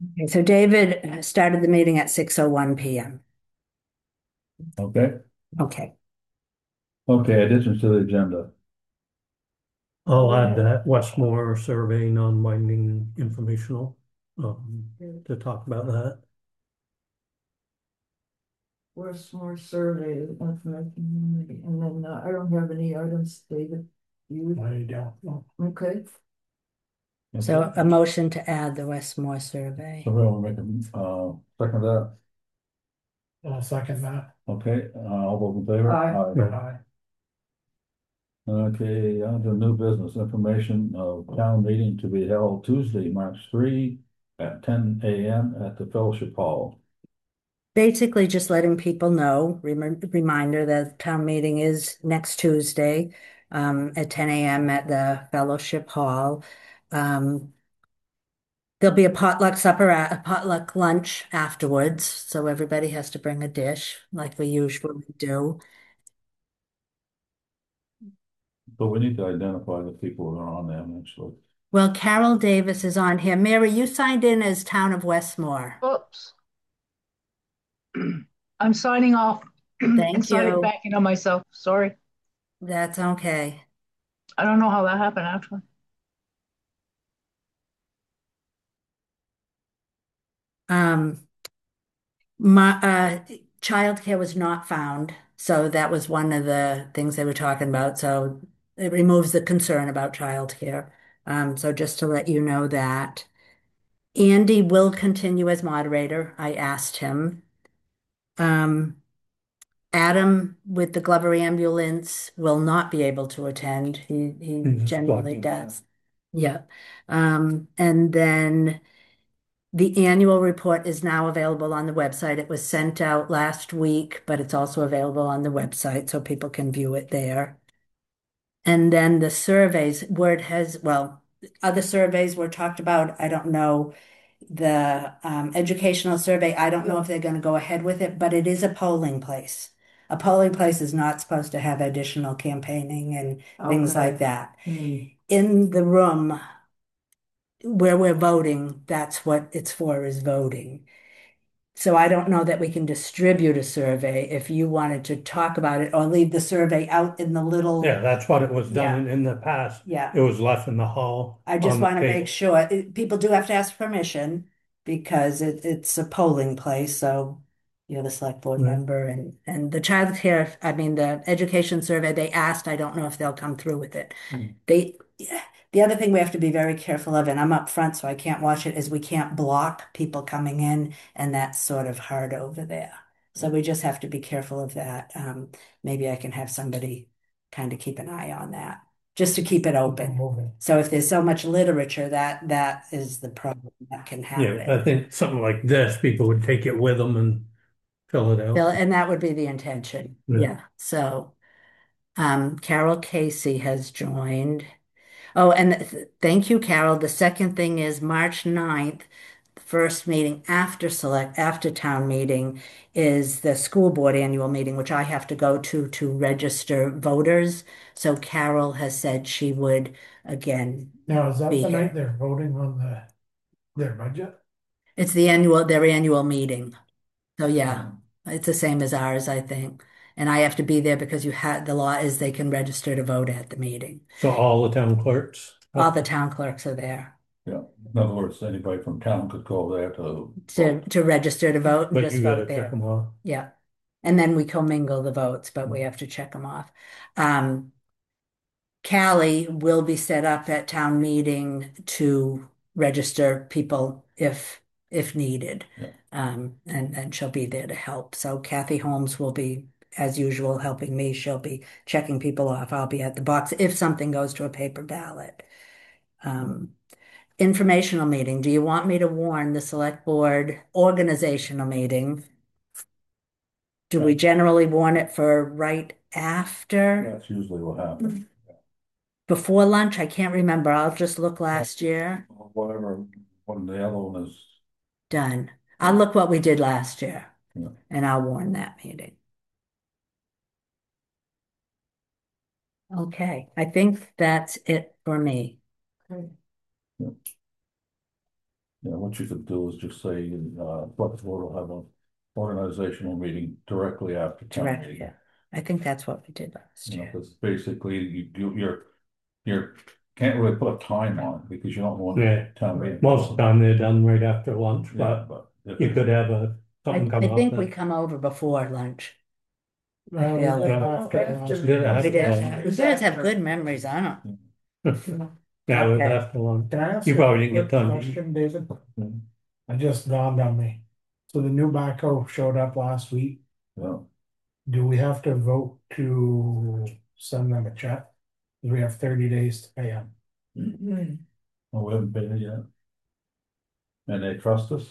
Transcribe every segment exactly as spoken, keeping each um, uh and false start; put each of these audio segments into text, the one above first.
Okay, so David uh, started the meeting at six oh one P M. Okay, Okay. okay, additions to the agenda. I'll add that Westmore survey, non-binding informational, um, to talk about that. Westmore survey information, and then uh, I don't have any items, David. You, I don't know. okay? So a motion to add the Westmore survey. Somebody will make a, uh, second that, I'll second that. okay, uh, all those in favor? Aye. Aye. Okay, on to new business information of town meeting to be held Tuesday, March three at ten A M at the Fellowship Hall. Basically, just letting people know, rem reminder that town meeting is next Tuesday um, at ten A M at the Fellowship Hall. Um, there'll be a potluck supper, at a potluck lunch afterwards, so everybody has to bring a dish like we usually do. But we need to identify the people that are on there actually. Well, Carol Davis is on here. Mary, you signed in as Town of Westmore. Oops. I'm signing off and Thank signing you. back in on myself. Sorry. That's okay. I don't know how that happened actually. Um, my uh, childcare was not found, so that was one of the things they were talking about. So it removes the concern about childcare. Um, so just to let you know that Andy will continue as moderator. I asked him. Um, Adam with the Glover ambulance will not be able to attend. He he He's generally blocking that. does. Yeah. Um, and then the annual report is now available on the website. It was sent out last week, but it's also available on the website so people can view it there. And then the surveys, word has, well, other surveys were talked about. I don't know. The um, educational survey, I don't know if they're going to go ahead with it, but it is a polling place. A polling place is not supposed to have additional campaigning and things Okay. like that. Hmm. In the room where we're voting, that's what it's for, is voting. So I don't know that we can distribute a survey if you wanted to talk about it or leave the survey out in the little, Yeah, that's what it was yeah, done in the past. yeah. It was left in the hall I just on the want to make table. sure, it- people do have to ask permission because it, it's a polling place, so you're the select board Right. member and, and the child care, I mean, the education survey, they asked, I don't know if they'll come through with it. Hmm. They, the other thing we have to be very careful of, and I'm up front, so I can't watch it, is we can't block people coming in, and that's sort of hard over there. So we just have to be careful of that. Um, maybe I can have somebody kind of keep an eye on that, just to keep it open. So if there's so much literature, that that is the problem that can Yeah, I happen. think something like this, people would take it with them and fill it Bill, out. and that would be the intention. Yeah. Yeah. So um, Carol Casey has joined. Oh, and th thank you, Carol. The second thing is March ninth, first meeting after select after town meeting is the school board annual meeting, which I have to go to to register voters. So Carol has said she would again Now, is that be the night here. they're voting on the, their budget? It's the annual, their annual meeting. So yeah, Um, it's the same as ours, I think. And I have to be there because you had, the law is they can register to vote at the meeting. So all the town clerks. All the town clerks are there Yeah, in other words, anybody from town could go there to to, vote. to register to vote and But just you gotta vote check there. them off. Yeah. And then we commingle the votes, but we have to check them off. Um, Callie will be set up at town meeting to register people if if needed. Yeah. Um, and, and she'll be there to help. So Kathy Holmes will be, as usual, helping me. She'll be checking people off. I'll be at the box if something goes to a paper ballot. Um, informational meeting. Do you want me to warn the select board organizational meeting? Do we generally warn it for right after? That's usually what happens. Before lunch? I can't remember. I'll just look last year. Whatever, when the other one is, Done. I'll look what we did last year yeah. and I'll warn that meeting. Okay, I think that's it for me. Okay. Yeah. Yeah, what you could do is just say, uh, Bucks Board will have an organizational meeting directly after town Direct, meeting. yeah. I think that's what we did last You know, year. because basically you, you, you're, you're, can't really put a time on it because you don't want Yeah. town meeting. Most of the time they're done right after lunch, Yeah, but but if you it's- could have a, I, something I come up. think we that- come over before lunch. I Well, feel we like- got after After. last Yeah, week. I- We did. Yeah. You guys have good memories, I don't. Yeah, it was Okay. after lunch. Can I ask You you probably a didn't get quick done. question, David? Mhm. I just dawned on me. So the new backhoe showed up last week. Yeah, Do we have to vote to send them a check? We have thirty days to pay them. Mhm. well, we haven't paid it yet. And they trust us?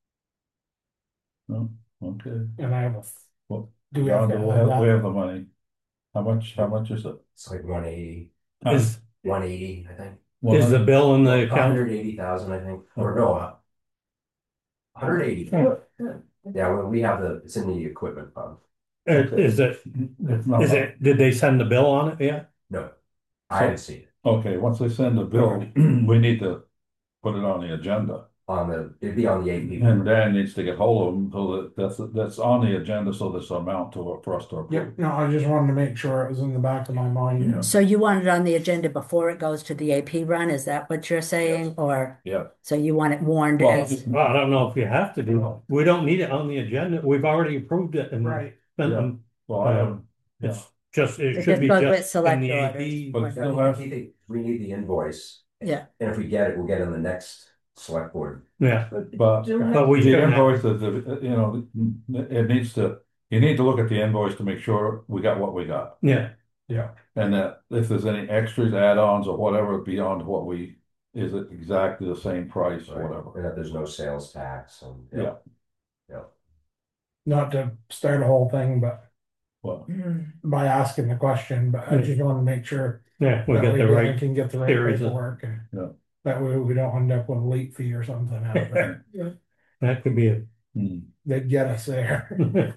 No, okay. And I have a, Well, do we have John, to do we have have, we that? have the money. How much, how much is it? It's like one eighty, Huh? Is, one eighty, I think. is the bill in the A account? hundred eighty thousand, I think, or no. uh, Hundred eighty. Yeah, well, we have the, it's in the equipment fund. Uh, Is it, If not- is it, did they send the bill on it yet? No, I haven't seen it Okay, once they send the bill, we need to put it on the agenda. on the, it'd be on the A P. And Dan needs to get hold of them, so that that's, that's on the agenda, so there's an amount to, for us to approve. Yep, no, I just wanted to make sure it was in the back of my mind. Yeah. So you want it on the agenda before it goes to the A P run? Is that what you're saying? Or, Yeah, so you want it warned well, as, Well, I don't know if you have to do, it. We don't need it on the agenda. We've already approved it and Right. spent Yeah. them. well, I haven't, yeah, It's just, it It should just be goes with just in select the orders. A P. but it Yeah, still we has, need the, we need the invoice. yeah. And if we get it, we'll get it on the next select board. Yeah, but Do we- but we the shouldn't have- invoice, is, uh, you know, it needs to, you need to look at the invoice to make sure we got what we got. yeah, Yeah, And that if there's any extras, add-ons or whatever beyond what we, is it exactly the same price or Right? whatever? And that there's no sales tax and. Yeah. Yeah. not to start a whole thing, but Well, Mhm. by asking the question, but I just want to make sure yeah, we that get we the can- right. can get the right series of- paperwork and Yeah. that way we don't end up with a late fee or something out of it. That could be it. hmm, They'd get us there.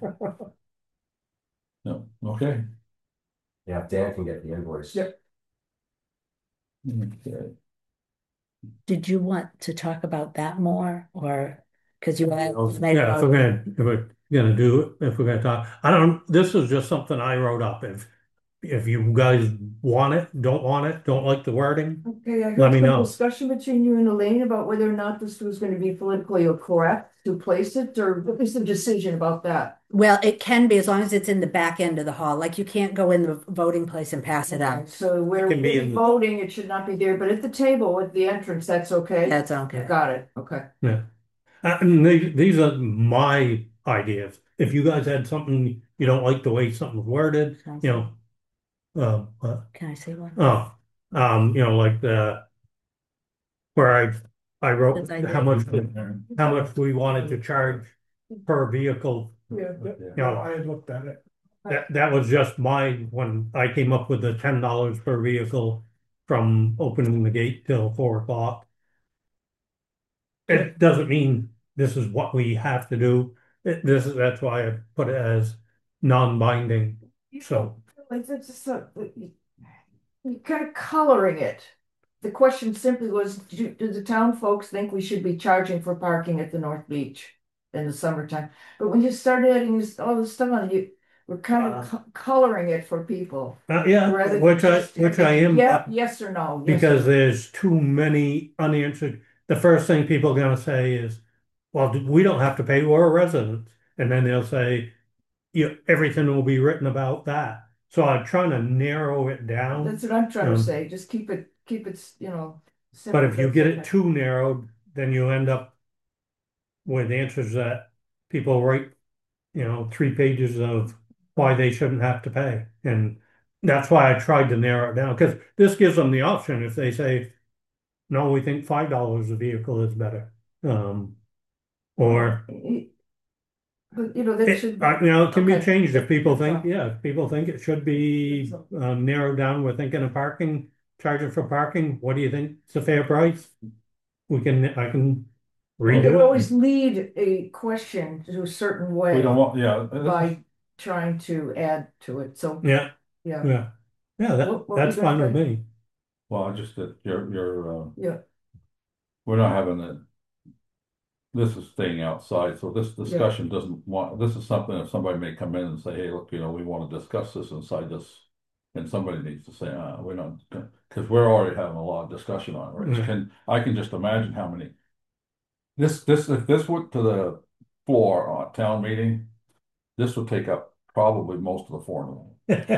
no, okay. Yeah, if Dan can get the invoice. Yep. Okay. Did you want to talk about that more or, because you had Oh, made Yeah, if we're a, gonna, if we're gonna do it, if we're gonna talk, I don't, this is just something I wrote up. If, if you guys want it, don't want it, don't like the wording, Okay, I Let heard me some know. discussion between you and Elaine about whether or not this was gonna be politically correct to place it, or what was the decision about that? well, it can be as long as it's in the back end of the hall. Like you can't go in the voting place and pass it out. So where It can be we're in the- voting, it should not be there, but at the table at the entrance, that's okay? That's okay. Got it, okay. yeah. Uh, And these, these are my ideas. If you guys had something, you don't like the way something's worded, you know. Uh, uh, Can I say one? oh, um, you know, like the. Where I, I wrote Yes, I how did. much, how much we wanted to charge per vehicle. Yeah, Yeah. You know, I had looked at it. That, that was just my, when I came up with the ten dollars per vehicle from opening the gate till four o'clock. It doesn't mean this is what we have to do. It, this is, that's why I put it as non-binding. So, Like, that's just, a- you're kind of coloring it. The question simply was, do, do the town folks think we should be charging for parking at the North Beach in the summertime? But when you start adding this, all this stuff on, you, we're kind of co- coloring it for people. uh, yeah, rather than which I, just- which I am. Yeah, yes or no? yes or Because no. there's too many unanswered. The first thing people are gonna say is, well, we don't have to pay, we're a resident. And then they'll say, you, everything will be written about that. So I'm trying to narrow it down. That's what I'm trying Um, to say, just keep it, keep it, you know. But simple. if you get it too narrowed, then you end up with answers that people write, you know, three pages of why they shouldn't have to pay. And that's why I tried to narrow it down, because this gives them the option if they say, no, we think five dollars a vehicle is better. Um, or, But, you know, that it, should. uh, you know, it can be Okay. changed if people think, yeah, if people think it should be uh, narrowed down. We're thinking of parking, charging for parking. What do you think? It's a fair price? We can, I can You redo it. always lead a question to a certain way. We don't want, yeah. By trying to add to it, so, Yeah, yeah, yeah, yeah, that, What- what that's we got fine with there? me. Well, I just that you're, you're, uh, yeah. we're not having a this is staying outside, so this discussion doesn't want, this is something that somebody may come in and say, hey, look, you know, we want to discuss this inside this. And somebody needs to say, uh, we're not, because we're already having a lot of discussion on it, Rich. Yeah. Can, I can just imagine how many. This, this, if this went to the floor on town meeting, this would take up probably most of the form.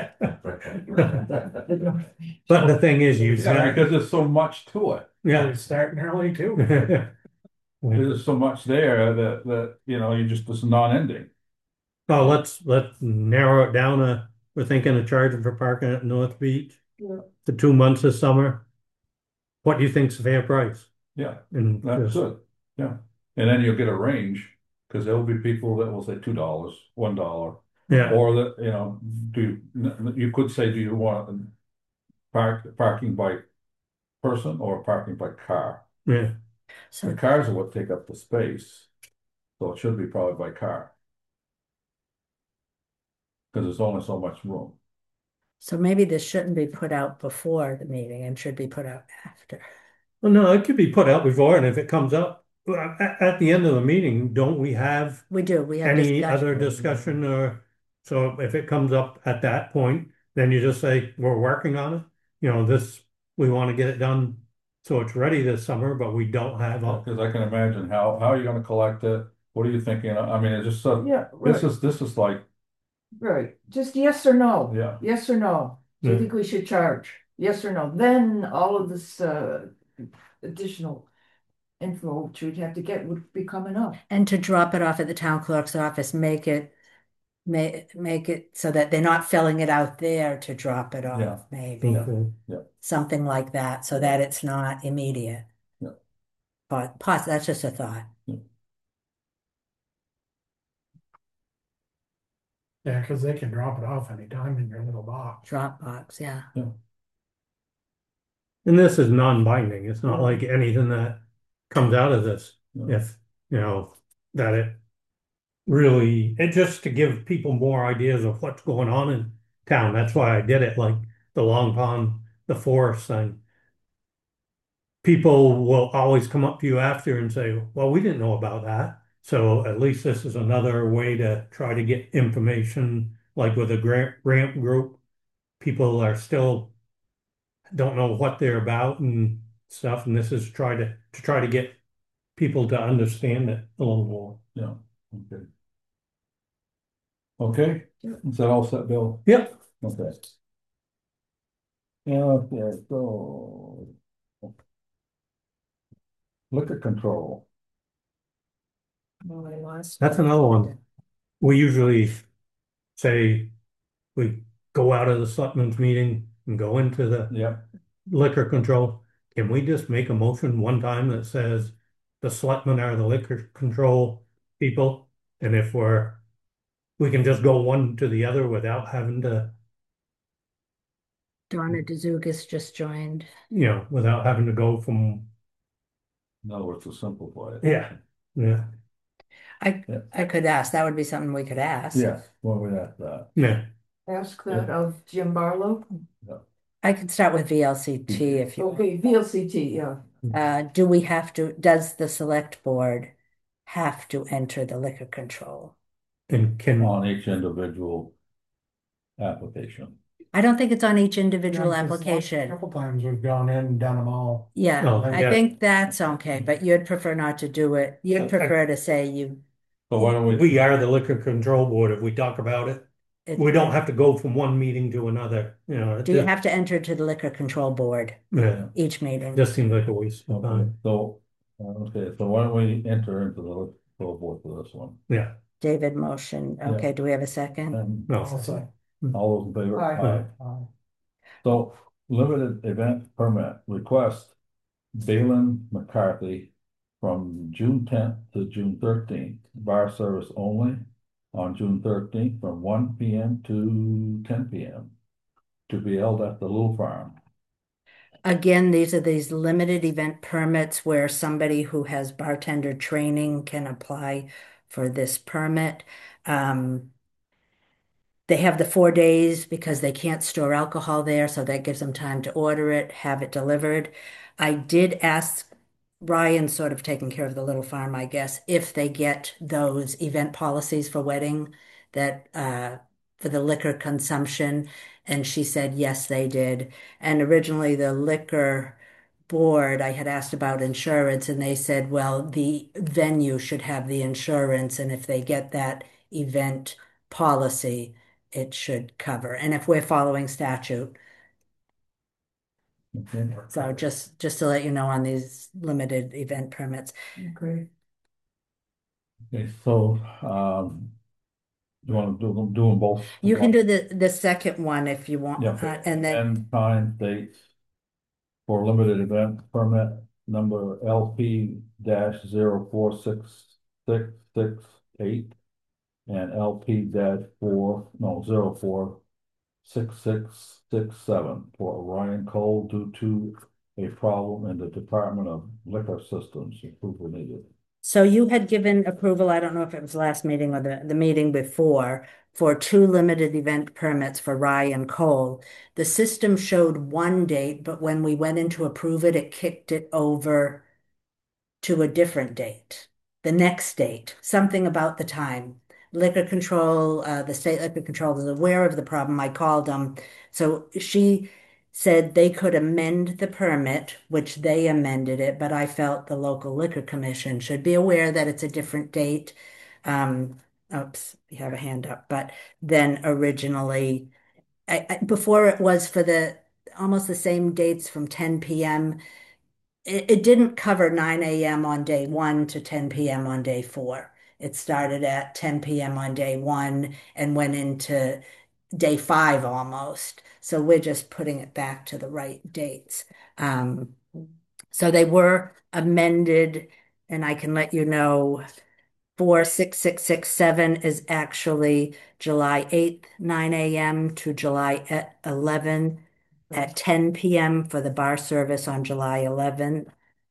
But the thing is, you Yeah, said, because there's so much to it. yeah. It's starting early too. There's so much there that, that, you know, you just, it's non-ending. Well, let's, let's narrow it down. Uh, we're thinking of charging for parking at North Beach Yeah. for two months this summer. What do you think's a fair price? Yeah, And that's just- good. Yeah. And then you'll get a range, because there'll be people that will say two dollars, one dollar, yeah, or that, you know, do, you could say, do you want park, parking by person or parking by car? yeah. The So, cars are what take up the space, so it should be probably by car. Because there's only so much room. so maybe this shouldn't be put out before the meeting and should be put out after. Well, no, it could be put out before, and if it comes up well, at, at the end of the meeting, don't we have We do, we have any discussion. other discussion or so if it comes up at that point, then you just say, we're working on it. You know, this, we want to get it done so it's ready this summer, but we don't have a Because I can imagine how, how are you gonna collect it? What are you thinking? I mean, it's just so, Yeah, this right, is, this is like, right. Just yes or no. yeah, Yes or no. Do you Yeah. think we should charge? Yes or no? Then all of this uh additional info which we'd have to get would be coming up. And to drop it off at the town clerk's office, make it, make, make it so that they're not filling it out there to drop it Yeah. off, maybe. Okay. Something like that, so that it's not immediate. Yeah. But pos, that's just a thought. Yeah, because they can drop it off anytime in your little box. Dropbox, yeah. And this is non-binding. It's not like anything that comes out of this. Yeah. If, you know, that it really, it just to give people more ideas of what's going on in town. That's why I did it, like the Long Pond, the forest thing. People will always come up to you after and say, well, we didn't know about that. So at least this is another way to try to get information, like with a grant, ramp group. People are still don't know what they're about and stuff, and this is try to to try to get people to understand it a little more. yeah, okay. Okay, Yeah. is that all set, Bill? Yep. Okay. Yeah, okay, so. Liquor control, Oh, I lost That's it. another one. We usually say we go out of the selectmen's meeting and go into the yeah, liquor control. Can we just make a motion one time that says the selectmen are the liquor control people? And if we're, we can just go one to the other without having to, Donna DeZugas just joined. you know, without having to go from, in other words, to simplify it. yeah, yeah, I, Yeah. I could ask, that would be something we could ask. Yes, well, we have that, yeah. Ask that of Jim Barlow. I could start with V L C T if you, Okay, V L C T, yeah. uh, do we have to, does the select board have to enter the liquor control? And can, on each individual application. I don't think it's on each individual Yeah, 'cause a application. Couple times we've gone in and done them all. Yeah, Oh, I yeah. think that's okay, but you'd prefer not to do it. You'd prefer to say you. So why don't we, we are the liquor control board, if we talk about it, it- we don't have to go from one meeting to another, you know. it Do you just- have to enter to the liquor control board Yeah, each meeting? it just seems like a waste of okay, time. so, uh, okay, so why don't we enter into the liquor control board for this one? Yeah, David motion. Okay, do we have a second? And no, Also, all those in favor? Aye. uh, So, limited event permit request, Balin McCarthy from June tenth to June thirteenth, bar service only on June thirteenth from one P M to ten P M. To be held at the Little Farm. Again, these are these limited event permits where somebody who has bartender training can apply for this permit. Um, They have the four days because they can't store alcohol there, so that gives them time to order it, have it delivered. I did ask Ryan's sort of taking care of the Little Farm, I guess, if they get those event policies for wedding that uh for the liquor consumption. And she said yes, they did. And originally the liquor board, I had asked about insurance, and they said, well, the venue should have the insurance, and if they get that event policy, it should cover. And if we're following statute. Okay. So just just to let you know on these limited event permits. Okay. Okay, so, um, you wanna do them, do them both? You can do the the second one if you want, Yeah. uh, and then And time, dates for limited event permit number L P dash zero four six six six eight and L P dash four, no, zero four six six six seven for Ryan Cole due to a problem in the Department of Liquor Systems. Approval needed. so you had given approval, I don't know if it was last meeting or the, the meeting before, for two limited event permits for Ryan Cole. The system showed one date, but when we went in to approve it, it kicked it over to a different date, the next date, something about the time. Liquor control, uh, the state liquor control was aware of the problem. I called them. So she said they could amend the permit, which they amended it, but I felt the local liquor commission should be aware that it's a different date. Um, oops, you have a hand up, but then originally, I, I, before it was for the almost the same dates from ten p m it, it didn't cover nine a m on day one to ten p m on day four. It started at ten p m on day one and went into day five almost. So we're just putting it back to the right dates. Um, so they were amended, and I can let you know four six six six seven is actually July eighth, nine a m to July at eleven at ten p m for the bar service on July eleventh.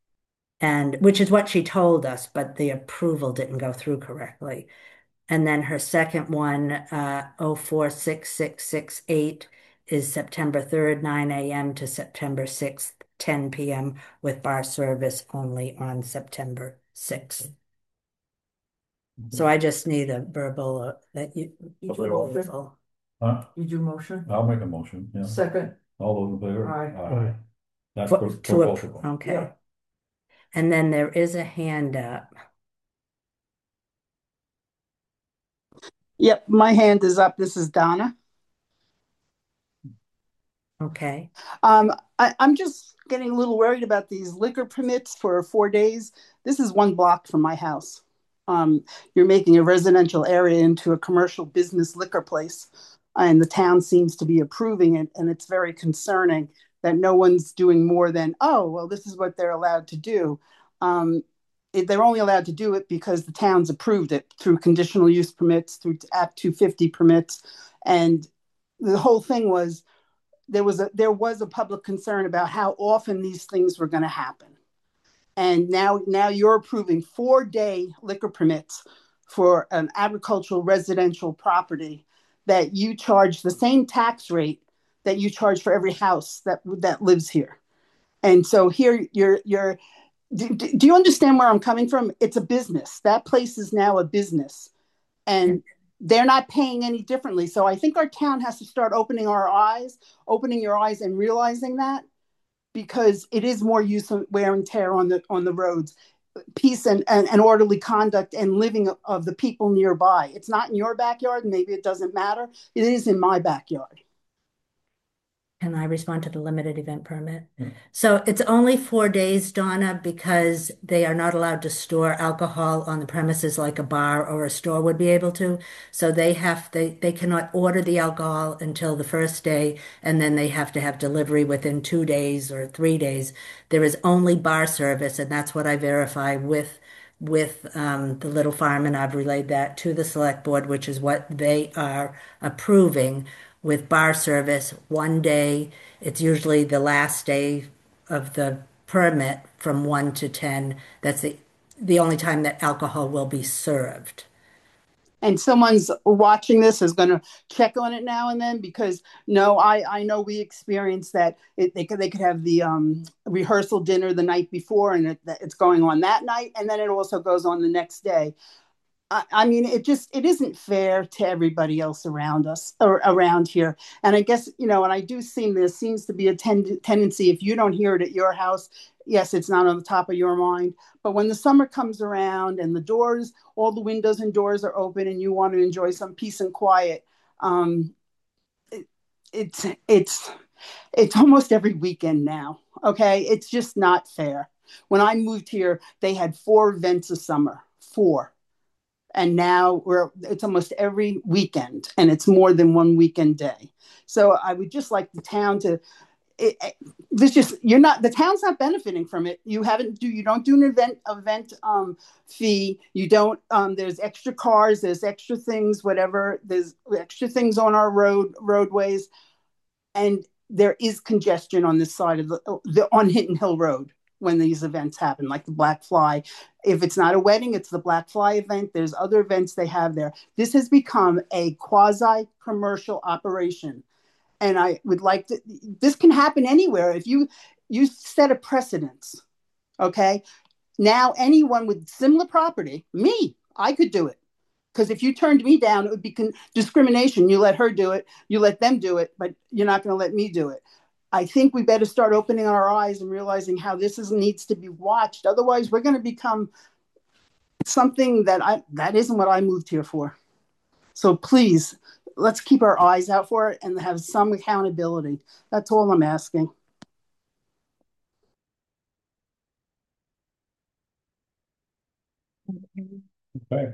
And which is what she told us, but the approval didn't go through correctly. And then her second one, uh, oh four six six six eight, is September third, nine a m to September sixth, ten p m with bar service only on September sixth. So I just need a verbal uh, that you. Did you motion? Huh? Did you motion? I'll make a motion, yeah. Second. All those in favor? Aye. That's For- for, to for ap- both of them. Okay. Yeah. And then there is a hand up. Yep, my hand is up. This is Donna. Okay. Um, I, I'm just getting a little worried about these liquor permits for four days. This is one block from my house. Um, you're making a residential area into a commercial business liquor place, and the town seems to be approving it, and it's very concerning that no one's doing more than, oh, well, this is what they're allowed to do. Um, it, they're only allowed to do it because the town's approved it through conditional use permits, through Act two fifty permits, and the whole thing was there was a there was a public concern about how often these things were going to happen. And now now you're approving four day liquor permits for an agricultural residential property that you charge the same tax rate that you charge for every house that that lives here. And so here you're you're do, do you understand where I'm coming from? It's a business. That place is now a business. And they're not paying any differently. So I think our town has to start opening our eyes, opening your eyes and realizing that, because it is more use of wear and tear on the on the roads, peace and, and, and orderly conduct and living of, of the people nearby. It's not in your backyard, maybe it doesn't matter. It is in my backyard. Can I respond to the limited event permit? Yeah. So it's only four days, Donna, because they are not allowed to store alcohol on the premises like a bar or a store would be able to. So they have, they, they cannot order the alcohol until the first day, and then they have to have delivery within two days or three days. There is only bar service, and that's what I verify with with um, the Little Farm, and I've relayed that to the select board, which is what they are approving with bar service one day. It's usually the last day of the permit from one to ten. That's the the only time that alcohol will be served. and someone's watching this is going to check on it now and then, because no, I, I know we experienced that it, they could they could have the um, rehearsal dinner the night before, and it, it's going on that night, and then it also goes on the next day. I, I mean, it just it isn't fair to everybody else around us or around here. And I guess, you know, and I do seem there seems to be a tend- tendency, if you don't hear it at your house, yes, it's not on the top of your mind. But when the summer comes around and the doors, all the windows and doors are open, and you want to enjoy some peace and quiet, um, it, it's it's it's almost every weekend now. Okay, it's just not fair. When I moved here, they had four events a summer, four, and now we're it's almost every weekend, and it's more than one weekend day. So I would just like the town to it, it, this just you're not the town's not benefiting from it. You haven't do you don't do an event event um fee. You don't um there's extra cars, there's extra things, whatever, there's extra things on our road roadways, and there is congestion on this side of the, the on Hinton Hill Road when these events happen, like the Black Fly. If it's not a wedding, it's the Black Fly event. There's other events they have there. This has become a quasi commercial operation, and I would like to. This can happen anywhere if you you set a precedence. Okay, now anyone with similar property, me, I could do it. Because if you turned me down, it would be con- discrimination. You let her do it, you let them do it, but you're not going to let me do it. I think we better start opening our eyes and realizing how this is, needs to be watched. Otherwise, we're going to become something that I that isn't what I moved here for. So please, let's keep our eyes out for it and have some accountability. That's all I'm asking. Okay.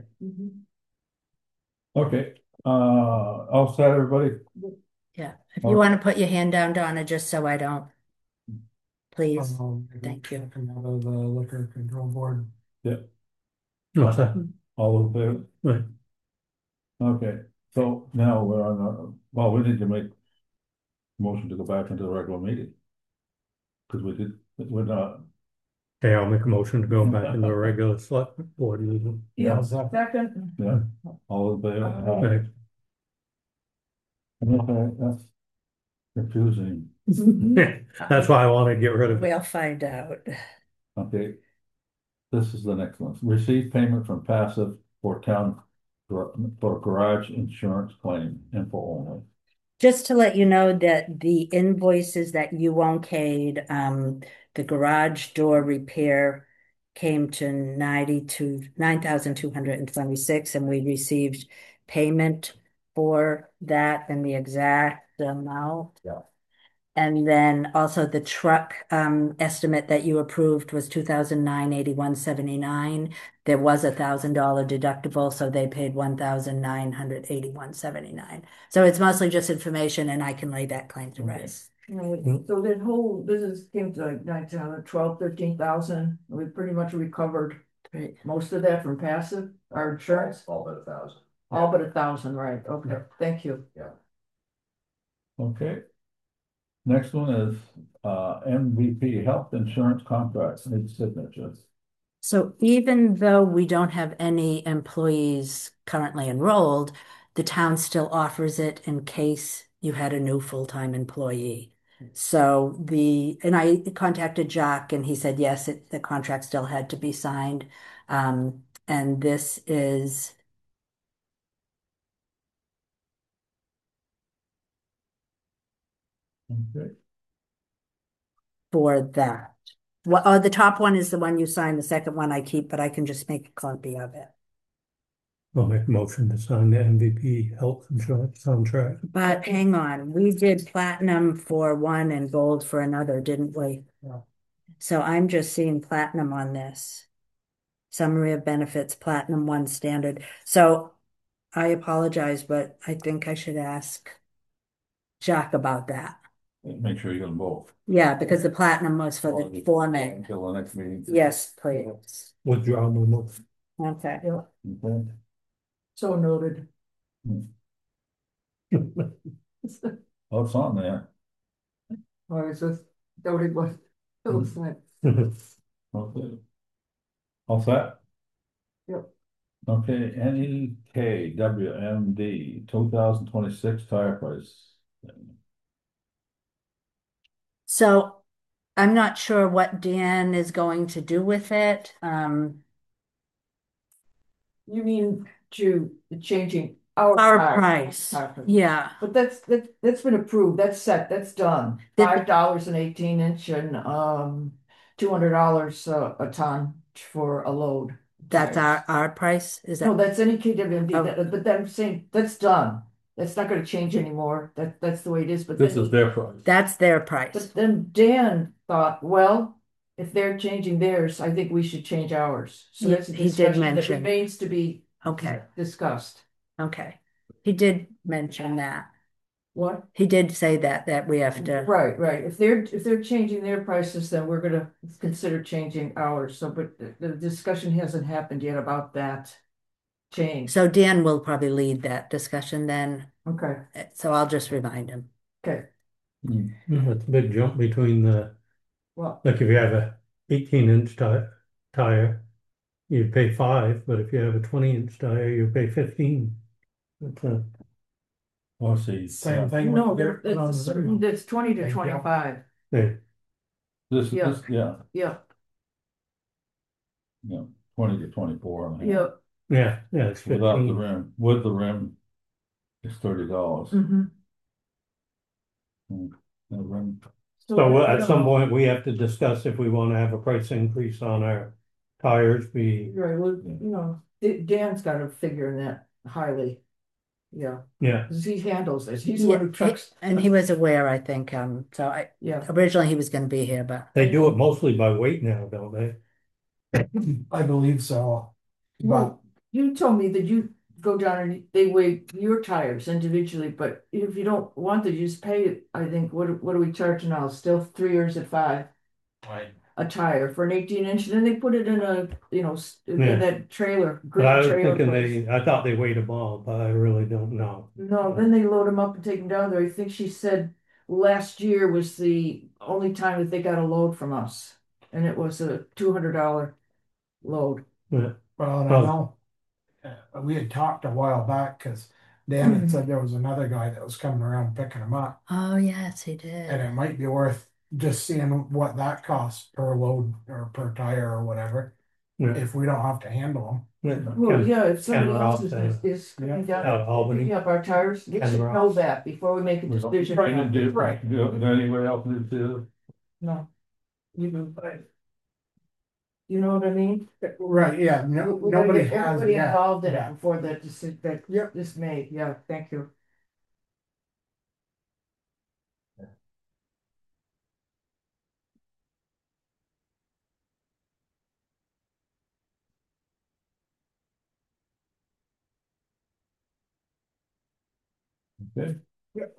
Okay, uh, all set, everybody? Yeah, if you want to put your hand down, Donna, just so I don't, please. Um, Thank you. Come out of the liquor control board. Yeah, No, sir. all in favor? Right. Okay, so now we're on, uh, well, we need to make a motion to go back into the regular meeting. Cause we did, we're not, Okay, I'll make a motion to go back into a regular select board meeting. Yeah, How's that? second. yeah, all in favor? Okay. Okay, that's confusing. That's why I want to get rid of it. We'll find out. Okay. This is the next one. Receive payment from Passive for town, for garage insurance claim, info only. Just to let you know that the invoices that you okayed, um, the garage door repair came to ninety-two, nine thousand two hundred and twenty-six, and we received payment for that and the exact amount. Yeah. And then also the truck um, estimate that you approved was two thousand nine eighty-one seventy-nine. There was a thousand dollar deductible, so they paid one thousand nine hundred eighty-one seventy-nine. So it's mostly just information, and I can lay that claim to rest. So that whole business came to like nineteen, twelve, thirteen thousand. We pretty much recovered Right. most of that from passive, our insurance. All but a thousand. All but a thousand, right? Okay, Yeah. thank you. Okay. Next one is uh M V P Health Insurance Contracts, need signatures. So even though we don't have any employees currently enrolled, the town still offers it in case you had a new full-time employee. So the, and I contacted Jack and he said, yes, it, the contract still had to be signed. Um, and this is Okay. for that. Well, oh, the top one is the one you signed, the second one I keep, but I can just make a copy of it. I'll make a motion to sign the M V P health insurance contract. But hang on, we did platinum for one and gold for another, didn't we? Yeah. So I'm just seeing platinum on this. Summary of benefits, platinum one standard. So I apologize, but I think I should ask Jack about that. Make sure you get them both. Yeah, because the platinum was for the foreman. Until the next meeting. Yes, please. Withdraw my motion. Okay. Okay. So noted. Oh, it's on there. Or is this noted what? Okay. All set? Yep. Okay, N E K W M D, two thousand twenty-six tire price. So I'm not sure what Dan is going to do with it. Um, You mean to changing our our price? price, Our price. yeah. But that's, that, that's been approved, that's set, that's done. Did- Five dollars an eighteen inch and, um, two hundred dollars a, a ton for a load. That's our, tires. our price, is No, that? that's any K W M D, Oh. that- but I'm saying, that's done. That's not gonna change anymore, that, that's the way it is, but This then, is their price. That's their price. but then Dan thought, well, if they're changing theirs, I think we should change ours. So He- that's a he did discussion that mention. remains to be Okay, discussed. okay. He did mention that. What? He did say that, that we have to, Right, right. If they're, if they're changing their prices, then we're gonna consider changing ours. So, but the, the discussion hasn't happened yet about that change. so Dan will probably lead that discussion then. Okay, So I'll just remind him. okay. Hmm. Yeah, it's a big jump between the, Well, like if you have a eighteen inch tire, tire, you pay five, but if you have a twenty inch tire, you pay fifteen. That's a, Oh, see, Same thing. no, with there- their- it's, it's twenty to Thank you. twenty-five. yeah, this, Yeah. this, yeah, Yeah, yeah, twenty to twenty-four. I mean, yeah. yeah, yeah, it's Without the fifteen. rim, with the rim, it's thirty dollars. Mm-hmm. The rim, So at some point, we have to discuss if we want to have a price increase on our tires, we, Right, well, you know, D- Dan's got a figure in that highly. Yeah, yeah, because he handles this. He's the one Yeah, who trucks. And he was aware, I think, um, so I, Yeah. originally he was gonna be here, but they do it mostly by weight now, don't they? I believe so. But Well, you told me that you go down and they weigh your tires individually, but if you don't want to, you just pay it. I think, what, what do we charge now? Still three years at five, a tire for an eighteen inch, then they put it in a, you know, s- in Yeah. that trailer. But I green was trailer thinking place. they, I thought they weighed them all, but I really don't know. No, then they load them up and take them down there. I think she said last year was the only time that they got a load from us. And it was a two hundred dollar load. Yeah, well, and I Oh. know uh, we had talked a while back because Dan had said there was another guy that was coming around picking them up, oh, yes, he and did. it might be worth just seeing what that costs per load or per tire or whatever. yeah, If we don't have to handle yeah. Well, Ken- yeah, if somebody Ken else Ross, is, uh, is coming down, Out of Albany. picking up our tires, you Ken should Ross. know that before we make a decision. And do, Right. do, do anybody else need to? No. You do, right. You know what I mean? them. Right, yeah, no, We gotta nobody get has everybody yet. involved in it Yeah. before that decision, that Yep. is made, yeah, thank you. Okay. Yep.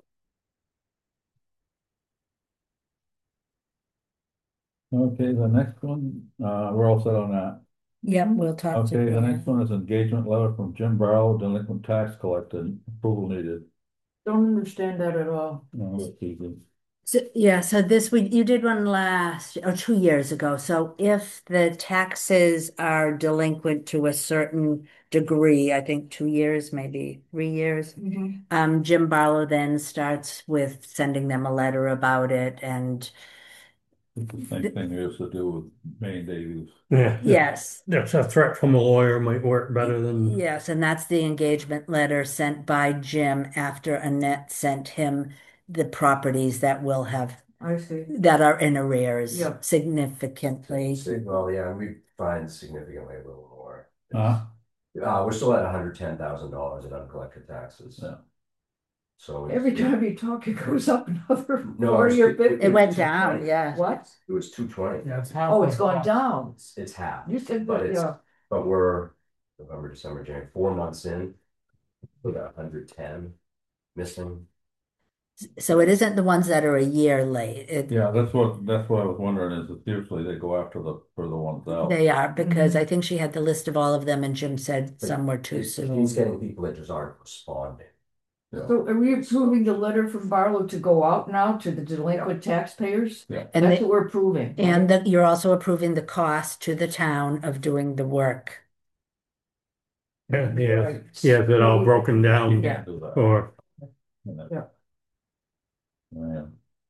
Okay, the next one, uh, we're all set on that. Yep, we'll talk to Okay, the Dan. next one is engagement letter from Jim Barrow, delinquent tax collector, approval needed. Don't understand that at all. No, that's easy. So, yeah, so this we you did one last or two years ago. So if the taxes are delinquent to a certain degree, I think two years, maybe three years, um, Jim Barlow then starts with sending them a letter about it. And It's the same thing he used to do with Maine Davies. Yeah. yes, That's a threat from a lawyer might work better than, yes, and that's the engagement letter sent by Jim after Annette sent him the properties that will have I see. that are in arrears Yeah. significantly. Sig- Well, yeah, we find significantly a little more. Huh? Uh, we're still at hundred ten thousand dollars in uncollected taxes. Yeah. So. it's- Every time you talk, it goes up another No, forty or it's- fifty. It went down, yeah. What? It was two twenty. Yeah, it's half. Oh, it's of gone cost. down. It's, it's half, You said But that, it's- yeah. but we're November, December, January, four months in. We got hundred ten missing. So it isn't the ones that are a year late. It, Yeah, that's what, that's what I was wondering is that usually they go after the, for the ones out. they are because Mm-hmm. I think she had the list of all of them and Jim said some were too He's soon. he's getting people that just aren't responding. So are we approving the letter from Barlow to go out now to the delinquent taxpayers? Yeah. And That's they- what we're approving. And that you're also approving the cost to the town of doing the work. Yeah, yeah, Right. yeah, they're all broken You down can't do that. or, Yeah. Yeah.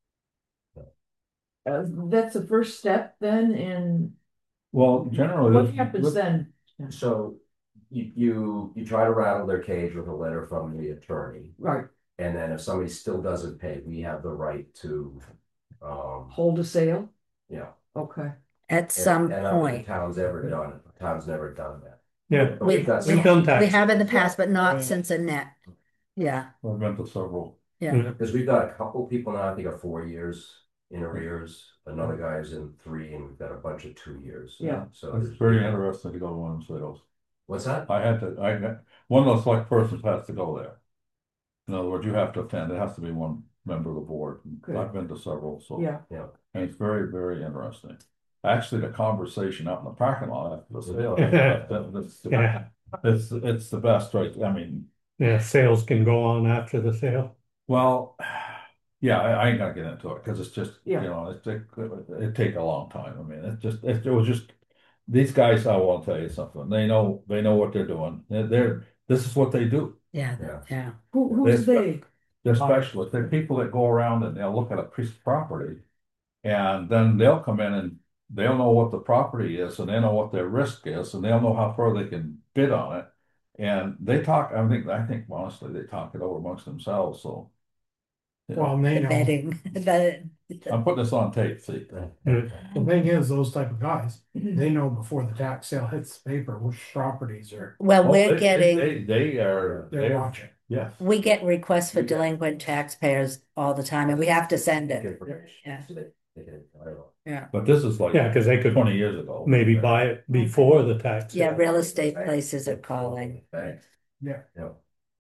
Uh, that's the first step then, and Well, generally. what this- happens this- then? So you, you, you try to rattle their cage with a letter from the attorney. Right, And then if somebody still doesn't pay, we have the right to, um, hold a sale, you know. okay. At some and I don't think point. the town's ever done it, the town's never done that. yeah, But We, we've got we, We've done we tax. have in the past, but not since Annette. Yeah, I've been to several. yeah. Because we've got a couple people now, I think are four years in arrears, another guy's in three, and we've got a bunch of two years. Yeah. So It's there's- very interesting to go to one of them sales. What's that? I had to, I, one of those select persons has to go there. In other words, you have to attend, it has to be one member of the board. Good. I've been to several, so. Yeah, And it's very, very interesting. Actually, the conversation out in the parking lot after the sale, that- that- that's- yeah, it's, it's the best, right? I mean, yeah, sales can go on after the sale. well, yeah, I, I ain't gonna get into it, cause it's just, you Yeah. know, it take, it take a long time. I mean, it just, it, it was just, these guys, I will tell you something, they know, they know what they're doing. They're, they're, this is what they do. Yeah, Yeah. yeah. who, who's This- they? They're specialists. They're people that go around and they'll look at a piece of property. And then they'll come in and they'll know what the property is and they know what their risk is and they'll know how far they can bid on it. And they talk, I think, I think honestly, they talk it over amongst themselves, so. you know, Well, and they The know, betting, the, I'm putting this on tape, see. the thing is, those type of guys, they know before the tax sale hits the paper, which properties are, well, Oh, they- we're they- getting, They, they are, they're they're, watching. yes. we get requests for delinquent taxpayers all the time and we have to send it. Yeah. So they- they can- I don't know. Yeah. But this is like. Yeah, because they could Twenty years ago. maybe buy it before the tax. Yeah, sale. real estate places are calling. Thanks. Yeah. Yeah.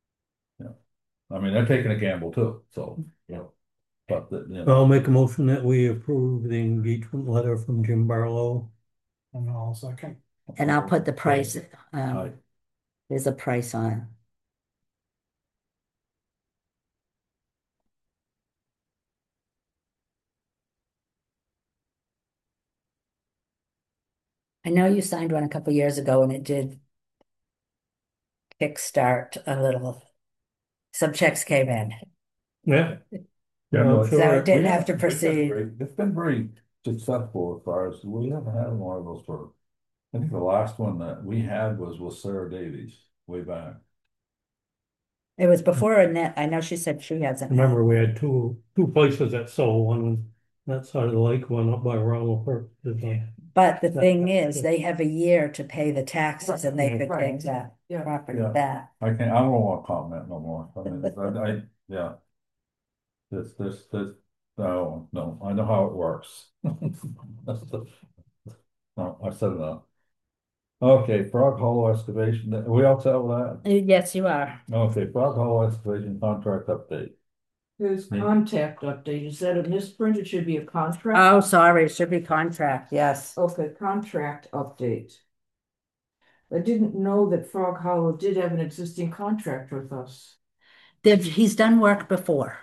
I mean, they're taking a gamble too, so, Yeah. but, the- you know, I'll make a motion that we approve the engagement letter from Jim Barlow. And I'll second. And I'll put the price, um, Aye. there's a price on. I know you signed one a couple years ago and it did kickstart a little. Some checks came in. Yeah. Yeah, I'm no, sure So it- it didn't we have to haven't- it's been proceed. very- It's been very successful as far as, we haven't had one of those for, I think the last one that we had was with Sarah Davies way back. It was before Annette. I know she said she hasn't. had- Remember, we had two, two places that sold, one on that side of the lake, one up by Ronald Perk. But the That- thing is, they have a year to pay the taxes and they could Right. take that Yeah. property Yeah. back. I can't, I don't want to comment no more. I mean, I, I, yeah. This, this, this, no, no, I know how it works. That's the- No, I said enough. Okay, Frog Hollow excavation, are we all set with that? Uh, Yes, you are. Okay, Frog Hollow excavation contract update. There's Yeah. contact update, is that a misprint? It should be a contract. Oh, sorry, it should be contract, yes. Okay, contract update. I didn't know that Frog Hollow did have an existing contract with us. They've- He's done work before.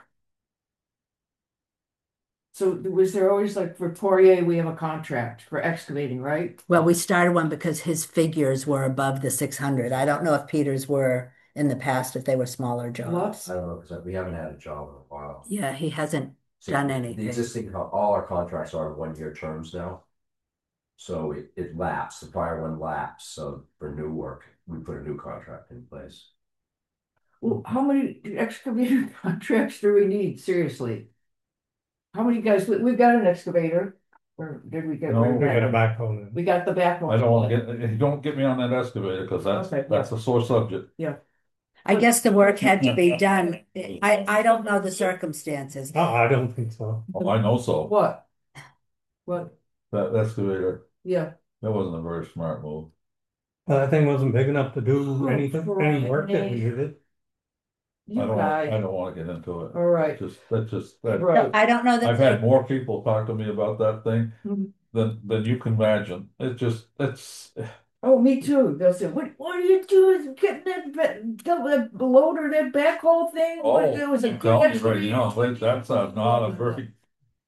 So was there always like for Poirier, we have a contract for excavating, right? Well, we started one because his figures were above the six hundred. I don't know if Peter's were in the past, if they were smaller jobs. I don't know, because we haven't had a job in a while. Yeah, he hasn't So done the anything. existing, co- all our contracts are one-year terms now. So it, it lapsed, the prior one lapsed, so for new work, we put a new contract in place. Well, how many excavator contracts do we need? Seriously? How many guys, we, we've got an excavator, or did we get? No, We got a backhoe. We got the backhoe. I don't want to get, don't get me on that excavator, because that's, Okay, that's a sore subject. I guess the work had to be done. I, I don't know the circumstances. Oh, I don't think so. Oh, I know so, What? What? that excavator, Yeah. that wasn't a very smart move. That thing wasn't big enough to do Oh, anything, any work that we Friday. needed. I You don't, want- I guys, don't want to get into it. all right, Just, that's just, that, right. I don't know that. I've had more people talk to me about that thing Mhm. than, than you can imagine. It just, it's, Oh, me too. They'll say, what, what are you doing? Getting that, ba- that loader, that backhoe thing? oh, What, it was a I'm good telling you right excavator. now, that- that's a- not a very,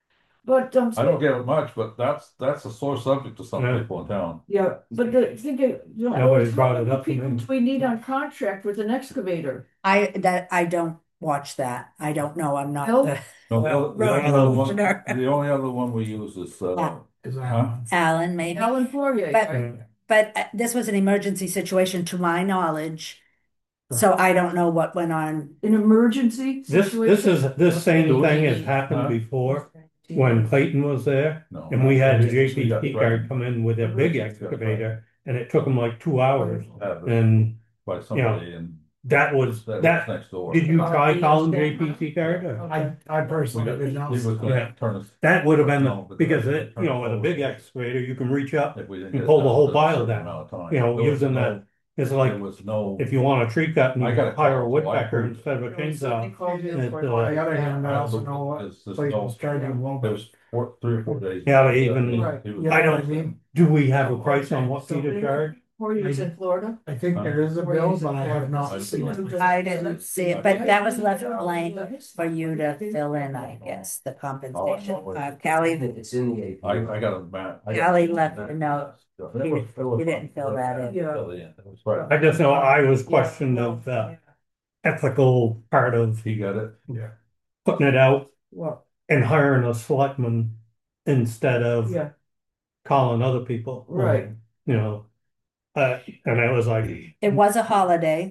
But, um, I don't get it much, but that's, that's a sore subject to some Yeah. people in town. yeah, but the thing is, you know, Nobody's how brought it many up to people me. do we need on contract with an excavator? I, that, I don't watch that. I don't know. I'm not No? the No, the other- the road only other one, commissioner. the only other one we use is, uh, Yeah. Is that Huh? one? Alan, maybe. Alan Poirier, But- right? But uh, this was an emergency situation to my knowledge. So I don't know what went on. An emergency This, this situation? is, this same Do we- thing has happened Huh? before when Clayton was there. no. And we had the We- we got J P T guard threatened come in with a big excavator and it took them like two hours. uh, And By somebody and that was, that was that, next door. did you Uh, try he calling is J there. P T guard? or- I, I We personally got- did He not. was Yeah. gonna turn us, That would have been, No, the but because they- it, you know, with a big excavator, you can reach up, if we didn't You get pull the down whole to a pile certain down, amount of time. you know, There was using no- that. It's like, There was no. if you want a tree cut and I you got a hire a call, woodpecker so I- instead of a chainsaw. Called you It, for- uh, On the other hand, I also know what There's- there's Clayton no- was charging a little There bit. was four, three or four days. Yeah, but even- Right. He was- You know I what don't- I mean? Do we have a price on what fee to charge? Poirier's in Florida? I think there is a bill, but I have not seen it. I didn't see it, but that was left blank for you to fill in, I guess, the compensation. Uh, Callie, It's in the A P. I, I got a map. I got- Callie left a note. You didn't- you didn't fill that in. Yeah. Fill it in. That was right. I just know I was questioned of the ethical part of He got it. Yeah. putting it out Well, and hiring a selectman instead of yeah, calling other people. Right. You know, uh, and I was like, It was a holiday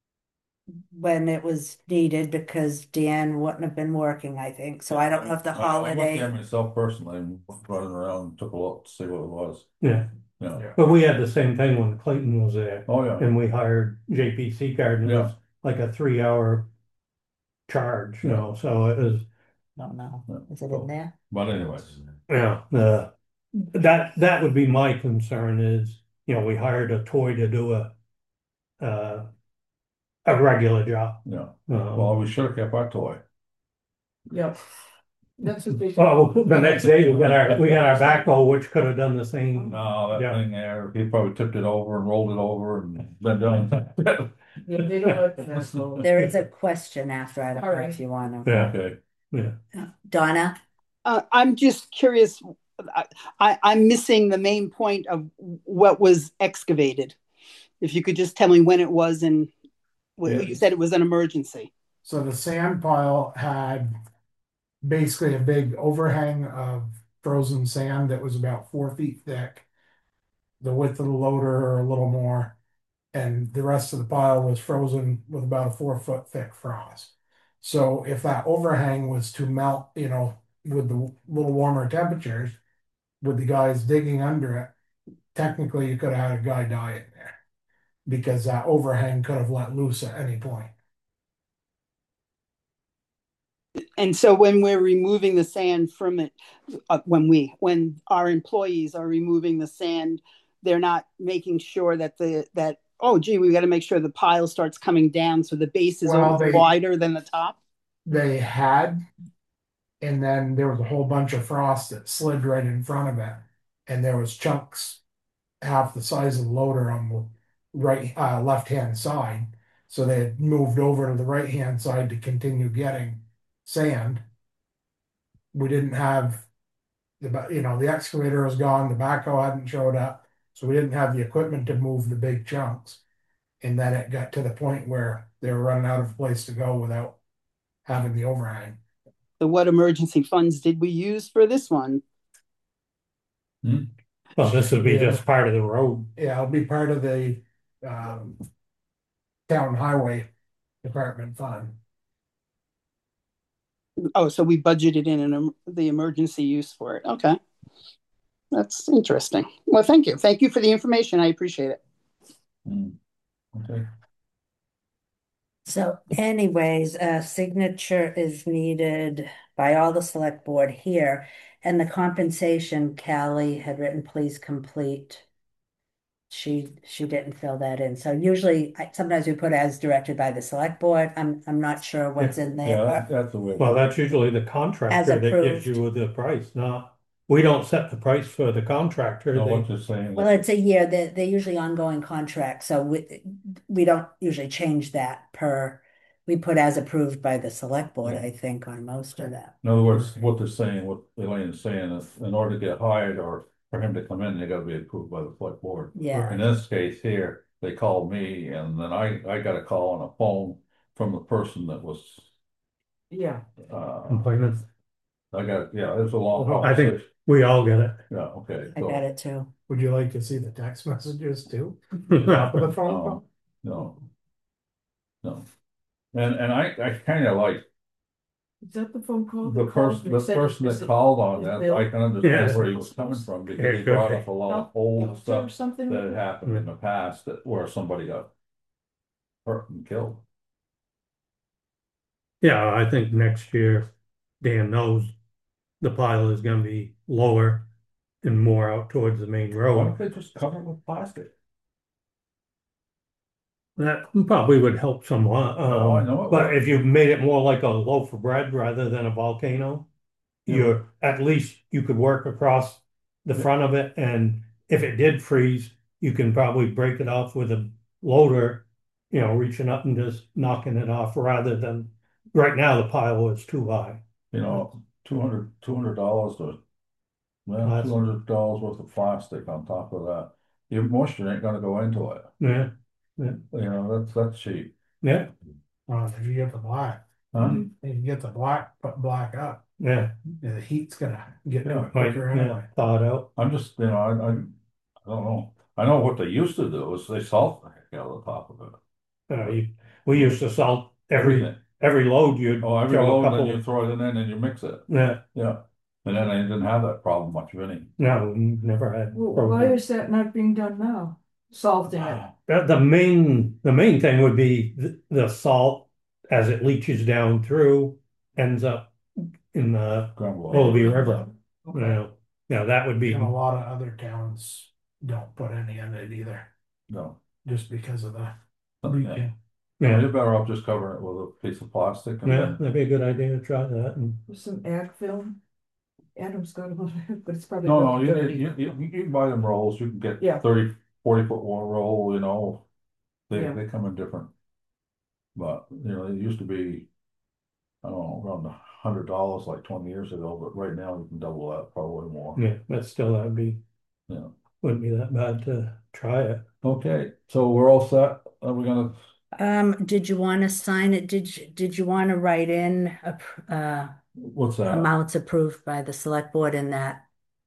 when it was needed because Dan wouldn't have been working, I think. So I don't know if the I- I went there holiday, myself personally, and running around, and took a look to see what it was, yeah, you know. Yeah. but we had the same thing when Clayton was there. Oh, yeah. And we hired J P C guard and it was like a three hour charge, you know, so it was, don't know. Yeah. Is it in there? But anyways, yeah, the, that, that would be my concern is, you know, we hired a toy to do a, uh, a regular job. yeah, Um, well, we should have kept our toy. yeah. That's a big. Well, the next day we got our, we got our backhoe, which could have done the same. No, that Yeah. thing there, he probably tipped it over and rolled it over and been done. Yeah, they don't like that. So- There is a question after. I don't know All right. if you want to. Yeah, Okay, yeah. Donna? Uh, I'm just curious, I, I, I'm missing the main point of what was excavated. If you could just tell me when it was and what Yeah. you said it was an emergency. So the sand pile had basically a big overhang of frozen sand that was about four feet thick. The width of the loader or a little more. And the rest of the pile was frozen with about a four foot thick frost. So if that overhang was to melt, you know, with the little warmer temperatures, with the guys digging under it, technically you could have had a guy die in there. Because that overhang could have let loose at any point. And so when we're removing the sand from it, uh, when we, when our employees are removing the sand, they're not making sure that the, that, oh gee, we got to make sure the pile starts coming down so the base is Well, they- wider than the top. They had, and then there was a whole bunch of frost that slid right in front of it. And there was chunks half the size of the loader on the right, uh, left-hand side. So they had moved over to the right-hand side to continue getting sand. We didn't have the, ba- you know, the excavator was gone, the backhoe hadn't showed up, so we didn't have the equipment to move the big chunks. And then it got to the point where they were running out of place to go without having the overhang. So what emergency funds did we use for this one? Well, this would be Yeah. just part of the road. Yeah, it'll be part of the um town highway department fund. Oh, so we budgeted in an, em- the emergency use for it. Okay. That's interesting. Well, thank you. Thank you for the information. I appreciate it. Hmm. Okay, So anyways, a signature is needed by all the select board here. And the compensation, Callie had written, please complete. She, she didn't fill that in. So usually, I- sometimes we put as directed by the select board. I'm, I'm not sure what's in yeah, there. that- that's the way. Well, that's usually the contractor that gives approved. you the price, not, we don't set the price for the contractor. No, They- what you're saying. Well, it's a year, they're, they're usually ongoing contracts, so we, we don't usually change that per, we put as approved by the select board, I think, on most of that. In other words, what they're saying, what Elaine is saying is, in order to get hired or for him to come in, they gotta be approved by the select board. Yeah, In this case here, they called me and then I, I got a call on a phone from the person that was, Yeah, uh, Complaining. I got, yeah, it was a long I think conversation. we all get it. Yeah, okay. I so, got it too. Would you like to see the text messages too? Top of the phone No, call? no. No. And, and I, I kinda like is that the phone call? the that called person, that the said- person is that it- called on is that, Bill? I can understand Yes. where he was coming from because Yeah, he it could brought be. up a lot of Or old stuff something? that had happened in the past that where somebody got hurt and killed. Yeah, I think next year, Dan knows the pile is gonna be lower and more out towards the main Why road. don't they just cover it with plastic? That probably would help somewhat, Oh, I um, know it but would. if you made it more like a loaf of bread rather than a volcano, Yeah. you're, at least you could work across the front of it, and if it did freeze, you can probably break it off with a loader, you know, reaching up and just knocking it off rather than, right now, the pile is too high. You know, two hundred, two hundred dollars to, well, Plastic. two hundred dollars worth of plastic on top of that. Your moisture ain't gonna go into it. Yeah, You know, that's, that's cheap. yeah, Uh, if you get the black, Huh? if you get the black, put black up, yeah, yeah, the heat's gonna get to Yeah, it might, quicker yeah, anyway. thawed out. I'm just, you know, I, I, I don't know. I know what they used to do is they salt the heck out of the top of it. Uh, you, we used to salt every, Everything. every load you'd Oh, every throw a load, then couple, you throw it in and you mix it. yeah, Yeah. And then I didn't have that problem much of any. no, we never had. Well, why problems. is that not being done now? Salting it. Uh, The main, the main thing would be the, the salt as it leaches down through, ends up in the Grumble. Willoughby River. You Okay. know, yeah, that would be, And a lot of other towns don't put any in it either, No. just because of the Yeah. leaking. Yeah, yeah, you're better off just covering it with a piece of plastic and yeah, then, that'd be a good idea to try that. And With some ag film. Adam's got them, but it's probably. no, no, about you, thirty. you, you, you can buy them rolls. You can get Yeah. thirty, forty foot one roll, you know. They, Yeah. they come in different. But, you know, it used to be, I don't know, around a hundred dollars like twenty years ago, but right now you can double that, probably more. yeah, but still, that'd be, Yeah. wouldn't be that bad to try it. Okay, so we're all set. Are we gonna, Um, did you want to sign it? Did you, did you want to write in, ap- uh, what's that? amounts approved by the select board in that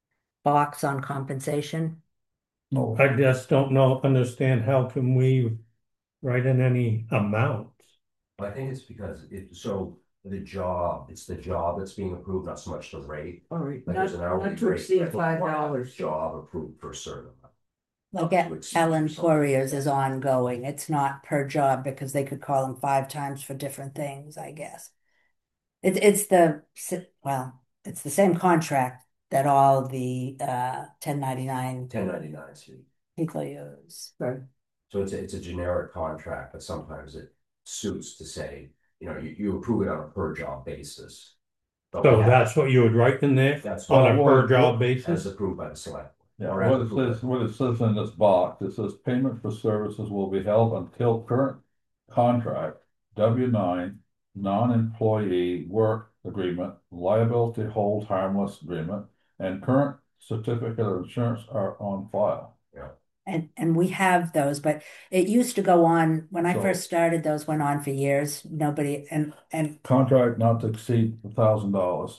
box on compensation? No, I just don't know, understand how can we write in any amounts? I think it's because it, so the job, it's the job that's being approved, not so much the rate. All right, Like not, there's an hourly not to rate, exceed like, five we'll have a dollars. Job approved for a certain amount. Like to at exceed Ellen something. Poirier's is ongoing. It's not per job because they could call them five times for different things, I guess. It's it's the s- well, it's the same contract that all the uh ten ninety-nine Ten ninety-nine, see. people use. Right. So it's a, it's a generic contract, but sometimes it suits to say, you know, you, you approve it on a per job basis. But So we have- that's what you would write in there, That's on a Oh, per well, job as basis? approved by the select. yeah, Or as what it approved. says, what it says in this box, it says payment for services will be held until current contract, W nine, non-employee work agreement, liability hold harmless agreement, and current certificate of insurance are on file. And and we have those, but it used to go on when I So- first started, those went on for years. Nobody and and Contract not to exceed a thousand dollars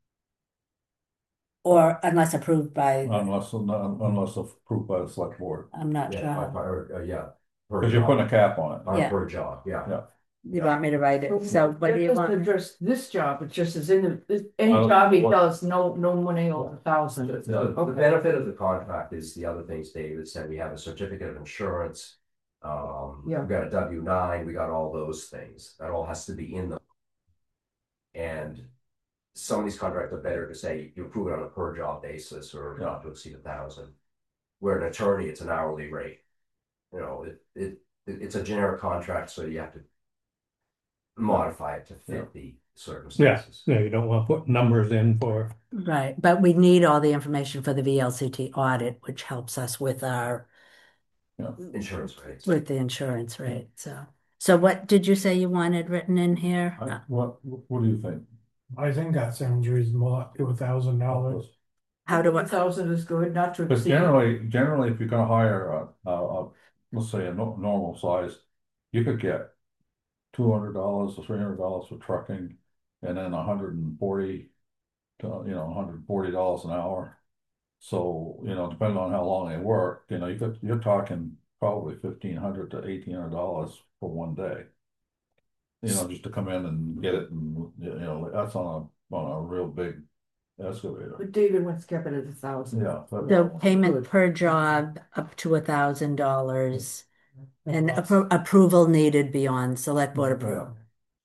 or unless approved by, unless, unless approved by the select board. I'm not Yeah, by- sure. by- or, uh, yeah. per Because you're job. putting a cap on it. On Yeah. per job, yeah. Yeah. You want me to write it? So what That do you doesn't want? address this job, it just is in the, this- any Uh, job he what- does, no, no money over a thousand. The, the- the Okay. benefit of the contract is the other things David said, we have a certificate of insurance. Um, Yeah. we got a W nine, we got all those things, that all has to be in them. And some of these contracts are better to say, you approve it on a per job basis or Yeah. not to exceed a thousand. Where an attorney, it's an hourly rate. You know, it, it, it- it's a generic contract, so you have to modify it to Yeah. fit the Yeah, circumstances. yeah, you don't want to put numbers in for, Right, but we need all the information for the V L C T audit, which helps us with our Insurance rates. with the insurance rate. So So what did you say you wanted written in here? I, what, what do you think? I think that sounds reasonable, up to a thousand dollars. How do I, A thousand is good, not to Because exceed. generally, generally, if you're gonna hire a, a, a, let's say a no- normal size, you could get two hundred dollars or three hundred dollars for trucking, and then a hundred and forty to, you know, hundred and forty dollars an hour. So, you know, depending on how long they work, you know, you could, you're talking probably fifteen hundred to eighteen hundred dollars for one day. You know, just to come in and get it, and, you know, that's on a, on a real big excavator. But David wants to keep it at a thousand. Yeah. that- the payment Good. per job up to a thousand dollars and appro- approval needed beyond select board Yeah. approval.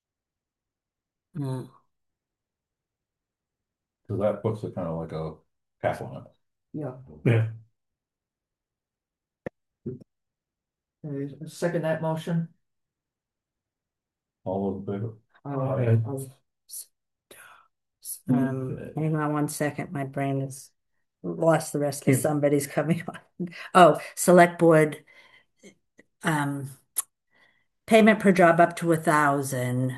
Mm. So that puts it kind of like a cap on it. Yeah. Yeah. Okay, second that motion. All those in favor? Uh, Um, Okay. hang on one second, my brain is lost the rest of Yeah. somebody's coming on. Oh, select board, um, payment per job up to a thousand.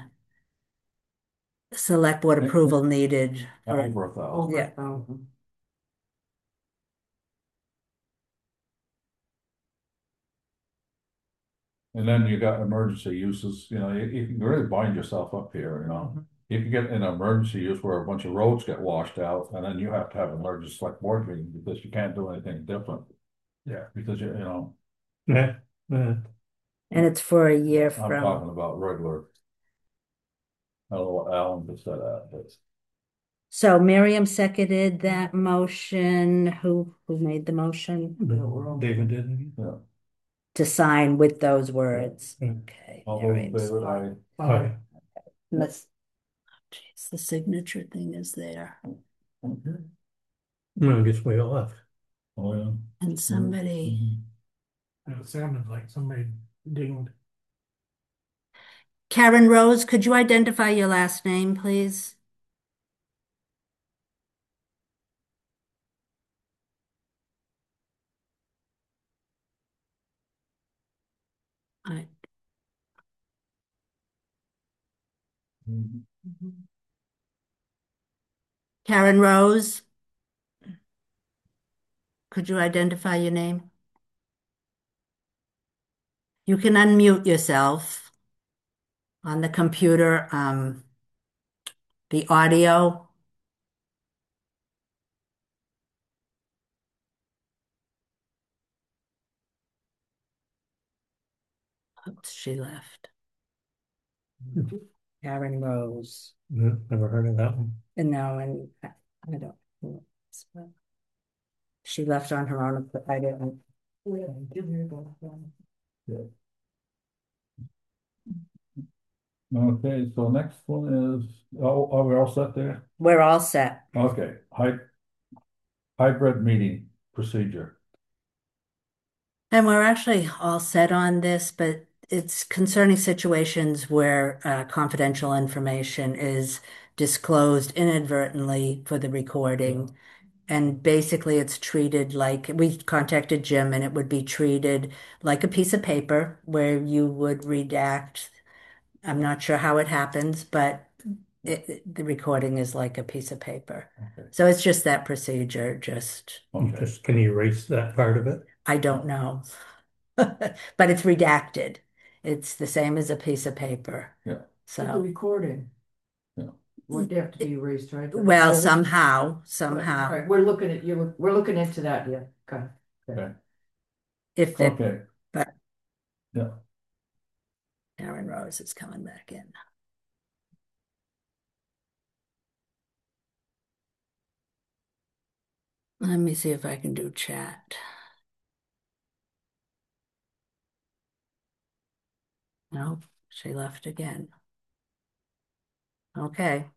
Select board approval needed for, Over a thousand. Over a Yeah. thousand. And then you got emergency uses, you know, you, you can really bind yourself up here, you know. You can get an emergency use where a bunch of roads get washed out, and then you have to have an emergency select board meeting because you can't do anything different. Yeah. Because you, you know, Yeah. Yeah. and it's for a year I'm from, talking about regular. I don't know what Alan just said that, but so Miriam seconded that motion. Who, who made the motion? David did. yeah. To sign with those words. Yeah. Okay. All those in Miriam's- favor, aye. Aye. Let's, geez, the signature thing is there. Okay. I guess we all left. Oh, yeah. And somebody, It sounded like somebody dinged. Karen Rose, could you identify your last name, please? I, Mhm. Karen Rose? Could you identify your name? You can unmute yourself on the computer, um, the audio. Oops, she left. Karen Rose. Yeah, never heard of that one. And now, and I I don't. know. She left on her own, but I didn't. Okay, so next one is, oh, are we all set there? We're all set. Okay, hy- hybrid meeting procedure. And we're actually all set on this, but it's concerning situations where uh, confidential information is disclosed inadvertently for the recording. And basically, it's treated like, we contacted Jim, and it would be treated like a piece of paper where you would redact. I'm not sure how it happens, but it, it- the recording is like a piece of paper. Okay. So it's just that procedure, just, Okay, Just, can you erase that part of it? I don't know. But it's redacted. It's the same as a piece of paper. Yeah. The So, recording. Yeah. Would have to be erased, right? well, Yeah. somehow, All somehow, right, we're looking at you, we're looking into that, yeah, okay. okay, if it, okay. but- Yeah, Aaron Rose is coming back in. Let me see if I can do chat. No, she left again. Okay,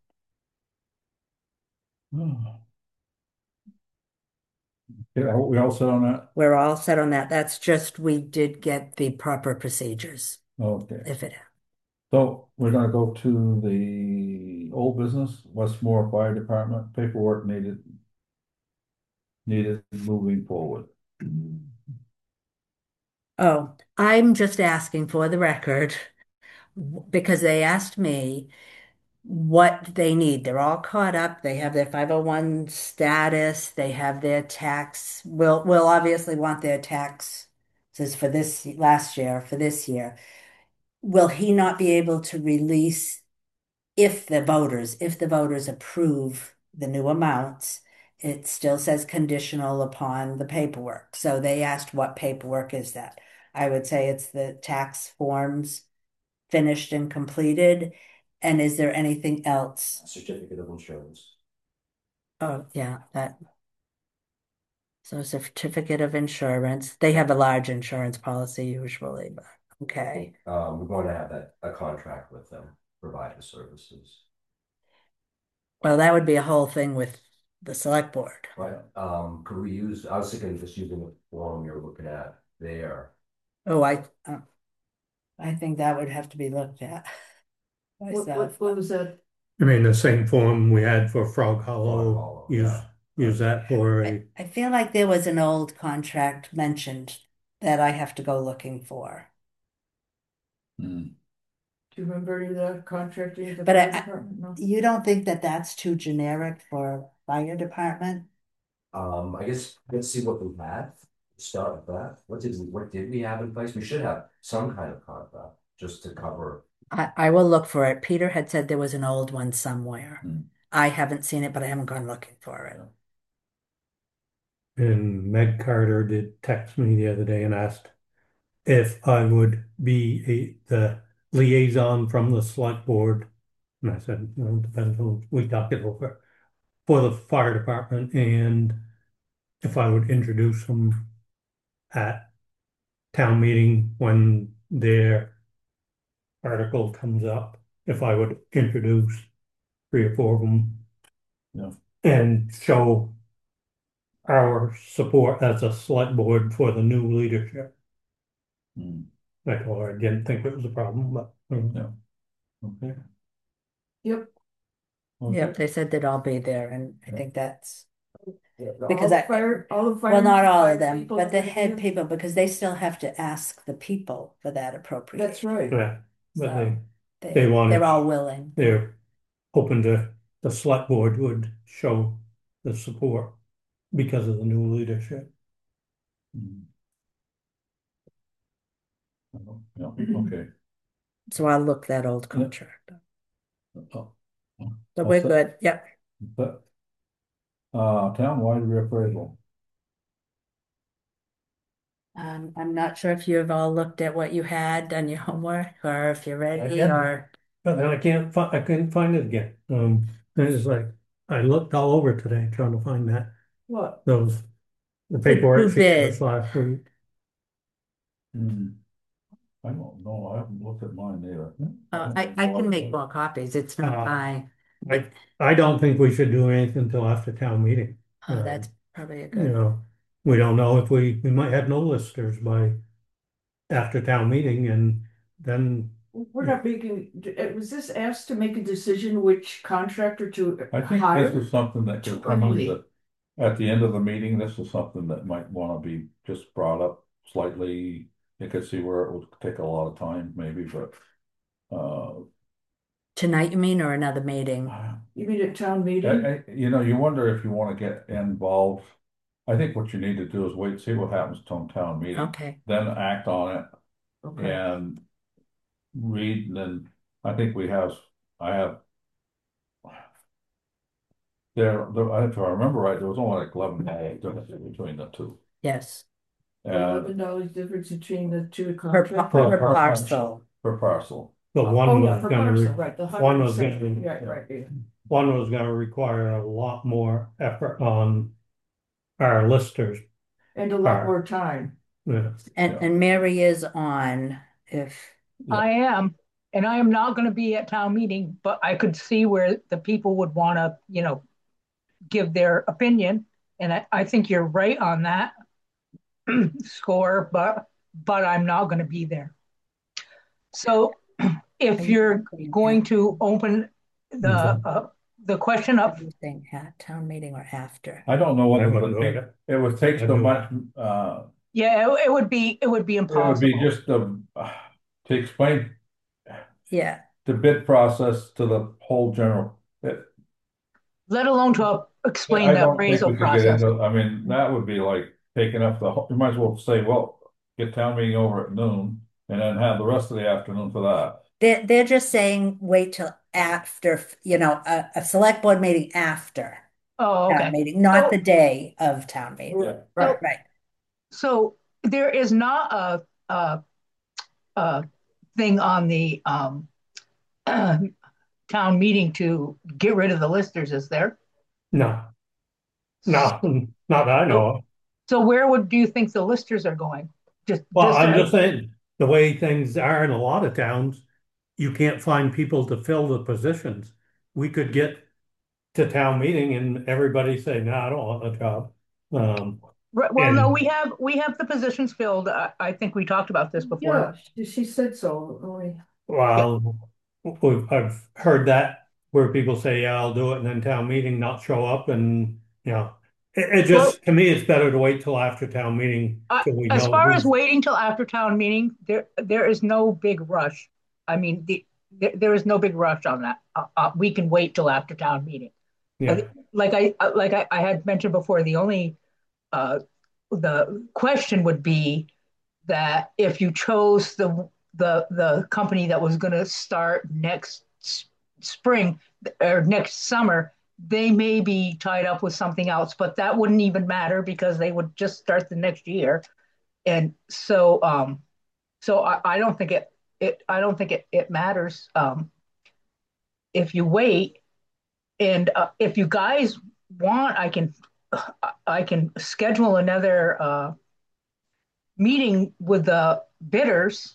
yeah, are we all set on that? we're all set on that. That's just, we did get the proper procedures, Okay, if it, so we're gonna go to the old business, Westmore Fire Department, paperwork needed. Needed moving forward. oh, I'm just asking for the record because they asked me what they need. They're all caught up. They have their five oh one status. They have their tax. Will will obviously want their taxes for this last year, for this year. Will he not be able to release if the voters, if the voters approve the new amounts? It still says conditional upon the paperwork. So they asked, what paperwork is that? I would say it's the tax forms finished and completed. And is there anything else? Certificate of insurance. Oh, yeah, that. So certificate of insurance. They have a large insurance policy usually, but okay. Um, we're going to have that, a contract with them, provide the services. Well, that would be a whole thing with the select board. Right, um, could we use, I was thinking of just using the form you're looking at there. Oh, I, uh, I think that would have to be looked at What, myself. what, what was that? I mean, the same form we had for Frog Frog Hollow, Hollow, use, yeah. use that for I, a, I feel like there was an old contract mentioned that I have to go looking for. Hmm. Do you remember any of that contract? in the But I- fire department? No? You don't think that that's too generic for fire department? Um, I guess, let's see what we had, start with that. What did, we what did we have in place? We should have some kind of contract, just to cover. I, I will look for it. Peter had said there was an old one somewhere. Hmm. I haven't seen it, but I haven't gone looking for it. and Meg Carter did text me the other day and asked if I would be a, the liaison from the select board. And I said, well, it depends on, we talked it over for the fire department and if I would introduce them at town meeting when their article comes up, if I would introduce three or four of them. Yeah. And show our support as a select board for the new leadership. Hmm. I told her I didn't think it was a problem, but. um, Yeah. Okay. Yep. Yep, Okay. they said they'd all be there, and I Yeah. think that's All because the I, fire, all the fire. well, not all fire of them, people but the are gonna be head here? people, because they still have to ask the people for that appropriation. That's right. Yeah, but So they, they, they wanted- they're all willing. they're hoping to, the select board would show the support because of the new leadership. Hmm. Yeah, okay. So I'll look that old Yeah. contract. Oh, But All we're set. good. Yep. But, uh, townwide reappraisal. Um, I'm not sure if you've all looked at what you had, done your homework, or if you're ready, did. or But then I can't fi- I couldn't find it again. Um, and it's like, I looked all over today trying to find that, What? those, the paperwork who she gave bid? us last week. Hmm. I don't know, I haven't looked at mine either. uh, I, I can make more copies. It's not Uh, mine. I, I don't think we should do anything until after town meeting. Oh, uh, that's probably a You good. know, we don't know if we, we might have no listers by after town meeting and then, We're not making, uh, was this asked to make a decision which contractor to I think this hire? is something that could Too come early. up at the end of the meeting. This is something that might want to be just brought up slightly. You could see where it would take a lot of time, maybe, but uh, Tonight, you mean, or another meeting? I, You mean at town meeting? I- you know, you wonder if you want to get involved. I think what you need to do is wait, see what happens to town meeting, Okay. then act on it Okay. and read. And then I think we have, I have. There, there, if I remember right, there was only like eleven dollars difference between the two. Yes. And Eleven dollars difference between the two Per, contracts. per per parcel. per parcel. the Oh, one yeah, was per gonna, parcel, re- right, the one was hundred percent, gonna- right, right, yeah. one was gonna require a lot more effort on our listers. And a lot Are- more time. Yeah. And, Yeah. and Mary is on if, I am, and I am not going to be at town meeting, but I could see where the people would want to, you know, give their opinion. And I, I think you're right on that score, but but I'm not going to be there. So if you're going to open the uh, the question up, thing at town meeting or after. I don't know what I it wouldn't would take, know that. it would take I so don't- much, uh, yeah, it, it would be it would be it would impossible. be just, um, to explain. Yeah. the bid process to the whole general. It, Let alone to explain I the don't think appraisal we could get process. into, I mean, that would be like taking up the, whole- you might as well say, well, get town meeting over at noon and then have the rest of the afternoon for that. They're, they're just saying wait till after, you know, a, a select board meeting after Oh, town okay. meeting, not So, the day of town meeting. Yeah. Right. so, Right. so there is not a, a, a thing on the um, town meeting to get rid of the listers, is there? No, no, not that I know So, of. so where would do you think the listers are going? Just, Well, just I'm out, just saying, the way things are in a lot of towns, you can't find people to fill the positions. We could get to town meeting and everybody say, no, I don't want a job. Um, right, well, no, we and have, we have the positions filled. I, I think we talked about this before. Yeah, she, she said so. Only Yeah. well, we've, I've heard that where people say, yeah, I'll do it, and then town meeting not show up, and you know, it, it Well, just to me, it's better to wait till after town meeting I, till we as know far as who's. waiting till after town meeting, there there is no big rush. I mean, the there, there is no big rush on that. Uh, uh, we can wait till after town meeting. Uh, Yeah, like I uh, like I, I had mentioned before, the only uh, the question would be that if you chose the the the company that was going to start next s- spring or next summer, they may be tied up with something else, but that wouldn't even matter because they would just start the next year. And so um so I, I don't think it it I don't think it, it matters um if you wait. And uh, if you guys want, I can I can schedule another uh meeting with the bidders,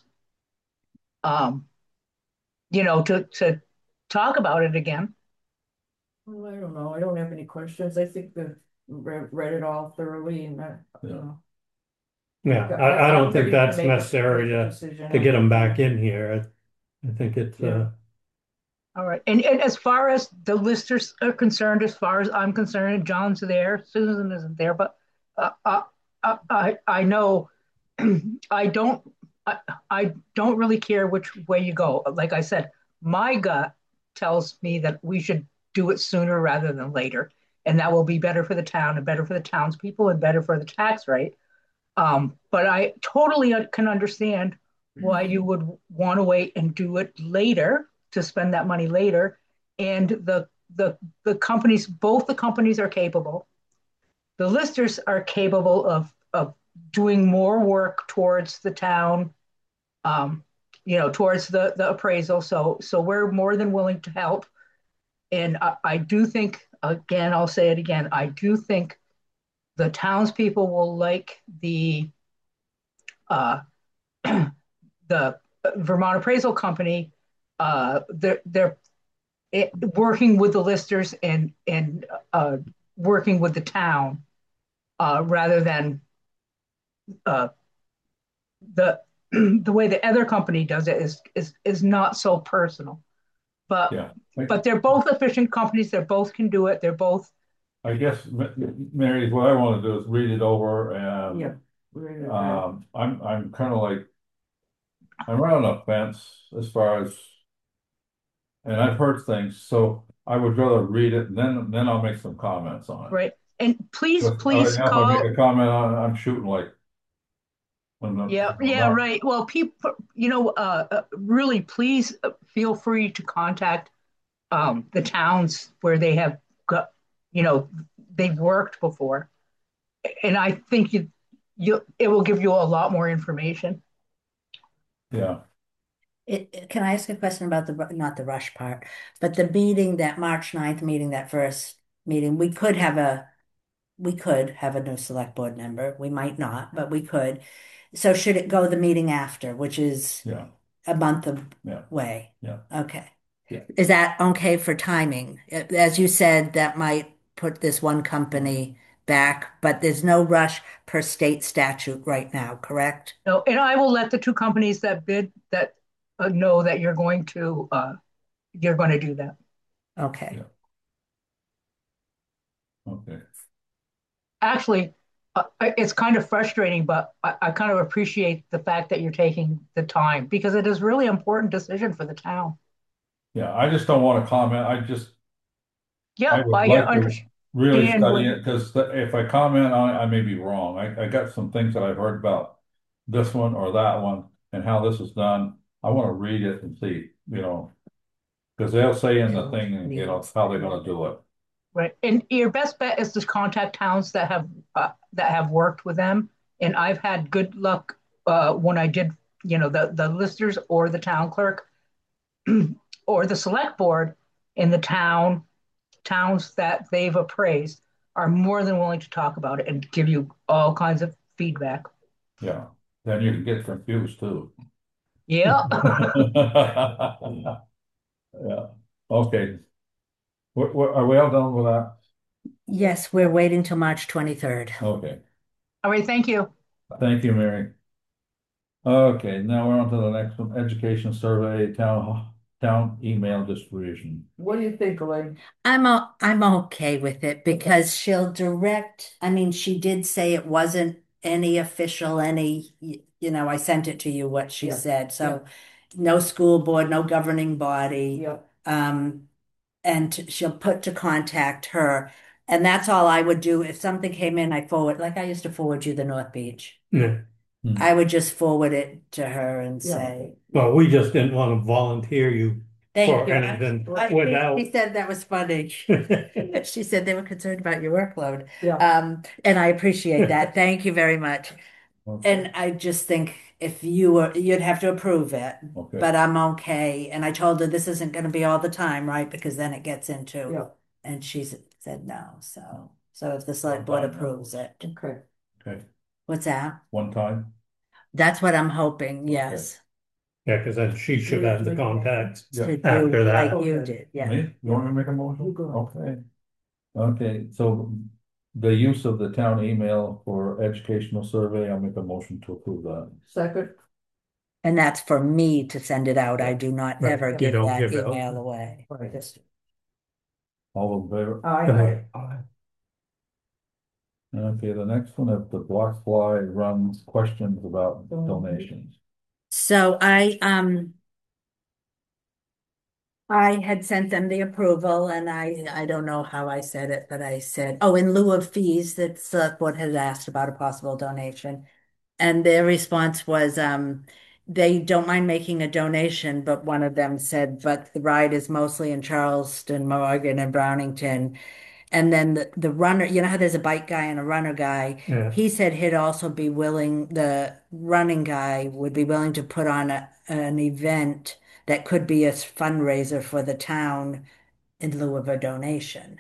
um you know, to to talk about it again. well, I don't know. I don't have any questions. I think the read, read it all thoroughly and uh, you Yeah. know. yeah. I, I, I don't I'm think ready to that's make a, necessary make a to decision to on get them it. back in here. I, I think it's Yeah. uh, All right. And, and as far as the listers are concerned, as far as I'm concerned, John's there, Susan isn't there, but uh, uh, uh, I I know I don't I, I don't really care which way you go. Like I said, my gut tells me that we should do it sooner rather than later, and that will be better for the town and better for the townspeople and better for the tax rate. Um, but I totally can understand why you would want to wait and do it later to spend that money later. And the the the companies, both the companies are capable. The listers are capable of of doing more work towards the town, um, you know, towards the the appraisal. So so we're more than willing to help. And I, I do think, again, I'll say it again, I do think the townspeople will like the uh, the Vermont Appraisal Company. Uh, they're they're it, working with the listers and and uh, working with the town uh, rather than uh, the the way the other company does it is is is not so personal. But Yeah. I, but they're both efficient companies. They both can do it. They're both I guess, M- Mary, what I want to do is read it over and Yeah. Read it, right. um, I'm, I'm kind of like, I'm right on the fence as far as, and I've heard things, so I would rather read it and then, then I'll make some comments on it. right. And please, But right please now, if I make call. a comment on it, I'm shooting like, I'm not, Yeah, I'm yeah, not, right. Well, people, you know, uh, uh, really, please uh, feel free to contact um, the towns where they have got, you know, they've worked before, and I think you, you, it will give you a lot more information. yeah, It, it- can I ask a question about the, ru- not the rush part, but the meeting, that March ninth meeting, that first meeting, we could have a, we could have a new select board member. We might not, but we could. So should it go the meeting after, which is yeah, a month yeah, away? yeah. Okay. Yeah. Is that okay for timing? As you said, that might put this one company back, but there's no rush per state statute right now, correct? No, and I will let the two companies that bid that uh, know that you're going to uh, you're going to do that. Okay. Yeah. Okay. Actually, uh, it's kind of frustrating, but I, I kind of appreciate the fact that you're taking the time because it is really important decision for the town. Yeah, I just don't want to comment. I just, I Yep, would I like to really understand study what, it because if I comment on it, I may be wrong. I, I got some things that I've heard about this one or that one and how this is done. I want to read it and see, you know, because they'll say in the thing, you know, how they're gonna do it. right. And your best bet is to contact towns that have uh, that have worked with them. And I've had good luck uh, when I did, you know, the the listers or the town clerk or the select board in the town towns that they've appraised are more than willing to talk about it and give you all kinds of feedback. Yeah, then you can get confused too. Yeah. Yeah, okay. We're, we're- are we all done with that? Yes, we're waiting till March twenty-third. Okay, All right. Thank you. thank you, Mary. Okay, now we're on to the next one, education survey, town, town email distribution. What do you think, Elaine? I'm o- I'm okay with it because she'll direct, I mean, she did say it wasn't any official, any, y- you know, I sent it to you what she Yeah, said. So no school board, no governing body. Yeah, Um, and t- she'll put to contact her. And that's all I would do. If something came in, I forward, like I used to forward you the North Beach. Yeah. Hmm. I would just forward it to her and Yeah. say, Well, we just didn't want to volunteer you thank for you. I- anything I- without. She said that was funny. She said they were concerned about your workload. yeah. Um, and I appreciate that. Thank you very much. Okay, And I just think if you were, you'd have to approve it, okay, but I'm okay. And I told her this isn't going to be all the time, right? Because then it gets Yeah. into, and she s- said no. So, so if the select board One time, no. approves it, Okay. okay, what's that? one time, That's what I'm hoping. Yes. Yeah, because then she should have the contacts Yeah. To do after that. like you Okay. did. Yeah. me, you want me to make a motion? You go. Okay. Okay, so the use of the town email for educational survey, I'll make a motion to approve that. Second, And that's for me to send it out. I do not Right. ever You give don't that give it out. email away. Right. Just- All in favor? I, Aye. Okay, the next one is the Black Fly runs questions about donations. So I, um, I had sent them the approval and I, I don't know how I said it, but I said, oh, in lieu of fees, that select board had asked about a possible donation. And their response was, um, they don't mind making a donation, but one of them said, but the ride is mostly in Charleston, Morgan, and Brownington. And then the, the runner, you know how there's a bike guy and a runner guy? Yeah. He said he'd also be willing, the running guy would be willing to put on a, an event that could be a fundraiser for the town in lieu of a donation.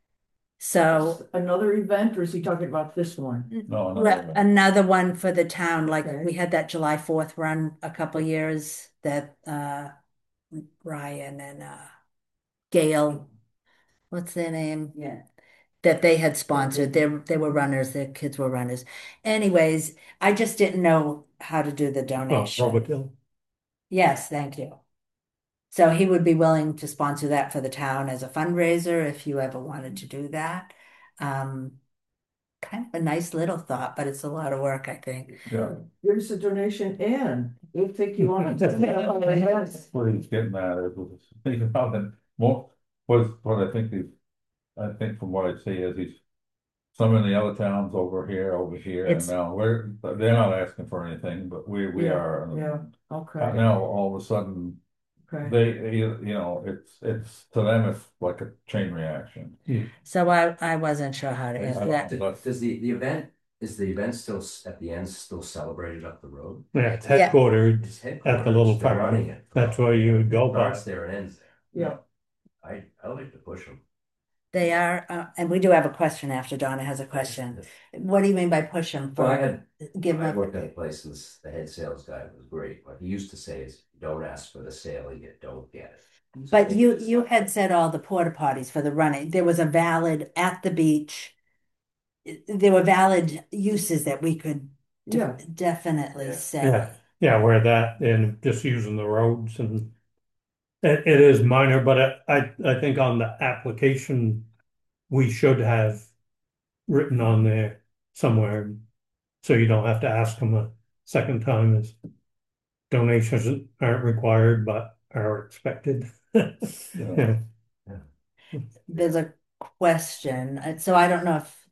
So another event, or is he talking about this one? No, another well, event. another one for the town, like Okay. we had that July fourth run a couple years that uh Ryan and uh Gail, what's their name? Yeah. That they had sponsored. They they were runners, their kids were runners. Anyways, I just didn't know how to do the Oh, donation. Robert Hill. Yes, thank you. So he would be willing to sponsor that for the town as a fundraiser if you ever wanted to do that. Um, kind of a nice little thought, but it's a lot of work, I think. Yeah, Give us a donation and we'll take you on. Yes. what he's getting at is, you know, that more, what, what I think is, I think from what I see is he's some in the other towns over here, over here, and It's- now we're, they're not asking for anything, but we, we Yeah, are. and Yeah, okay, Now, all of a sudden, okay. they, you you know, it's, it's, to them, it's like a chain reaction. So I, I wasn't sure how to I answer don't that. know, but- Does the, the event, is the event still, s- at the end, still celebrated up the road? Yeah, it's Yeah. headquartered It's at the little headquarters, they're running farm. it. That's where you would go It by. starts there and ends there. Yeah. I, I like to push them. They are, uh, and we do have a question after Donna has a question. What do you mean by push them Well, I for? had, Give I them, worked at a place and this- the head sales guy was great. What he used to say is, don't ask for the sale, you don't get it. but you, you had said all the porta potties for the running. There was a valid at the beach. There were valid uses that we could de- Yeah. definitely Yeah. say. Yeah, yeah, where that and just using the roads and it, it is minor, but I, I, I think on the application, we should have written on there somewhere, so you don't have to ask them a second time. Is donations aren't required but are expected. Yeah. There's a question, uh, so I don't know if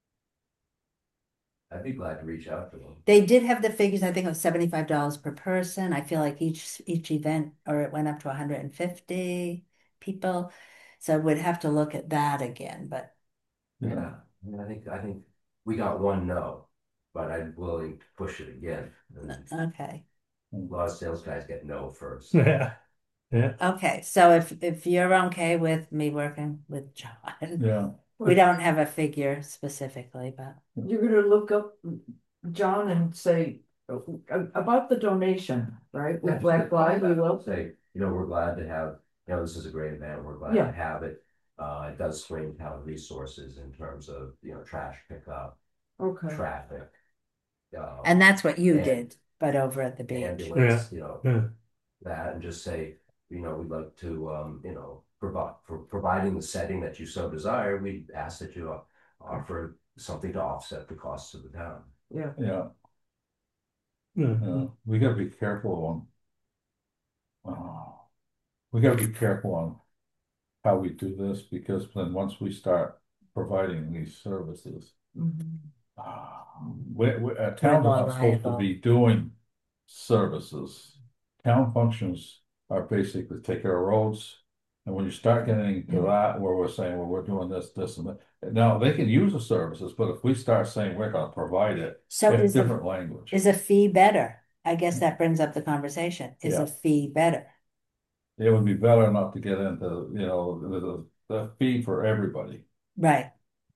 I'd be glad to reach out to them. they did have the figures. I think it was seventy-five dollars per person. I feel like each each event, or it went up to one hundred fifty people. So we'd have to look at that again, but Yeah, I mean, I think, I think we got one no, but I'm willing to push it again. And okay. a lot of sales guys get no first. Yeah. Yeah. Okay, so if if you're okay with me working with John, Yeah, we don't have a figure specifically, but You're gonna look up John and say uh, about the donation, right? With Black Flag, we will. Say, you know, we're glad to have, you know, this is a great event, we're glad Yeah. to have it. Uh, it does swing town resources in terms of, you know, trash pickup, Okay. traffic. uh, and that's what you And- did, but over at the beach. ambulance, you know, Yeah. that, and just say, you know, we'd like to, um, you know, provide, for providing the setting that you so desire, we ask that you uh, offer something to offset the costs of the town. Yeah. yeah, Yeah. yeah. We gotta be careful on. uh, We gotta be careful on how we do this, because then once we start providing these services, Mhm. uh, we, we, uh, towns We're are not supposed to liable. be doing services. Town functions are basically take care of roads. And when you start getting to that, where we're saying, well, we're doing this, this, and that, now they can use the services, but if we start saying we're gonna provide it, So it's is a, different language. is a fee better? I guess that brings up the conversation. Is Yeah. a fee better? It would be better not to get into, you know, the, the fee for everybody. Right.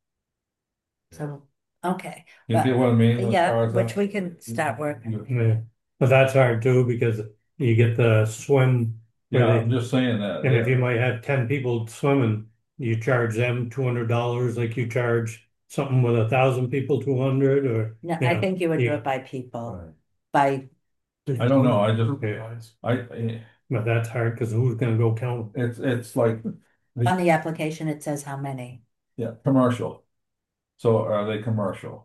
So, okay, You But- get what I mean? as far yeah, as which that? we can start working. You- Yeah. But that's hard too, because you get the swim. where Yeah, they- I'm just saying that. And if yeah. you might have ten people swimming, you charge them two hundred dollars like you charge something with a thousand people two hundred, or No, you I know, think you would do you- it by people, Right. by, I don't know, I just, Okay. I, I- But that's hard because who's gonna go count? it's, it's like, on the application, it says how many. yeah, commercial. So are they commercial?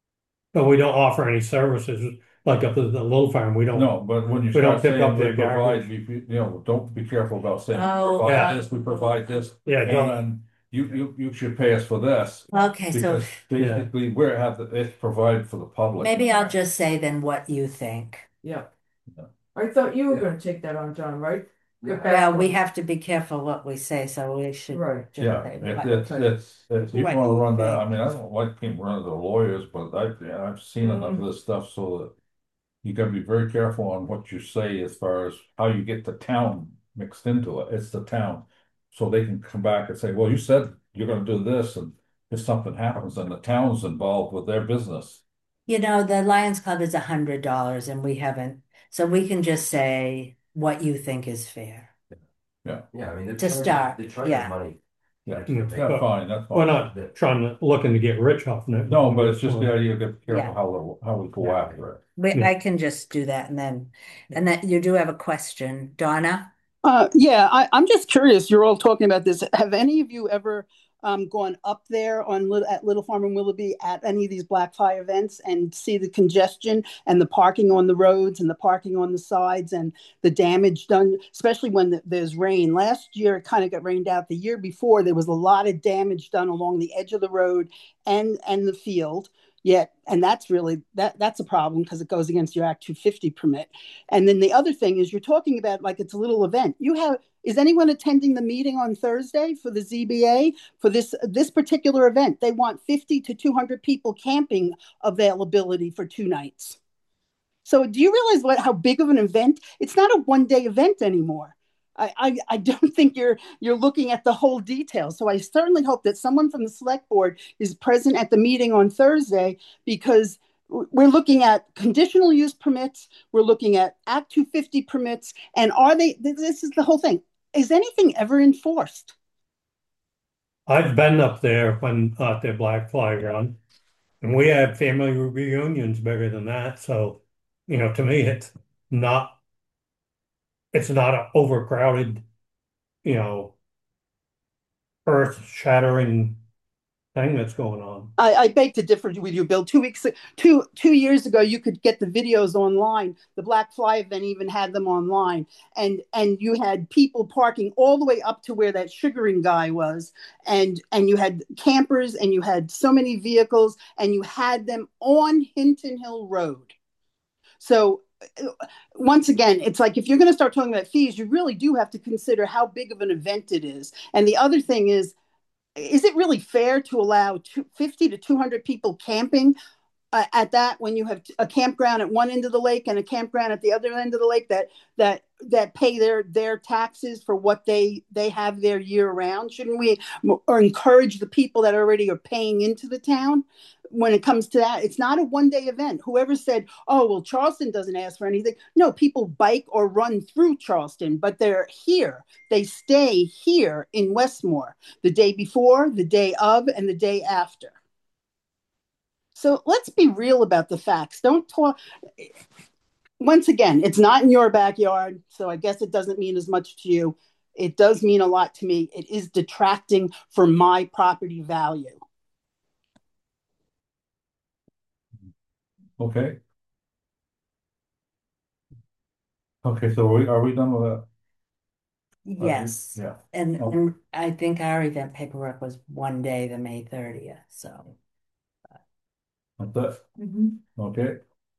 But we don't offer any services like up at the little farm. We don't. No, but when you We don't start pick up saying we their provide, garbage. we- we- you know, don't be careful about saying, we Oh, yeah. provide this, we provide this. Yeah, And don't- then you, you, you should pay us for this. Okay, so Because basically, we're have, the- it's provided for the public. maybe I'll just say then what you think. Yeah. Yeah. I thought you were Yeah. gonna take that on, John, right? Get back Well, to we him. have to be careful what we say, so we should. Right. just Yeah, say it- what- it's, it's, it's, you What wanna you run that, I think. mean, I don't like people running to lawyers, but I, yeah, I've seen enough of this stuff so that you gotta be very careful on what you say as far as how you get the town mixed into it. It's the town. So they can come back and say, well, you said you're gonna do this, and if something happens, then the town's involved with their business. You know, the Lions Club is a hundred dollars and we haven't, so we can just say what you think is fair. Yeah, I mean, they're To charging, start, they're charging yeah. money. Yeah, Yeah. yeah, fine, that's We're fine. not trying to, looking to get rich off it. No, but it's just the idea of get Yeah. careful how, how we go Yeah. after it. We, Yeah. I can just do that and then, and that you do have a question, Donna? Uh, yeah, I, I'm just curious. You're all talking about this. Have any of you ever um, gone up there on Lit- at Little Farm and Willoughby at any of these Black Fly events and see the congestion and the parking on the roads and the parking on the sides and the damage done, especially when the, there's rain? Last year, it kind of got rained out. The year before, there was a lot of damage done along the edge of the road and and the field. Yet, and that's really that that's a problem because it goes against your Act two fifty permit. And then the other thing is you're talking about like it's a little event. You have is anyone attending the meeting on Thursday for the Z B A for this this particular event? They want fifty to two hundred people camping availability for two nights. So do you realize what how big of an event? It's not a one day event anymore. I, I, I don't think you're you're looking at the whole detail. So I certainly hope that someone from the select board is present at the meeting on Thursday, because we're looking at conditional use permits, we're looking at Act two fifty permits, and are they, this is the whole thing. Is anything ever enforced? I've been up there when at the Black Fly Run, and we had family reunions bigger than that. So, you know, to me, it's not it's not an overcrowded, you know, earth shattering thing that's going on. I, I beg to differ with you, Bill. Two weeks, two two years ago, you could get the videos online. The Black Fly event even had them online, and and you had people parking all the way up to where that sugaring guy was, and and you had campers, and you had so many vehicles, and you had them on Hinton Hill Road. So once again, it's like if you're going to start talking about fees, you really do have to consider how big of an event it is. And the other thing is, is it really fair to allow two, fifty to two hundred people camping uh, at that when you have a campground at one end of the lake and a campground at the other end of the lake that that that pay their their taxes for what they they have there year round? Shouldn't we or encourage the people that already are paying into the town? When it comes to that, it's not a one day event. Whoever said, oh, well, Charleston doesn't ask for anything. No, people bike or run through Charleston, but they're here. They stay here in Westmore the day before, the day of, and the day after. So let's be real about the facts. Don't talk. Once again, it's not in your backyard, so I guess it doesn't mean as much to you. It does mean a lot to me. It is detracting from my property value. Okay. Okay, so are we, are we done with that? Yes. Yeah. And, Oh. and I think our event paperwork was one day, the May thirtieth, so. That's it? Mhm. Okay.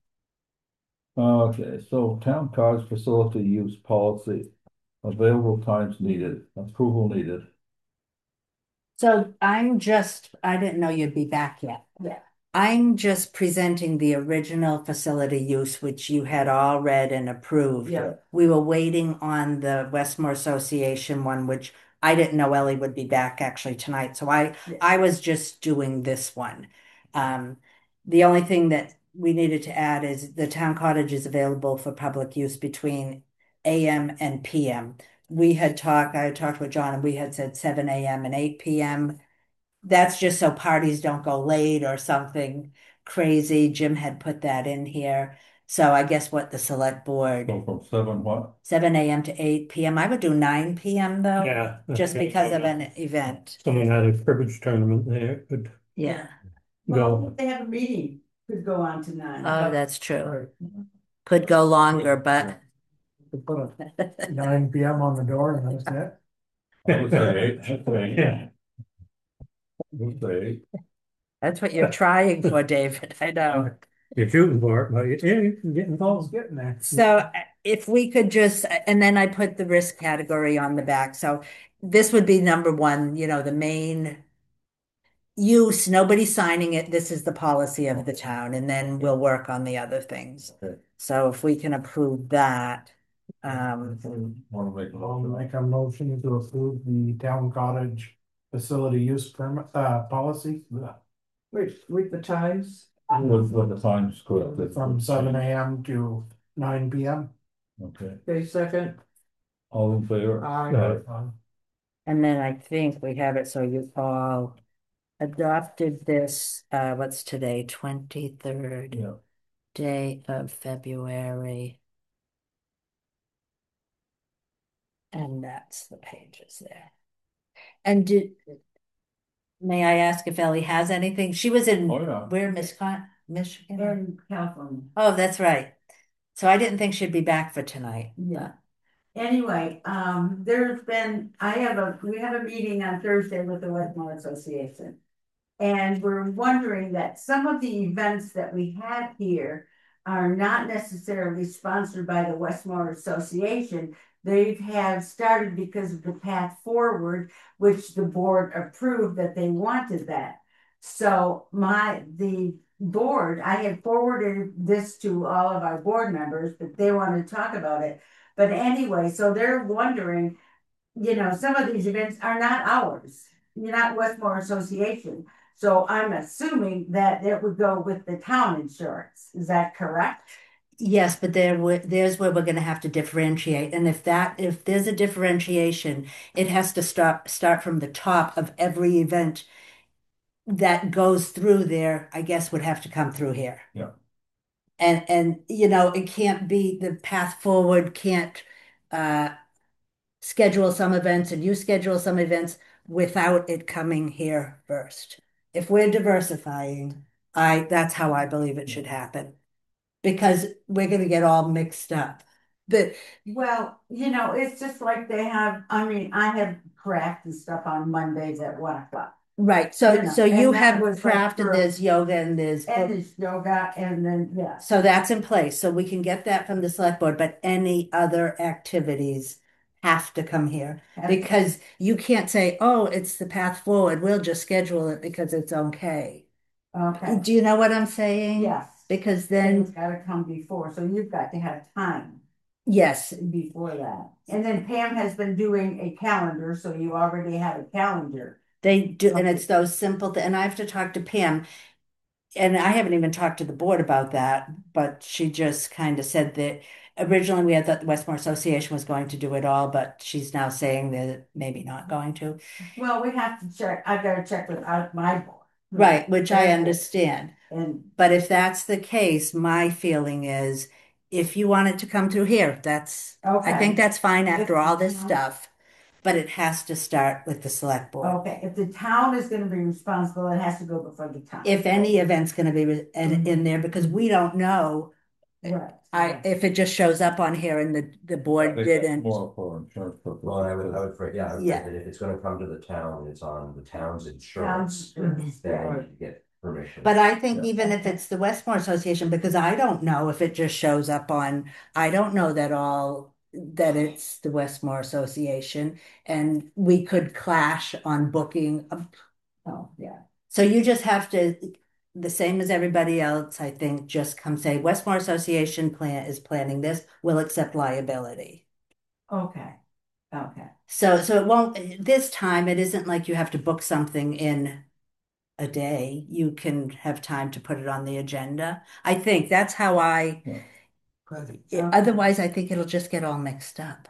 Okay, so town cottage facility use policy, available times needed, approval needed. So I'm just, I didn't know you'd be back yet. Yeah. I'm just presenting the original facility use, which you had all read and approved. Yeah. We were waiting on the Westmore Association one, which I didn't know Ellie would be back actually tonight. So I, Yeah. I was just doing this one. Um, the only thing that we needed to add is the town cottage is available for public use between A M and P M. We had talked, I had talked with John and we had said seven A M and eight P M. That's just so parties don't go late or something crazy. Jim had put that in here. So I guess what the select board, So from seven what? seven A M to eight P M. I would do nine P M though, Yeah. just because of an event. Someone had a cribbage tournament there, it could Yeah. go. If they have a meeting, could go on to nine. Oh, that's true. Could go longer, but nine P M on the door and that's it. I would say eight, I'd say eight. Yeah. I would say eight. that's what you're trying for, David. I know. You're shooting for it, but you, yeah, you can get Paul's involved. getting there. So uh, if we could just, and then I put the risk category on the back. So this would be number one, you know, the main use, nobody signing it. This is the policy of the town, and then we'll work on the other things. Okay. So if we can approve that, um, Want to make a I'll motion? make a motion to approve the town cottage facility use permit, uh, policy. With, with the times. With, with the times correct. From seven A M to nine P M. Okay, Okay, second. all in favor? Aye. and then I think we have it so you all adopted this, uh, what's today, twenty-third Yeah. day of February. And that's the pages there. And did, may I ask if Ellie has anything? She was in, Oh, yeah. where, Miscon, Michigan? In California. Oh, that's right. So I didn't think she'd be back for tonight. Yeah. Anyway, um, there's been, I have a, we have a meeting on Thursday with the Westmore Association. And we're wondering that some of the events that we have here are not necessarily sponsored by the Westmore Association. They have started because of the path forward, which the board approved that they wanted that. So my, the board, I had forwarded this to all of our board members, but they want to talk about it. But anyway, so they're wondering, you know, some of these events are not ours. You're not Westmore Association. So I'm assuming that it would go with the town insurance. Is that correct? Yes, but there, wo- there's where we're gonna have to differentiate. And if that, if there's a differentiation, it has to start, start from the top of every event that goes through there, I guess would have to come through here. Yeah. And, and, you know, it can't be, the path forward can't, uh, schedule some events and you schedule some events without it coming here first. if we're diversifying, I, that's how I believe it should happen. Because we're gonna get all mixed up. But Well, you know, it's just like they have, I mean, I have craft and stuff on Mondays at one o'clock. right, You so know, so you and that have was like craft and for- there's yoga and there's And it's yoga and then, yeah. so that's in place. So we can get that from the select board, but any other activities have to come here. Because you can't say, oh, it's the path forward. We'll just schedule it because it's okay. Okay, Do you know what I'm saying? yes. Because Then it's then, gotta come before, so you've got to have time yes, before that. And then Pam has been doing a calendar, so you already have a calendar. they do, and it's those simple, th- and I have to talk to Pam. And I haven't even talked to the board about that, but she just kind of said that originally we had thought the Westmore Association was going to do it all, but she's now saying that maybe not going to. Well, we have to check, I've gotta check with out my board. Right, which I Their board. understand. And But if that's the case, my feeling is if you want it to come through here, that's, I Okay. think that's fine after If all the this town- stuff. But it has to start with the select board. Okay, if the town is gonna be responsible, it has to go before the town. If any event's gonna be re- in, in there, because we don't know. Right. I, if it just shows up on here and the, the I board think that's didn't. more for insurance purposes. Well, I would, I would, afraid- yeah, I would Yeah. afraid that if it's gonna come to the town, and it's on the town's Town's insurance, insurance, then yeah. you should get permission. But I think Yeah. even if it's the Westmore Association, because I don't know if it just shows up on, I don't know that all, that it's the Westmore Association, and we could clash on booking. Oh, yeah. So you just have to, the same as everybody else, I think, just come say, Westmore Association plan is planning this, we'll accept liability. Okay, okay. So, so it won't, this time, it isn't like you have to book something in a day. You can have time to put it on the agenda. I think that's how I, Yeah. Yeah, otherwise I think it'll just get all mixed up.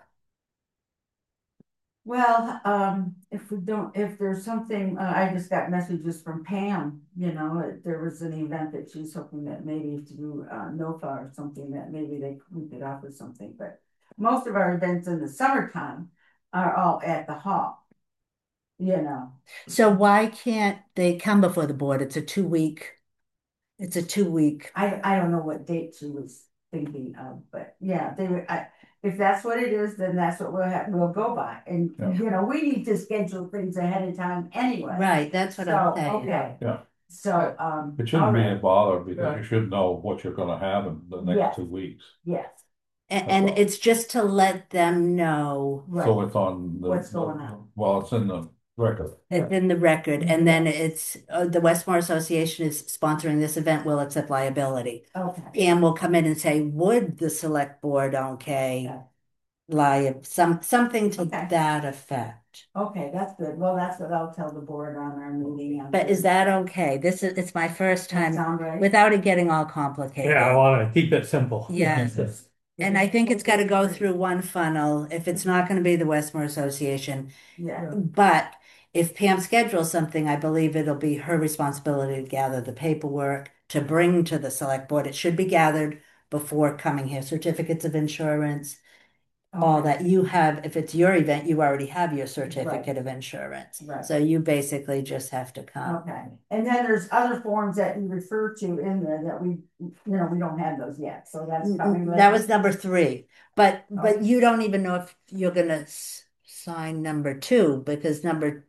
Well, um, if we don't, if there's something, uh, I just got messages from Pam, you know, uh, there was an event that she's hoping that maybe to do, uh, NOFA or something that maybe they we could offer something, but most of our events in the summertime are all at the hall, you know. So why can't they come before the board? It's a two week, it's a two week. I, I don't know what date she was thinking of, but yeah, they were, I, if that's what it is, then that's what we'll have, we'll go by. And, Yeah. you know, we need to schedule things ahead of time anyway. Right, that's what I'm So, saying. okay. Yeah. So, um. It shouldn't be all a right. bother because Right. you should know what you're gonna have in the Yes. next two weeks. Yes, And, That's and all. it's just to let them know So right. it's on the. What's going on. Well, it's in the record. it's in the record, and then it's, uh, the Westmore Association is sponsoring this event, will accept liability. Okay. Pam will come in and say, would the select board, okay, Okay. lie, some, something to Okay. that effect. Okay, that's good. Well, that's what I'll tell the board on our meeting. on But is that Thursday. okay? This is, it's my first Does that time sound right? without it getting all complicated. Yeah, I wanna keep it simple. Yes. And I think it's gotta go through one funnel, if it's not gonna be the Westmore Association. Yeah, But if Pam schedules something, I believe it'll be her responsibility to gather the paperwork to bring to the select board. It should be gathered before coming here, certificates of insurance, all Okay. that you have. If it's your event, you already have your certificate of insurance. Right. So you basically just have to come. Okay, and then there's other forms that you refer to in there that we, you know, we don't have those yet, so that's coming. That later. was number three, but, but Okay. you don't even know if you're gonna s- sign number two, because number,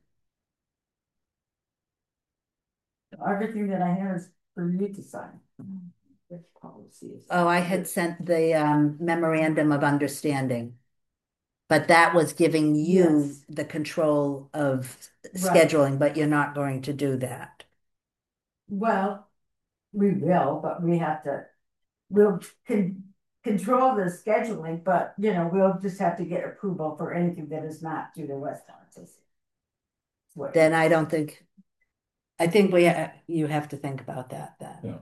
Everything that I have is for you to sign. Which policy is? oh, I had sent the um, memorandum of understanding. But that was giving you Yes. the control of Right. scheduling, but you're not going to do that. Well, we will, but we have to, we'll con- control the scheduling, but, you know, we'll just have to get approval for anything that is not due to West Texas. What- Then I don't think, I think we, ha- you have to think about that then. Yeah.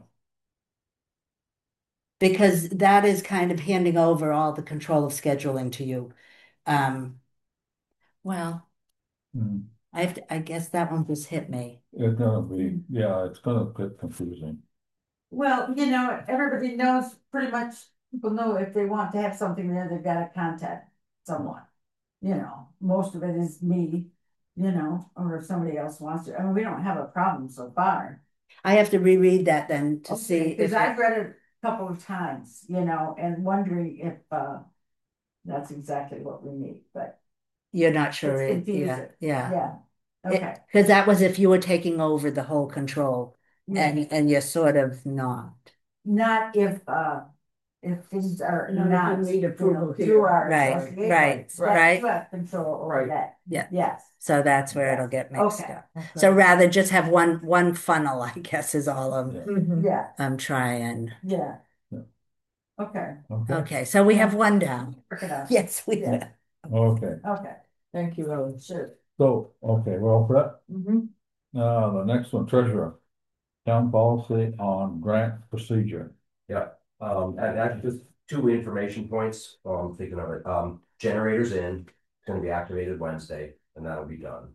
Because that is kind of handing over all the control of scheduling to you. Um, well, Hmm. I have to, I guess that one just hit me. It's gonna be, yeah, it's gonna get confusing. Well, you know, everybody knows, pretty much, people know if they want to have something there, they've gotta contact someone. You know, most of it is me, you know, or if somebody else wants to, I mean, we don't have a problem so far. I have to reread that then to see if Because I've it- read it a couple of times, you know, and wondering if, uh, that's exactly what we need, but you're not sure. it's it- Yeah, confusing. yeah. Yeah, okay, Because that was if you were taking over the whole control yeah, and, and you're sort of not. not if, uh, if things are Not if not, we need you approval know, here. through our Right, association. right, That's right. you have control over Right. that. Yeah. Yes. So that's where it'll Yes. get mixed Okay. up. So rather just have one, one funnel, I guess is all I'm, Yeah. Mhm. Yeah, I'm trying. yeah. Yeah. Okay. Okay, Okay, so we have one down. Work it out. Yes, we Yeah. do. okay, Okay, Thank you, Ellen. sure. so, okay, we're all set. Mm-hmm. Uh, the next one, treasurer. Town policy on grant procedure. Yeah, um, and that's just two information points, while I'm thinking of it, um, generators in, it's gonna be activated Wednesday, and that'll be done.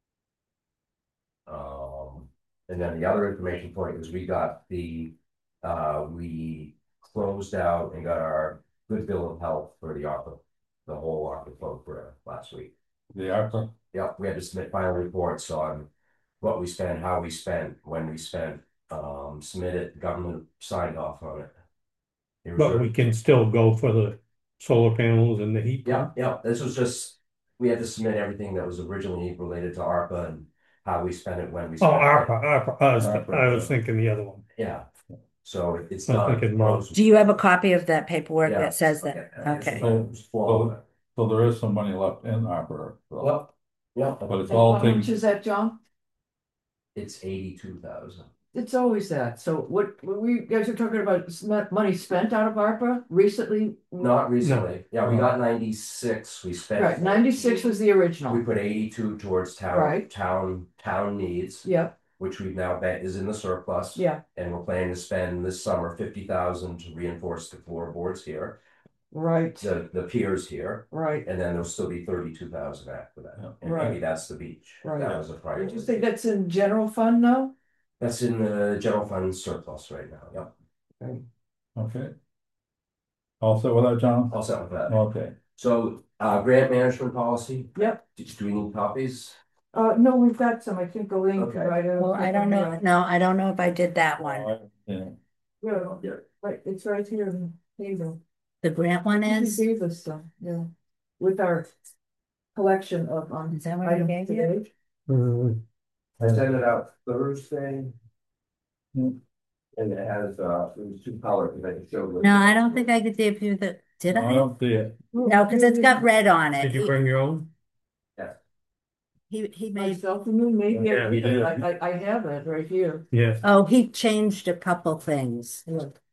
Um, and then the other information point is we got the, uh, we closed out and got our good bill of health for the ARPA, the whole ARPA program last week. The ARPA, Yeah, we had to submit final reports on what we spent, how we spent, when we spent, um, submit it, government signed off on it. It was But a- we can still go for the solar panels and the heat Yeah, pump. yeah, this was just, we had to submit everything that was originally related to ARPA and how we spent it, when we Oh, spent it. ARPA, ARPA, I was, ARPA, I was yeah. thinking the other one. Yeah, so it's I was done. thinking more. Do you have a copy of that paperwork Yeah, that says that? okay, it's Okay. done. It's full. so there is some money left in ARPA. so- Well, yeah, But it's And all how taken, much is that, John? it's eighty-two thousand. It's always that. So what, what we guys are talking about sm- money spent out of ARPA recently? Not recently, yeah, we got ninety-six, we spent. Right, ninety-six was the We original. put eighty-two towards town, Right. town, town needs. Yep, Which we've now bet is in the surplus. yeah, And we're planning to spend this summer fifty thousand to reinforce the floorboards here, right, the, the piers here. right. And then there'll still be thirty-two thousand after that, and Right. maybe that's the beach, Right. that was a priority. Did you say that's in general fund now? That's in the general fund surplus right now, yep, okay. All set with that, John? all set with that. Okay, So, uh, grant management policy, Yep. do, do we need copies? Uh, no, we've got some. I think Elaine could Okay. write a. Well, I don't know. No, I don't know if I did that one. yeah, Yeah, yeah, right, it's right here in the table. The grant one He is? gave us some, yeah, with our collection of, um. Is that what he items gave you? today. Mm, I sent it out Thursday. Hmm. And it has, uh, it was two colors that I showed. No, I don't think I could give you the, did I I? don't see it. No, because it's got red on it. Did you He- bring your own? He, he made, Myself and you, maybe, Yeah, we did. I, I, I have it right here. Yes. oh, he changed a couple things.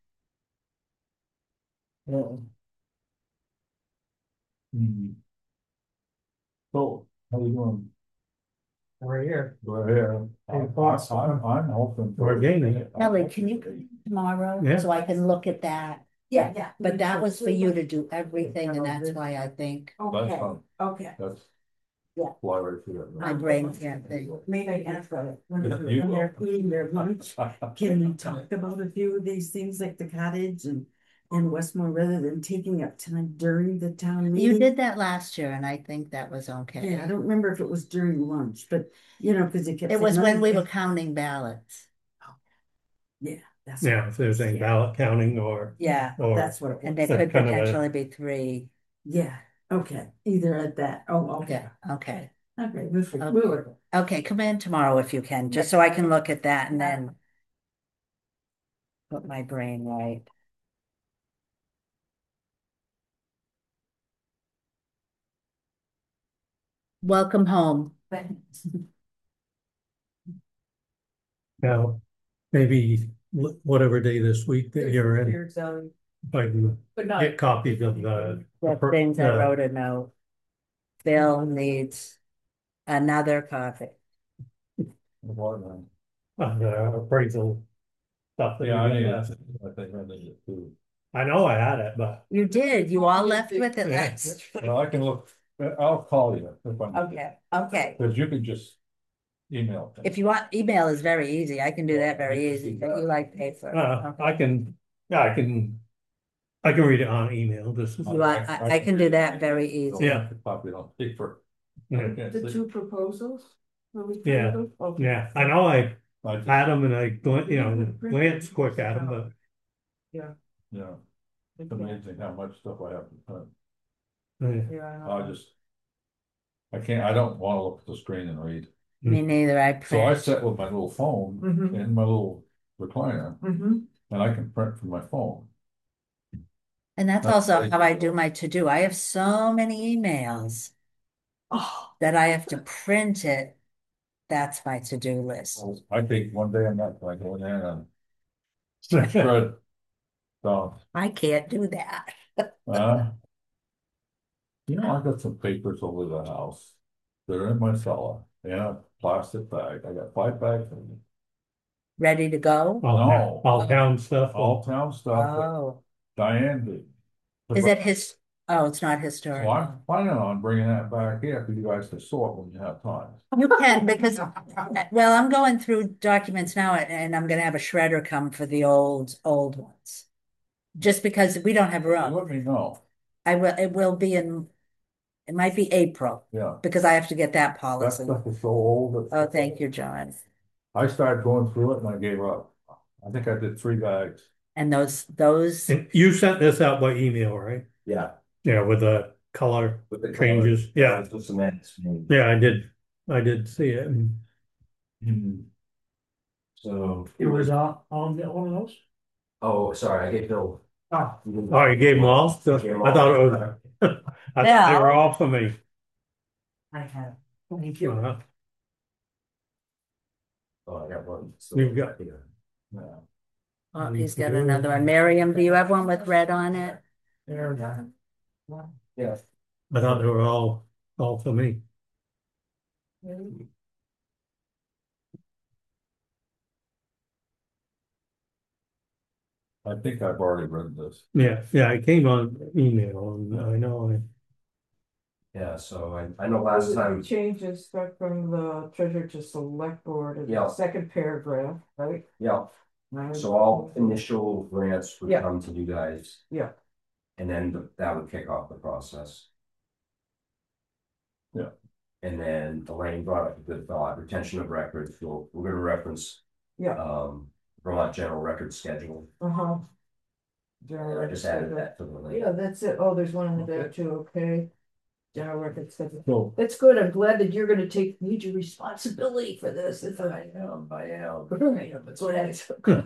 Hmm. So, how you doing? Right here. Go ahead. Hey, I'm, boss. I'm, I'm hoping. for- We're gaining. Kelly, can you come tomorrow Yeah. so I can look at that? Yeah, yeah. But that was for you to do everything, and that's why I think That's Okay, fine, okay. that's. Yeah. Fly right through my it. brain can't think. Maybe I ask for it. When Yeah, they're you when go. they're eating their lunch, can we talk about a few of these things like the cottage and, and Westmore rather than taking up time during the town You meeting? did that last year, and I think that was Yeah, I okay. don't remember if it was during lunch, but you know, because it kept. It was saying, when "Oh, we yeah." were counting ballots. Yeah, that's. Yeah, if there's any Yeah. ballot counting or, Yeah, or That's what it and was. there That's could kind of a- potentially be three. Yeah, okay, either at that, oh, okay, Yeah, okay. okay, we Okay. we were. Okay, come in tomorrow if you can, just so I can look at that and then put my brain right. Welcome home. now, maybe wh- whatever day this week that you're in, Here's, um, if I can But not. get copies of the. The per- things I the- wrote a note. Bill needs another copy. What, man? uh, the appraisal stuff. that Yeah, I you need have. it, I think I need it too. I know I had it, but You did, you all left with it Yeah. last. Well, I can look, I'll call you if I. Okay, okay. Cause you can just email. me. If you want, email is very easy. I can do that very easy, but you like paper. uh, Okay. I can, yeah, I can. I can read it on email, this is. You want, I, I can do that very easy. Yeah. Copy it on paper. Yeah, I can't The see. two proposals? Were we Yeah. through those? Okay. yeah, I know I I just- had them and I, glan- you know, glanced quick at them, but Yeah. Yeah, it's amazing how much stuff I have to print. uh, Yeah, I know. I just. I can't, I don't wanna look at the screen and read. Me neither, I So I print. sit with my little phone Mhm. in my little recliner Mhm. and I can print from my phone. And that's That's also great. how I do my to-do. I have so many emails Oh, that I have to print it. That's my to-do list. I think one day I'm not gonna go in there and spread. So, I can't do that. uh. You know, I got some papers over the house. They're in my cellar, in a plastic bag. I got five bags of them. Ready to go? all, No. all town stuff. All town stuff that Oh, Diane did. is it his, oh, it's not So historic. I'm planning on bringing that back here for you guys to sort when you have time. You can, because, well, I'm going through documents now and I'm gonna have a shredder come for the old, old ones. Just because we don't have room. Let me know, I will, it will be in, it might be April, yeah. because I have to get that That policy. stuff is so old. that- Oh, thank you, John. I started going through it and I gave up. I think I did three bags. And those, those, And you sent this out by email, right? Yeah. Yeah, with the color With the color. changes. Yeah, With some edits. yeah, I did. I did see it. And Hmm. So, It was on, on get one of those? oh, sorry, I gave Bill. Oh, oh, you gave them all? Gave 'em I thought it all. was. I thought they Yeah. were all for me. I have. Thank you. Uh, Oh, I got one. You've got- here. Yeah. Oh, he's got another one. Miriam, do you have one with red on it? there, yeah. Yeah. I thought they were all all for me. I think I've already read this. Yeah, yeah, it came on email, and I know. I, Yeah, so I, I know last time, Changes start from the treasurer to select board in Yeah. the second paragraph, right? yeah, Right. so all initial grants would Yeah. come to you guys. Yeah. And then that would kick off the process. Yeah. And then Elaine brought up a good thought, retention of records, we'll, we're gonna reference. Yeah. Um, Vermont General Record Schedule, Uh-huh. I just added that to the link. Yeah, that's it. Oh, there's one in there too, okay. General records. So, That's good. I'm glad that you're gonna take major responsibility for this. If I am, I am. That's what I.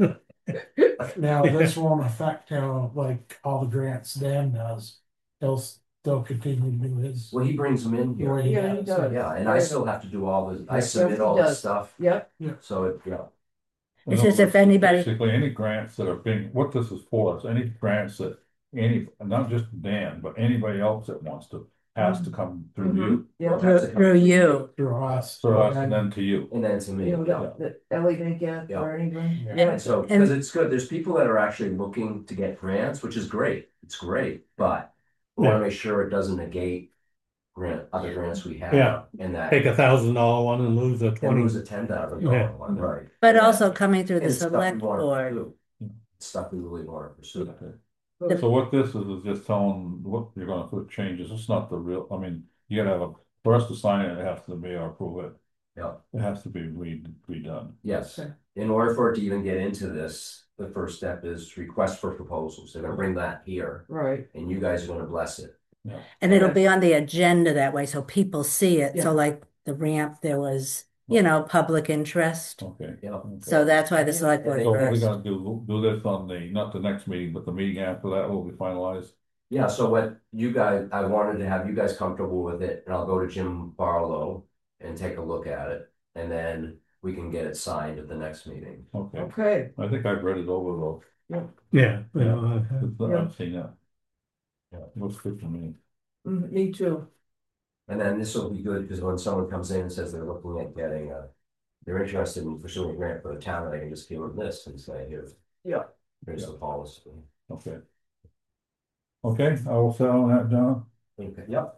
Now, this won't affect how, like, all the grants Dan does. He'll still continue to do his. Well, he brings them in the here, way he Yeah, he does. does. yeah, and I still have to do all the, I Yes, submit he all the does. stuff, Yep, so it, yeah. It's just if anybody- Basically, any grants that are being, what this is for, is any grants that any, not just Dan, but anybody else that wants to, has to come through you, yeah. Through, through you. Through us. through us and then to you. And then to me, You know, yeah. that Ellie didn't get Yeah. or anything. Yeah. Yeah. And so, And- because it's good, there's people that are actually looking to get grants, which is great, it's great, but we wanna make sure it doesn't negate grant, other grants we have. Yeah. And that, Take a thousand dollar one and lose a and twenty. lose a ten thousand Yeah. dollar one, right? But also coming through And the it's stuff we select wanna board. pursue. It's Stuff we really wanna pursue. The- So what this is, is just telling what you're gonna put changes, it's not the real, I mean, you gotta have a, for us to sign it, it has to be or approve it. Yeah. It has to be re, redone. Yes, in order for it to even get into this, the first step is request for proposals, they're gonna bring that here, Right. and you guys are gonna bless it. And it'll be on the agenda that way, so people see it. Yeah. So like the ramp, there was, you know, public interest. Okay. Yeah. Okay. So that's why the select board So what we first. gotta do, do this on the, not the next meeting, but the meeting after that will be finalized. Yeah, so what you guys, I wanted to have you guys comfortable with it, and I'll go to Jim Barlow and take a look at it, and then we can get it signed at the next meeting. Okay, Okay. I think I've read it over though. Yeah, Yeah. yeah. Yeah. I've seen that. Yeah, it looks good to me. Mm, me too. And then this will be good, because when someone comes in and says they're looking at getting a, they're interested in pursuing a grant for the town, I can just give them this and say, here's. Yeah. Here's the policy. Okay. Okay, I will settle on that, John. Okay, yep,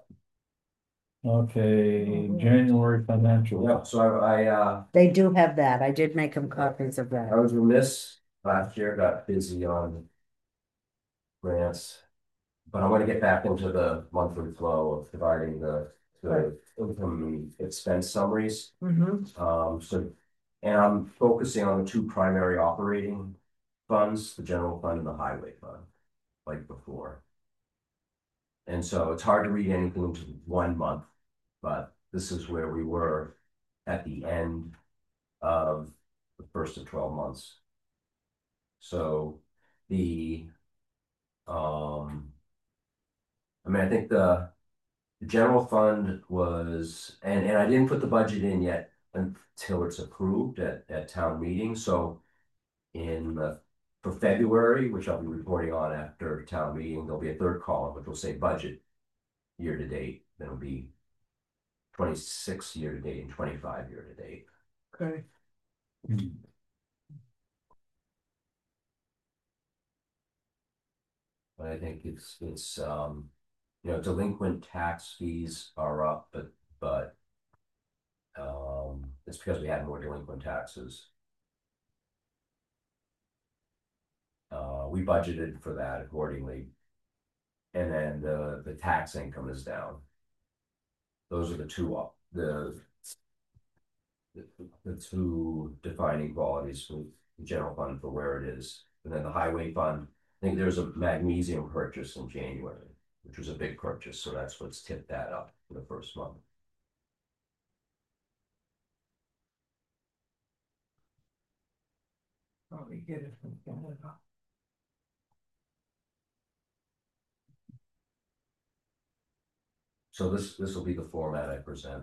Okay, January financial. yep, so I, I, uh, They do have that. I did make them copies of I that. was remiss last year, got busy on grants. But I'm gonna get back into the monthly flow of dividing the Right. the income and expense summaries. Mm-hmm. Um, so, and I'm focusing on the two primary operating funds, the general fund and the highway fund, like before. And so it's hard to read anything into one month, but this is where we were at the end of the first of twelve months. So the, um, I mean, I think the, the general fund was, and, and I didn't put the budget in yet until it's approved at, at town meeting. So in the, for February, which I'll be reporting on after town meeting, there'll be a third column, which will say budget year to date. Then it'll be twenty-six year to date and twenty-five year to date. Okay. Hmm. But I think it's, it's, um, you know, delinquent tax fees are up, but, but um, it's because we had more delinquent taxes. Uh, we budgeted for that accordingly. And then the, the tax income is down. Those are the two up, the, the, the two defining qualities for the general fund for where it is. And then the highway fund, I think there's a magnesium purchase in January, which was a big purchase. So that's what's tipped that up for the first month. Probably get it from Canada. So this, this will be the format I present.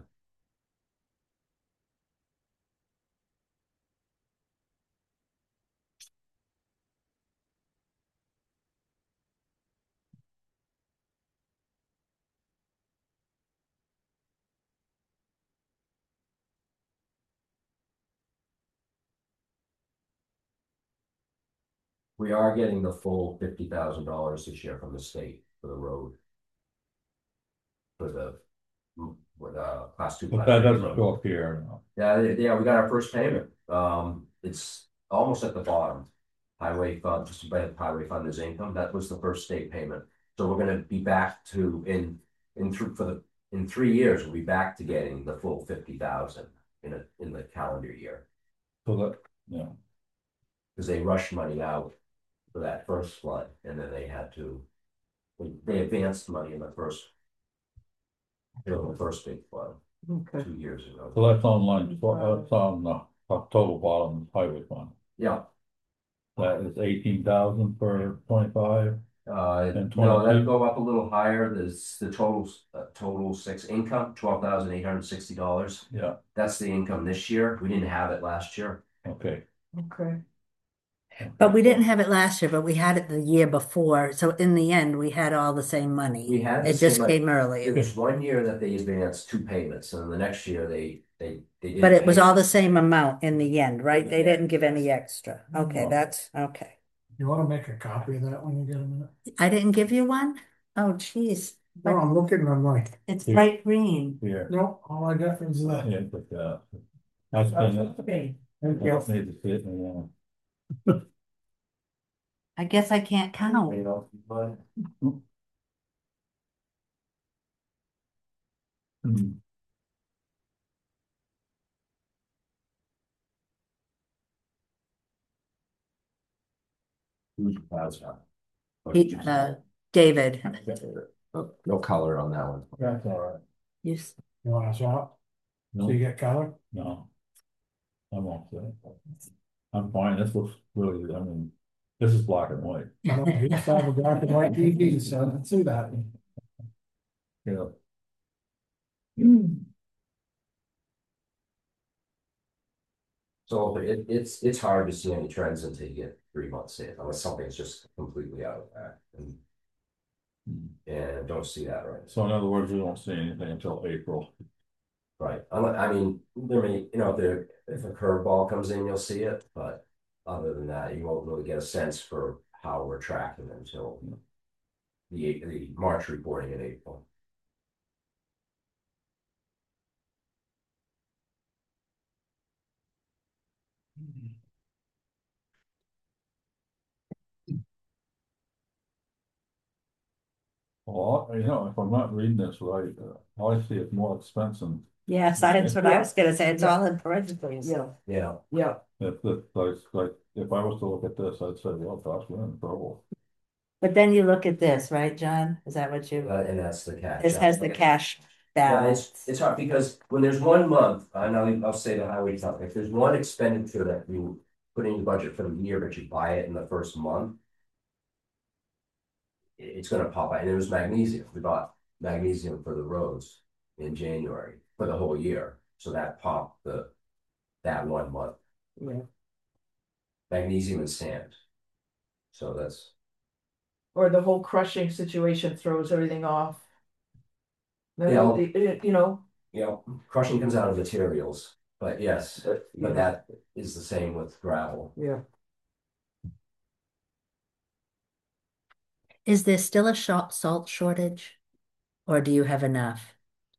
We are getting the full fifty thousand dollars this year from the state for the road. For the, with uh class two. But class that three doesn't road. show up here. No. Yeah, yeah, we got our first payment. Um, it's almost at the bottom. Highway fund, just by the highway fund is income. That was the first state payment. So we're gonna be back to in in through for the in three years, we'll be back to getting the full fifty thousand in a in the calendar year. So that, yeah. Because they rushed money out for that first flood, and then they had to they advanced money in the first during the first big flood Okay. two years ago. So that's on line, tw- that's on the uh, total bottom highway fund. Yeah. That is eighteen thousand for twenty-five. Uh, And no, that'd twenty-two? go up a little higher. There's the total, uh, total six income, twelve thousand eight hundred sixty dollars. Yeah, That's the income this year. We didn't have it last year. okay. Okay. But we didn't have it last year, but we had it the year before. So in the end, we had all the same money. We had the It just same money. came There early. was one year that they advanced two payments, and the next year they, they, they did. But it was pay- all the same amount in the end, right? They didn't give any extra. Okay, No. that's okay. You want to make a copy of that when you get a minute? I didn't give you one? Oh, geez. No, I'm looking and I'm like, It's Here. bright green. Here. no, all I got was that. Yeah, but, uh, that's been, Okay. Thank I you. just need to see it in there. I guess I can't count. You know, but Hmm. who's that's not. He- uh, David, No, no color on that one. That's all right. you, s- You want to swap? So you No, get color? no. I'm all set. I'm fine. This looks really, I mean, this is black and white. No, you just have a black and white T V, so I can see that. Yeah. So it, it's, it's hard to see any trends until you get three months in, unless something's just completely out of whack. And, and don't see that right. So in other words, we won't see anything until April. Right, unle- I mean, there may, you know, if there, if a curveball comes in, you'll see it, but other than that, you won't really get a sense for how we're tracking until the, eight- the March reporting in April. Well, you know, if I'm not reading this right, uh, all I see is more expense and Yes, that's what I was gonna say. It's all in parentheses. Yeah, Yeah, yeah. if the, like, like, if I was to look at this, I'd say, well, gosh, we're in trouble. But then you look at this, right, John? Is that what you, uh, and that's the cash. this has the cash Yeah, balance. it's, it's hard because when there's one month, and I'll, I'll say the highway department, if there's one expenditure that you put in your budget for the year, but you buy it in the first month, it- it's gonna pop out. And it was magnesium. We bought magnesium for the roads in January for the whole year. So that popped the, that one month. Yeah. Magnesium and sand. So that's, Or the whole crushing situation throws everything off. Then, Yeah. it- it- you know, you know, crushing comes out of materials, but yes, but, you know, but that is the same with gravel. yeah. Is there still a short salt shortage? Or do you have enough?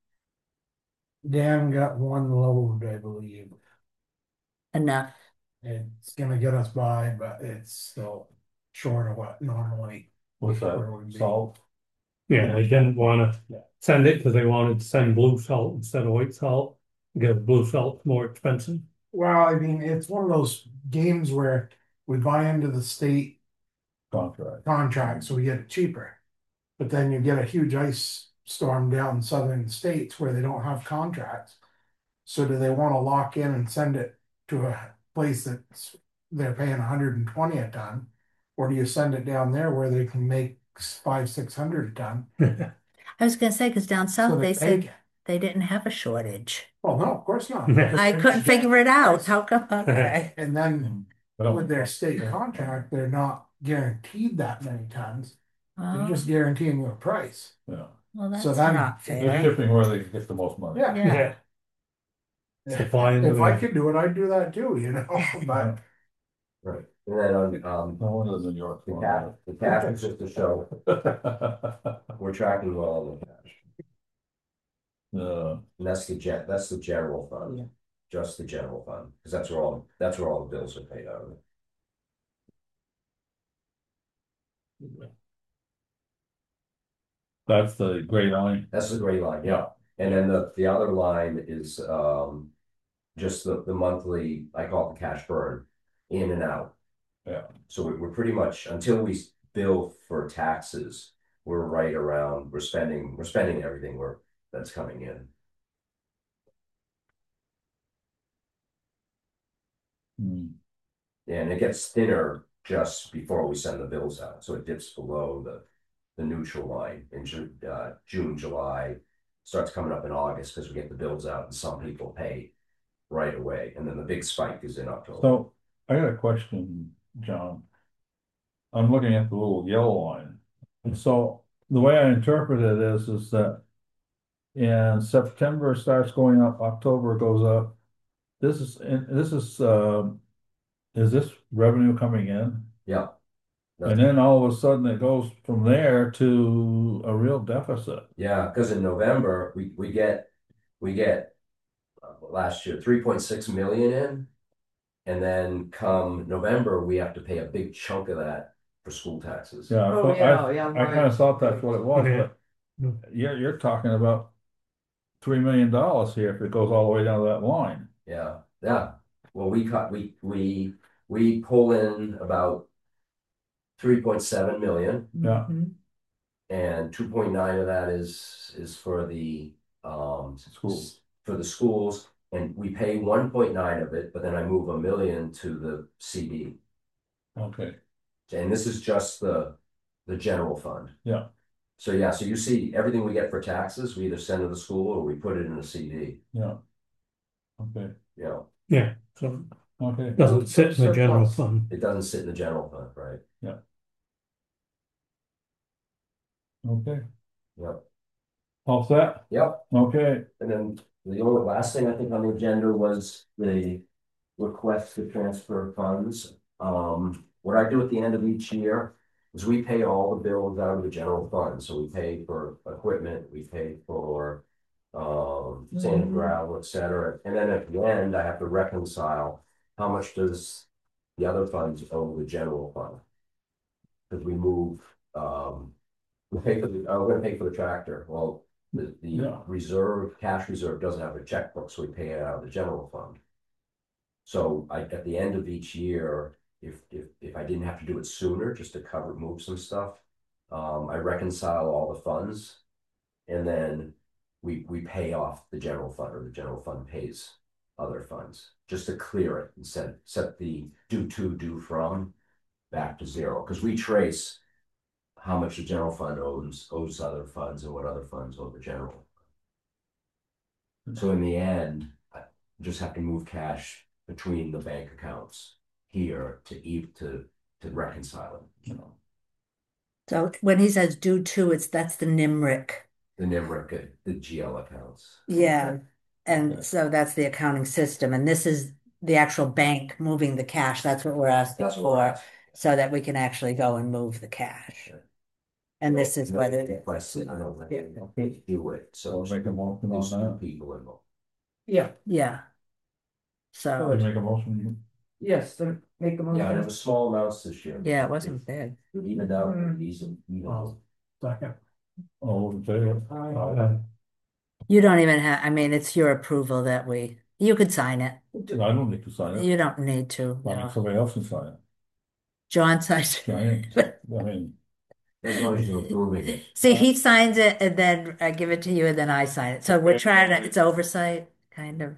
Dan got one load, I believe. Enough? It's gonna get us by, but it's still short of what normally. What's Where that, would be. salt? Yeah, they didn't wanna Yeah. send it because they wanted to send blue salt instead of white salt, because blue salt's more expensive. Well, I mean, it's one of those games where we buy into the state Contract. contract, so we get it cheaper. But then you get a huge ice storm down in southern states where they don't have contracts. So do they want to lock in and send it to a place that's they're paying one hundred and twenty a ton? Or do you send it down there where they can make five, six hundred a ton? I was gonna say, because down So south they they said take it. they didn't have a shortage. Well, no, of course not. I couldn't figure it out. How come? Okay. And then But I'm- with their state contract, they're not guaranteed that many tons. They're Oh, just guaranteeing you a price. Yeah, well, that's so then- not they're fair. shipping where they get the most money. Yeah. Yeah. Supply and If I demand. could do it, I'd do that too, you know, but Right. And then on, um, No wonder the New York. the cash, the cash is just to show we're tracking well on the cash. Uh, And that's the gen, that's the general Yeah. fund, just the general fund, because that's where all, that's where all the bills are paid out of. that's the gray line. That's the gray line, yeah. And then the, the other line is, um, just the, the monthly, I call it the cash burn, in and out. Yeah. So we, we're pretty much, until we bill for taxes, we're right around, we're spending, we're spending everything we're, that's coming in. Hmm. And it gets thinner just before we send the bills out, so it dips below the, the neutral line in June, uh, June, July. Starts coming up in August because we get the bills out and some people pay right away, and then the big spike is in October. So I got a question, John. I'm looking at the little yellow line. And so the way I interpret it is, is that in September starts going up, October goes up. This is, and this is, um, is this revenue coming in? Yeah. And then all of a sudden it goes from there to a real deficit. Yeah, because in November, we, we get, we get uh, last year, three point six million in. And then come November, we have to pay a big chunk of that for school taxes. Yeah, I Oh, thought- yeah, I, yeah, I kind right. of thought that's what it was, Yeah. but you're, you're talking about three million dollars here if it goes all the way down to that line. Yeah, yeah. Well, we cut, we, we, we pull in about three point seven million. Yeah. Mhm. And two point nine of that is, is for the, um. Schools. For the schools, and we pay one point nine of it, but then I move a million to the C D. Okay, And this is just the, the general fund. yeah, So yeah, so you see, everything we get for taxes, we either send to the school or we put it in a C D, yeah. Okay, you know, Yeah, so okay. it doesn't sit in the general Surplus. fund. it doesn't sit in the general fund, right? Okay, Yep, all set? yep. Okay, And then the only last thing I think on the agenda was the request to transfer funds. Um, what I do at the end of each year is we pay all the bills out of the general fund. So we pay for equipment, we pay for um, sand and Mhm. gravel, et cetera. And then at the end, I have to reconcile how much does the other funds owe the general fund? Because we move, um, we'll pay for the, uh, we're gonna pay for the tractor. Well, the, the Yeah. reserve, cash reserve doesn't have a checkbook, so we pay it out of the general fund. So I, at the end of each year, if, if, if I didn't have to do it sooner, just to cover, move some stuff, um, I reconcile all the funds. And then we, we pay off the general fund, or the general fund pays other funds, just to clear it and set, set the due to, due from back to zero. Because we trace how much the general fund owes, owes other funds and what other funds owe the general. So in the end, I just have to move cash between the bank accounts here to eat to to reconcile it, you know. So when he says due to, it's that's the N I M R I C. The N I M R I C, the G L accounts. Yeah. And Okay. so that's the accounting system. And this is the actual bank moving the cash. That's what we're asking That's what we're for, asking. so that we can actually go and move the cash. And this is what it If I is. sit, I don't let Yeah. it do it, so. I'll make a motion on there's two that. people involved. Yeah, Yeah. So, You make a motion, yes, then make a Yeah, and it motion. was small amounts this year. yeah, it wasn't big. It evened out, Mm. these, you know. I'll second. all in favor? Uh, You don't even have, I mean, it's your approval that we, you could sign it. I don't need to sign it. You don't need to. Fine, No. somebody else can sign it. John signs I it. mean, I mean, As long as you're approving it. See, he signs it and then I give it to you and then I sign it. So we're trying to, it's oversight, kind of.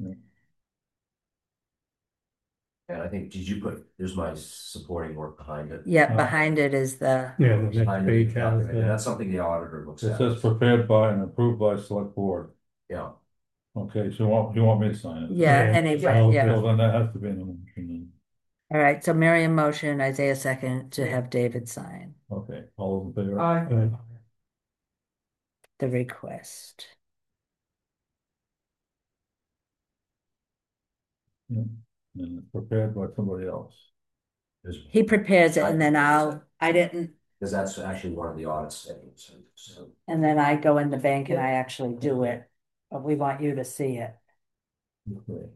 And I think, did you put, there's my supporting work behind it. Yeah, Uh, behind it is the, Yeah, the next Behind it, page has document, and the, that's something the auditor looks it at. says prepared by and approved by select board. Yeah, Okay, so you want, you want me to sign it? yeah, Yeah. anyway, yeah. Well, then that has to be in the motion All right, so Miriam motion, Isaiah second to have David sign then. Okay, all in favor? Aye. uh, the request. Yeah. And it's prepared by somebody else. there's- He prepares it and then I'll, I didn't, because that's actually one of the audit statements, so. and then I go in the bank and I actually do it. But we want you to see it. Okay.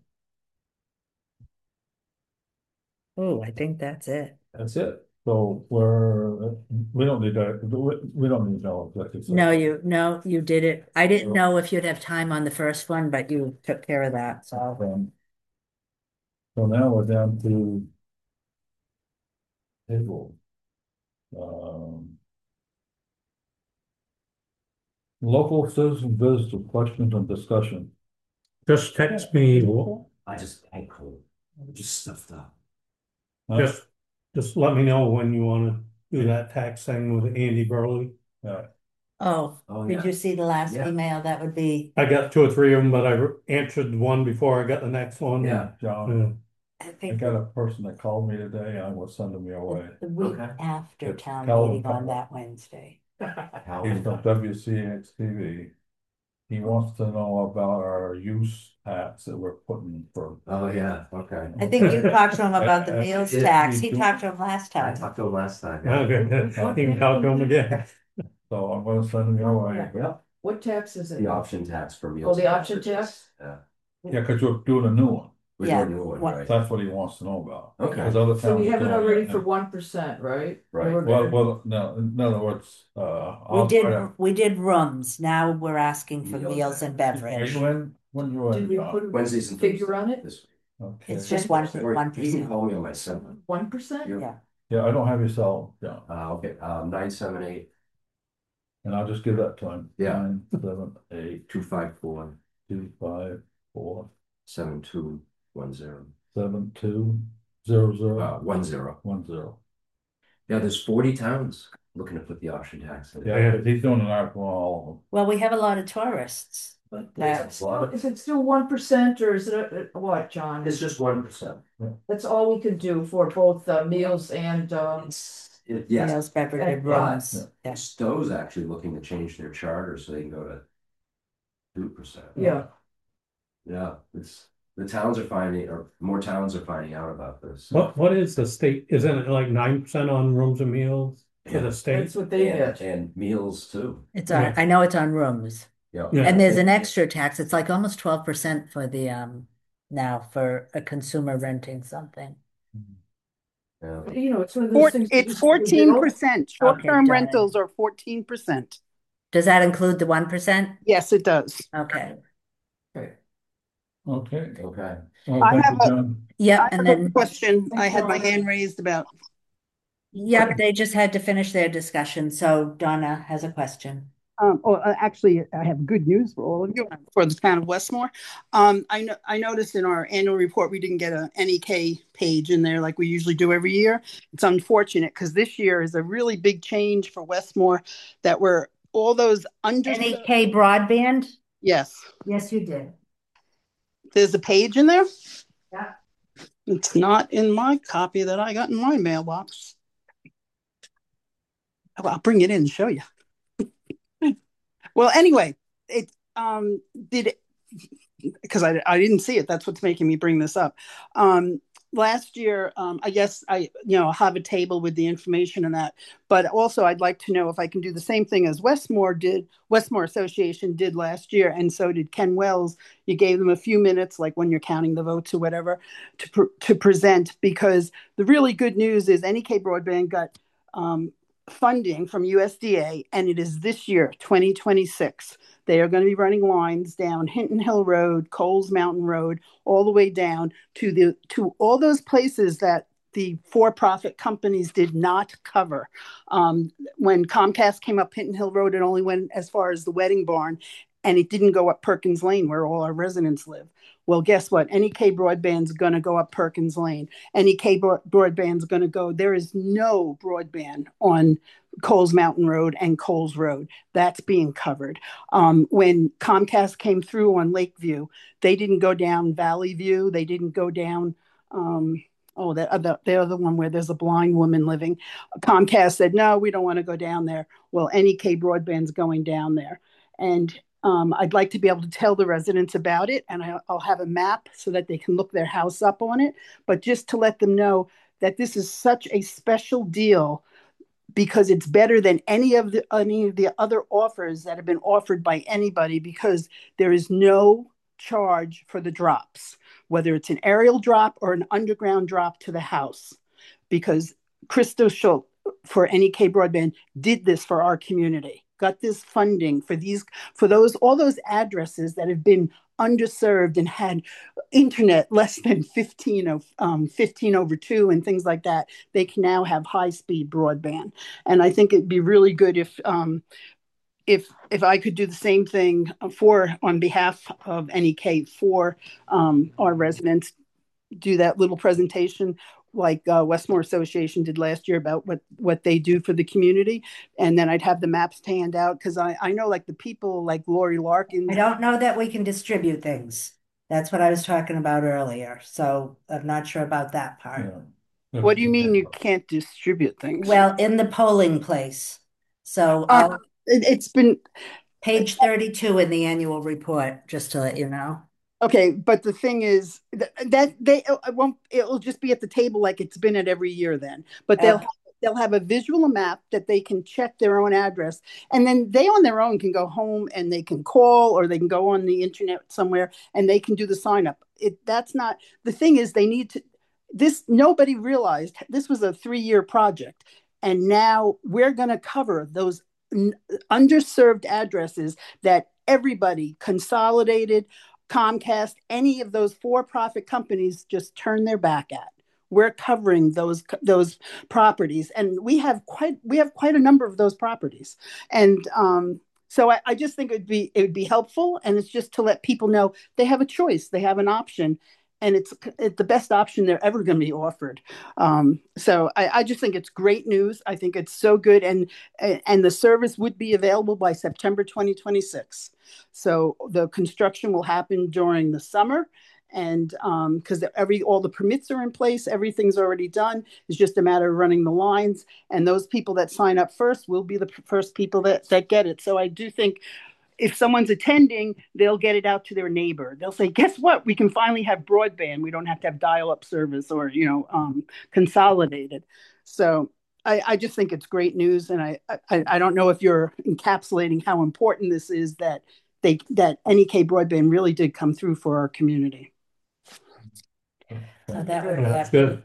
Oh, I think that's it. That's it. So we're, we don't need that, we, we don't need no executive session. No, you, no, you did it. I didn't know if you'd have time on the first one, but you took care of that, so. Um, So now we're down to table. Um, local citizen visits with questions and discussion. just text me, I just, I cool, just stuffed up. Huh? just, just let me know when you wanna do that tax thing with Andy Burley. Yeah, Oh, Oh, did yeah. you see the last Yeah. email? That would be, I got two or three of them, but I answered one before I got the next one. Yeah. John, Yeah. I I think, got a person that called me today, I was sending me away. the week Okay. after It's town Calvin meeting on Powell. that Wednesday. How- He's from W C H T V. He wants to know about our use tax that we're putting for. Oh, yeah, okay. I think you talked to him about the Uh, uh, meals it- tax. we He do- talked to him last I time. talked to him last time. yeah. Okay, you can talk to him again. So I'm gonna send him your way. Yeah, What tax is it? the option tax for Oh, meals. the option tax? Yeah. Yeah, cause you're doing a new one. We're Yeah, doing a new one, what- right? That's what he wants to know about. Okay. 'Cause other So we towns have it don't. already for one percent, right? Right. We're Well, gonna- well, no, in other words, uh. We I'll did, try to- we did rooms. Now we're asking for Meals. meals and Are beverage. you in, when you Did in, we John? put a Wednesdays and figure on it? This week. Okay. It's just one, Or one you can percent. call me on my cell. One percent? Yeah. Yeah, I don't have your cell, John, Uh, okay, um, nine seven eight, and I'll just give that to him. Yeah. Nine, seven, eight, two five four, two, five, four, seven two one zero. seven, two, zero, Uh, zero, one zero. one, zero. Yeah, there's forty towns looking to put the option tax in. Yeah, he's doing an article on all of them. Well, we have a lot of tourists. But That's- a lot of- Is it still one percent or is it a- a- what, John? It's just one percent. That's all we could do for both uh, meals and, um, It's, it, yes, Meals, beverage, and Yeah. rooms. Yeah. Stowe's actually looking to change their charter so they can go to two percent. yeah. Yeah, it's, the towns are finding, or more towns are finding out about this. What, what is the state, isn't it like nine percent on rooms and meals for Yeah. the state? That's what they And, get. and meals too. It's on, I know it's on rooms. Yeah. Yeah. And there's an extra tax. It's like almost twelve percent for the, um, now for a consumer renting something. Yeah. You know, it's one of those Four, things. you it's just leave it fourteen open. percent. Okay, Short-term got it. rentals are fourteen percent. Does that include the one percent? Yes, it does. Okay. Okay. Okay, Okay. well, I thank have you, a, John. Yep, I and have a then, question. I Thanks, had my Laura. hand raised about. yep, they just had to finish their discussion. So Donna has a question. Um, oh, uh, actually, I have good news for all of you for the town of Westmore. Um, I know I noticed in our annual report we didn't get a N E K page in there like we usually do every year. It's unfortunate because this year is a really big change for Westmore that we're all those under. N E K broadband? Yes, Yes, you did. there's a page in there. Yeah. It's not in my copy that I got in my mailbox. I'll bring it in and show you. Well, anyway, it um did it because I, I didn't see it. That's what's making me bring this up. Um, last year, um, I guess I you know have a table with the information and that, but also I'd like to know if I can do the same thing as Westmore did. Westmore Association did last year, and so did Ken Wells. You gave them a few minutes, like when you're counting the votes or whatever, to pr- to present. Because the really good news is N E K Broadband got um, funding from U S D A, and it is this year, twenty twenty-six. They are going to be running lines down Hinton Hill Road, Coles Mountain Road, all the way down to the to all those places that the for-profit companies did not cover. Um, when Comcast came up Hinton Hill Road, it only went as far as the Wedding Barn, and it didn't go up Perkins Lane, where all our residents live. Well, guess what? N E K Broadband's going to go up Perkins Lane. N E K Broadband's going to go. There is no broadband on Coles Mountain Road and Coles Road. That's being covered. Um, when Comcast came through on Lakeview, they didn't go down Valley View. They didn't go down. Um, oh, the other the other one where there's a blind woman living. Comcast said, no, we don't want to go down there. Well, N E K Broadband's going down there, and um, I'd like to be able to tell the residents about it, and I, I'll have a map so that they can look their house up on it. But just to let them know that this is such a special deal because it's better than any of the any of the other offers that have been offered by anybody, because there is no charge for the drops, whether it's an aerial drop or an underground drop to the house, because Christo Schultz for N E K Broadband did this for our community, got this funding for these for those all those addresses that have been underserved and had internet less than fifteen of um, fifteen over two and things like that. They can now have high speed broadband, and I think it'd be really good if um, if if I could do the same thing for on behalf of N E K for um, our residents, do that little presentation like uh, Westmore Association did last year about what what they do for the community, and then I'd have the maps to hand out because I I know like the people like Lori Larkin. I don't know that we can distribute things. That's what I was talking about earlier. So I'm not sure about that part. Yeah. What do you mean you can't distribute things? Well, in the polling place. So Uh, I'll, it, it's been page thirty-two in the annual report, just to let you know. okay, but the thing is that, that they it won't it'll just be at the table like it's been at every year then. But they'll Okay. they'll have a visual map that they can check their own address, and then they on their own can go home and they can call or they can go on the internet somewhere and they can do the sign up. It that's not the thing is they need to this nobody realized this was a three-year project, and now we're going to cover those n- underserved addresses that everybody consolidated Comcast, any of those for-profit companies just turn their back at. We're covering those those properties, and we have quite we have quite a number of those properties, and um, so I, I just think it'd be it would be helpful, and it's just to let people know they have a choice, they have an option, and it's, it's the best option they're ever going to be offered. Um, so I, I just think it's great news. I think it's so good, and and the service would be available by September twenty twenty-six. So the construction will happen during the summer, and because um, every all the permits are in place, everything's already done. It's just a matter of running the lines, and those people that sign up first will be the first people that that get it. So I do think if someone's attending, they'll get it out to their neighbor. They'll say, guess what? We can finally have broadband. We don't have to have dial-up service or, you know, um, consolidated. So I, I just think it's great news. And I, I, I don't know if you're encapsulating how important this is that they that N E K Broadband really did come through for our community. So that would be Yeah, that's actually good.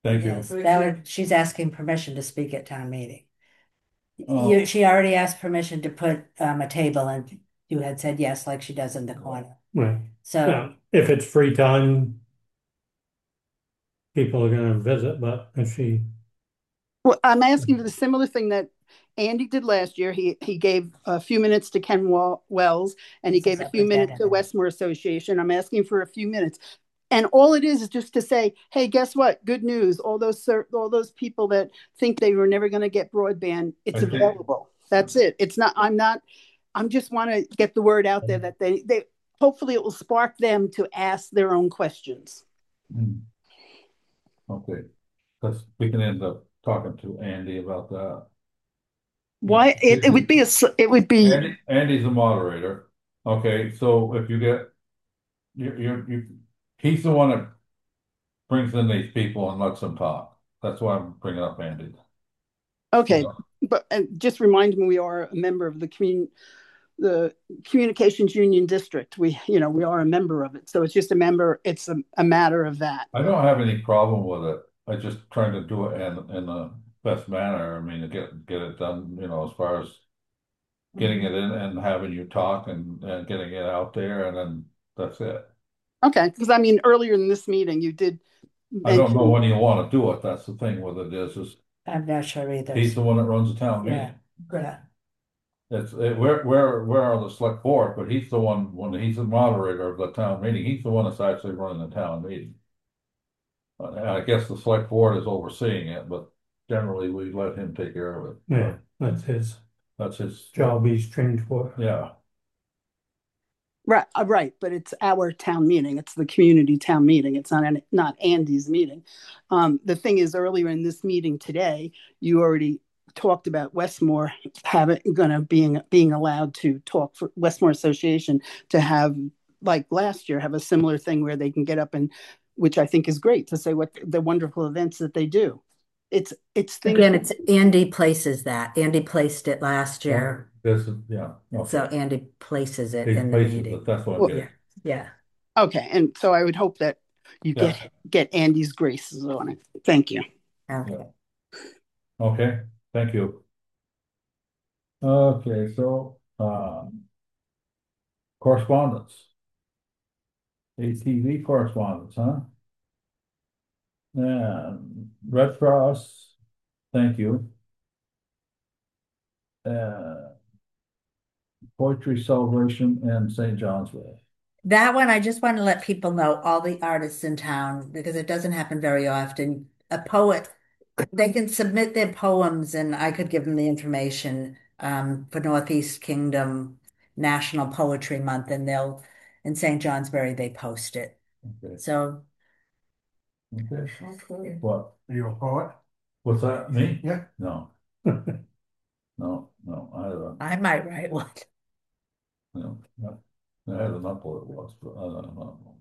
Thank you. Yes, that would, she's asking permission to speak at town meeting. Oh. You, she already asked permission to put um a table and you had said yes, like she does in the corner. Right. So, Now, if it's free time, people are gonna visit, but if she, Well, I'm asking for the similar thing that Andy did last year. He he gave a few minutes to Ken Wa- Wells, and he This is gave a up few with minutes that to in it. Westmore Association. I'm asking for a few minutes. And all it is is just to say, hey, guess what? Good news. All those cer- all those people that think they were never going to get broadband, it's Okay. available. That's it. It's not, I'm not, I'm just want to get the word out there that they, they, hopefully it will spark them to ask their own questions. Hmm. Okay, because we can end up talking to Andy about that. Why, it, it would be a, s- it would be, Andy, Andy's the moderator. Okay, so if you get, you, you, you, he's the one that brings in these people and lets them talk. That's why I'm bringing up Andy. okay, Yeah. but uh, just remind me we are a member of the community, the Communications Union District. We, you know, we are a member of it. So it's just a member, it's a, a matter of that. I don't have any problem with it. I just trying to do it in, in the best manner. I mean, to get, get it done, you know, as far as getting it in and having you talk and, and getting it out there, and then that's it. Okay, because I mean, earlier in this meeting, you did I don't know mention, when you want to do it. That's the thing with it is, is I'm not sure either. he's the one that runs the town Yeah, meeting. yeah. It's, it, we're, we're, we're on the select board, but he's the one, when he's the moderator of the town meeting, he's the one that's actually running the town meeting. Uh, And I guess the select board is overseeing it, but generally we let him take care of it. yeah, that's his That's his job he's trained for. Yeah, right, uh, right, but it's our town meeting. It's the community town meeting. It's not an, not Andy's meeting. Um, the thing is, earlier in this meeting today, you already talked about Westmore having gonna being being allowed to talk for Westmore Association to have, like last year, have a similar thing where they can get up and, which I think is great, to say what the wonderful events that they do. It's it's things. Again, it's Andy places that. Andy placed it last year, this is, yeah. so Okay. Andy places it He in the places meeting. it, that's what I'm Well, getting. Yeah. Okay, and so I would hope that you Yeah. get get Andy's graces on it. Thank you. Okay. Okay, thank you. Okay, so, um, correspondence. A T V correspondence, huh? And Red Cross, thank you. Uh, Poetry Celebration in Saint Johnsville. That one, I just want to let people know, all the artists in town, because it doesn't happen very often. A poet, they can submit their poems and I could give them the information um, for Northeast Kingdom National Poetry Month, and they'll, in Saint Johnsbury, they post it. Okay, So, okay. okay. What? Are you a poet? What's that, me? Yeah. No. No, no, I don't, I might write one. no, no. I had enough what it was, but I don't know.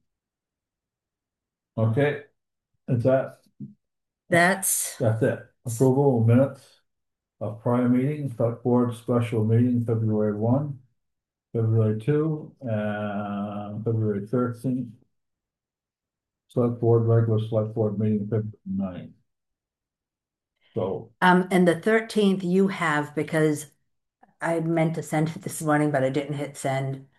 Okay, is that, That's, that's it. Approval of minutes of prior meetings, select board special meeting, February one, February two, and February thirteenth. Select board, regular select board meeting, February ninth. So, um, and the thirteenth you have, because I meant to send it this morning, but I didn't hit send.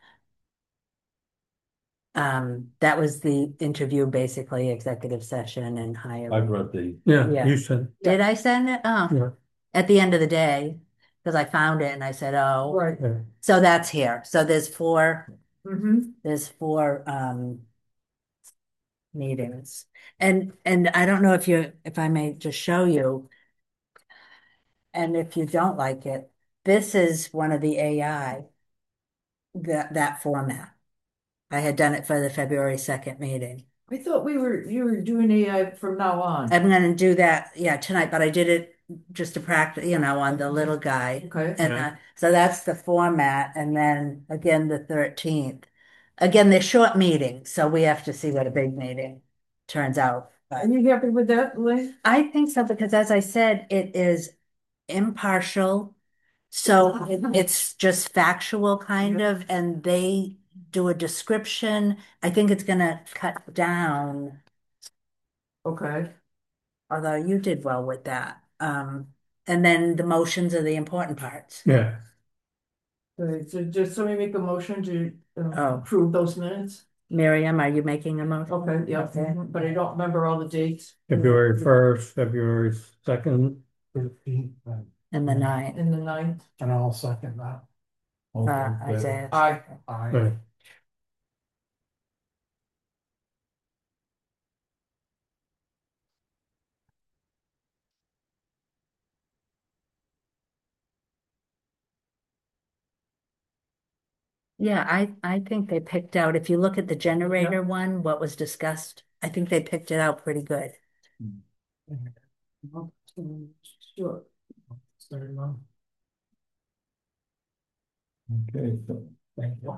Um, that was the interview, basically executive session and I've hiring. read the, Yeah, Yeah. you said, Did I send it? Oh, yeah, at the end of the day, because I found it and I said, oh, Right. yeah. so that's here. So there's four, Mm-hmm. there's four um meetings. And and I don't know if you, if I may just show you, and if you don't like it, this is one of the A I, that that format. I had done it for the February second meeting. I thought we were, you were doing A I from now on. I'm gonna do that, yeah, tonight, but I did it just to practice, you know, on the little guy. Okay. And Yeah. uh, so that's the format, and then again, the thirteenth. Again, they're short meetings, so we have to see what a big meeting turns out. But Are you happy with that, Elaine? I think so, because as I said, it is impartial. So it- it's just factual kind of, and they do a description. I think it's gonna cut down. Okay. although you did well with that. Um, and then the motions are the important parts. Yeah, Okay, so just somebody make a motion to uh, Oh. approve those minutes. Miriam, are you making a motion? Okay, yeah, Okay. but I don't remember all the dates. February first, February second, Thirteenth, And the nine, In the ninth. and I'll second that. All uh, in favor? Isaiah. Aye. I, right. Yeah, I, I think they picked out, if you look at the generator one, what was discussed, I think they picked it out pretty good. Sure. Started on. Okay, so Thank you.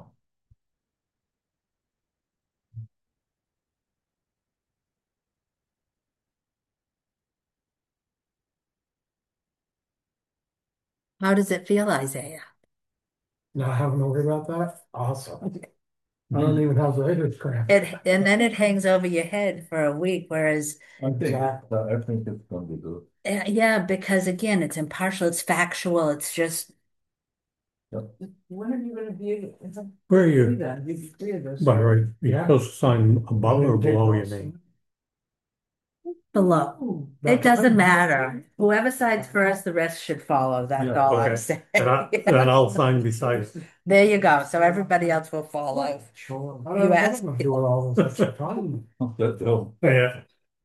How does it feel, Isaiah? Not having to worry about that? Awesome. I don't even have the writer's cramp. It, and then it hangs over your head for a week, whereas, I think, Exactly. I think it's gonna be good. uh, yeah, because again, it's impartial, it's factual, it's just, When are you gonna be? Where are Free you? then, you'd be free of this. By the way, you're Yeah. supposed to sign above or Didn't take below your those. name. below. Ooh, It That's doesn't fine. matter. Whoever signs first, the rest should follow. That's Yeah. all I'm Okay. saying. And I, then I'll sign beside it. There you go. So everybody else will follow. Sure. I You don't asked have me. to do all this extra time. That's all. Yeah,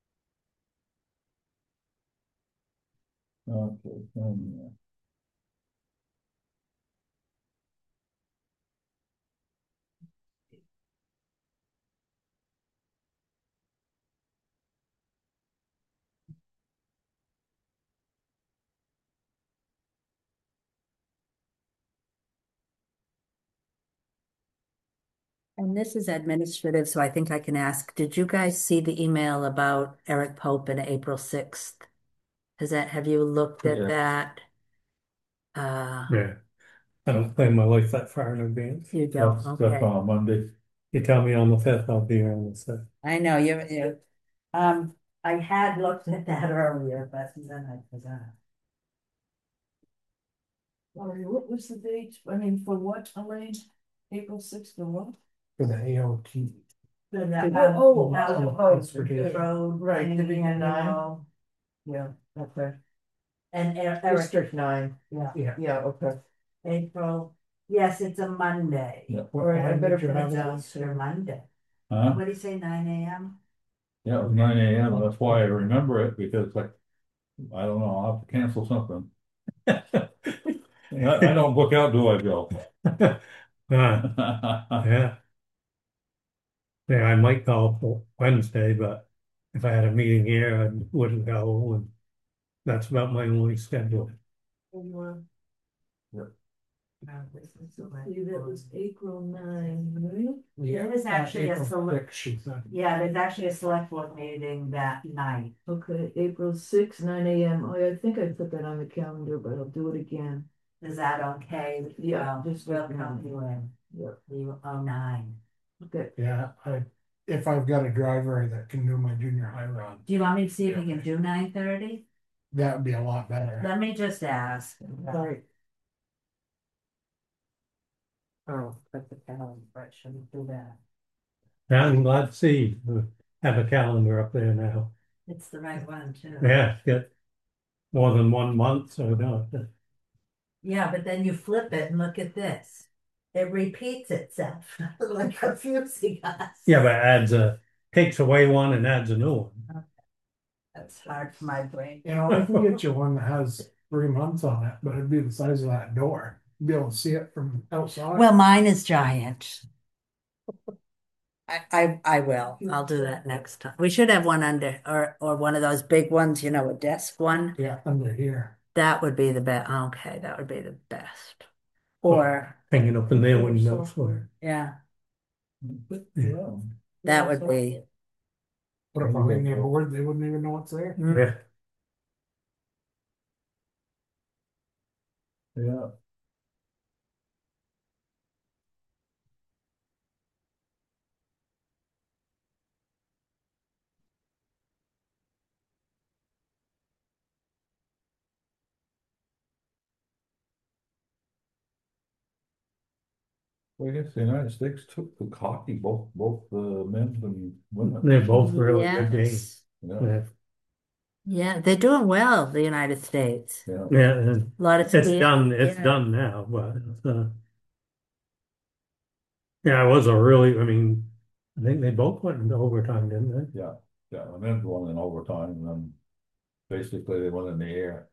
Okay, um, And this is administrative, so I think I can ask, did you guys see the email about Eric Pope and April sixth? Has that, have you looked at Yeah. that? Uh, yeah. I don't plan my life that far in advance. you don't, That's, that's okay. on Monday. You tell me on the fifth, I'll be here on the sixth. I know you, you, um, I had looked at that earlier, but then I forgot. Sorry, what was the date? I mean, for what, Elaine? April sixth or what? For the A O T. The, Oh, um, oh, Allen oh, Post transportation. Road. Right, thing, Division and, nine. uh, Yeah, okay. And E- Eric, District nine, yeah, Yeah. yeah, okay. April, yes, it's a Monday. Yeah. What All right, I time better did you put it have it? down. It's your Monday. Huh? What do you say, nine AM? Yeah, it was nine A M. That's why I remember it, because like, I don't know, I'll have to cancel something. I, I don't book out, do I, Joe? Ah, yeah. Yeah, I might go for Wednesday, but if I had a meeting here, I wouldn't go, and that's about my only schedule. See, that was April nine, right? Yeah. It is actually a April select- sixth, she said. Yeah, there's actually a select board meeting that night. Okay, April sixth, nine A M. Oh, yeah, I think I put that on the calendar, but I'll do it again. Is that okay? Yeah, Well, just we'll like count nine. you in. Yeah. You, oh, nine. Okay, Yeah, I, if I've got a driver that can do my junior high run, Do you want me to see if we can do nine thirty? that would be a lot better. Let me just ask. sorry. Oh, put the calendar, but shouldn't do that. Yeah, I'm glad to see you have a calendar up there now. It's the right one too. Yeah, get more than one month, so no. Yeah, but then you flip it and look at this. It repeats itself, like confusing us. Yeah, but it adds a, takes away one and adds a new one. That's hard for my brain. You know, I can get you one that has three months on it, but it'd be the size of that door. Be able to see it from outside. Well, mine is giant. I, I, I will. I'll do that next time. We should have one under, or, or one of those big ones, you know, a desk one. Yeah, under here. That would be the best. Okay, that would be the best. Or, Hanging up in there when you know it's where. yeah, Yeah. that would be. But if I'm in their board, they wouldn't even know what's there. Yeah. Yeah. Well, I guess the United States took the hockey, both, both the men's and women. They're both really good games. Yes. Yeah, Yeah, Yeah, they're doing well, the United States. yeah. yeah, and A lot of it's skiing, done, it's yeah. done now, but it's, uh, yeah, it was a really, I mean, I think they both went into overtime, didn't they? Yeah, yeah, the men's won in overtime, and then basically they went in the air.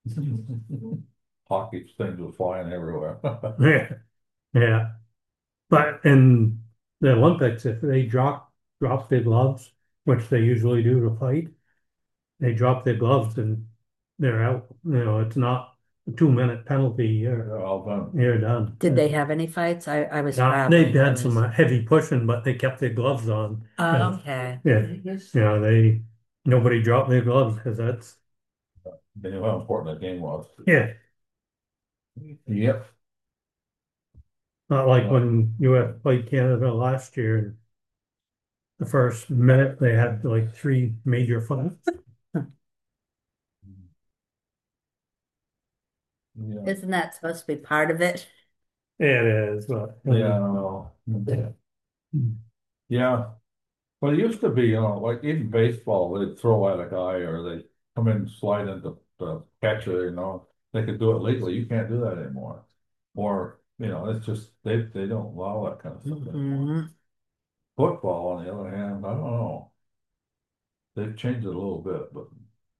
Hockey things were flying everywhere. Yeah, yeah. But in the Olympics, if they drop drop their gloves, which they usually do to fight, they drop their gloves and they're out. You know, it's not a two minute penalty. You're They're all done. you're done. Did they have any fights? I, I was Now, traveling. they've I had some was- uh, heavy pushing, but they kept their gloves on. Oh, okay. Yeah, Yes. you know, they nobody dropped their gloves because that's They knew how important that game was. yeah. Yep. Not like when U S played Canada last year. The first minute they had like three major fights. Yeah, Isn't that supposed to be part of it? It is, but yeah, I know. Yeah, but it used to be, you know, like even baseball, they'd throw at a guy or they come in and slide into the catcher, you know, they could do it legally. You can't do that anymore. Or, you know, it's just, they, they don't allow that kind of stuff anymore. Mhm. Football, on the other hand, I don't know. They've changed it a little bit, but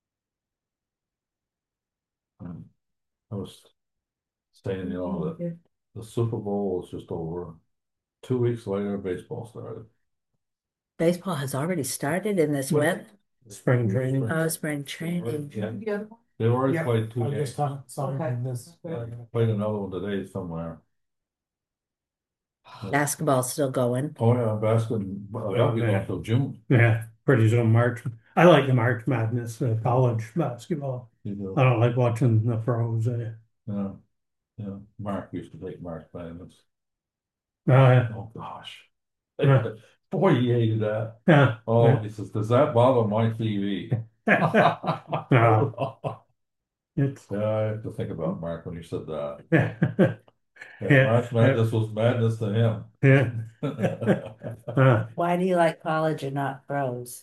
um, I was saying, you know, that the Super Bowl was just over. Two weeks later, baseball started. Baseball has already started in this What? web. spring training. Oh, spring training. Yeah, The other one? they've already Yeah, played two I games. just saw something Okay. in this. Okay. Played another one today somewhere. Basketball's still going. Oh, yeah, basketball, that'll be Yeah. until June. Yeah, pretty soon March. I like the March Madness, uh, college basketball. You know. I don't like watching the pros. Uh, Yeah, yeah, Mark used to take March Madness. oh, yeah, Oh, gosh. Yeah. Boy, he hated that. yeah. Oh, he says, does that bother my T V? No. It's Yeah, I have to think about Mark when you said that. yeah, Yeah, Yeah. March Madness was madness to him. yeah. Uh, Why do you like college and not pros?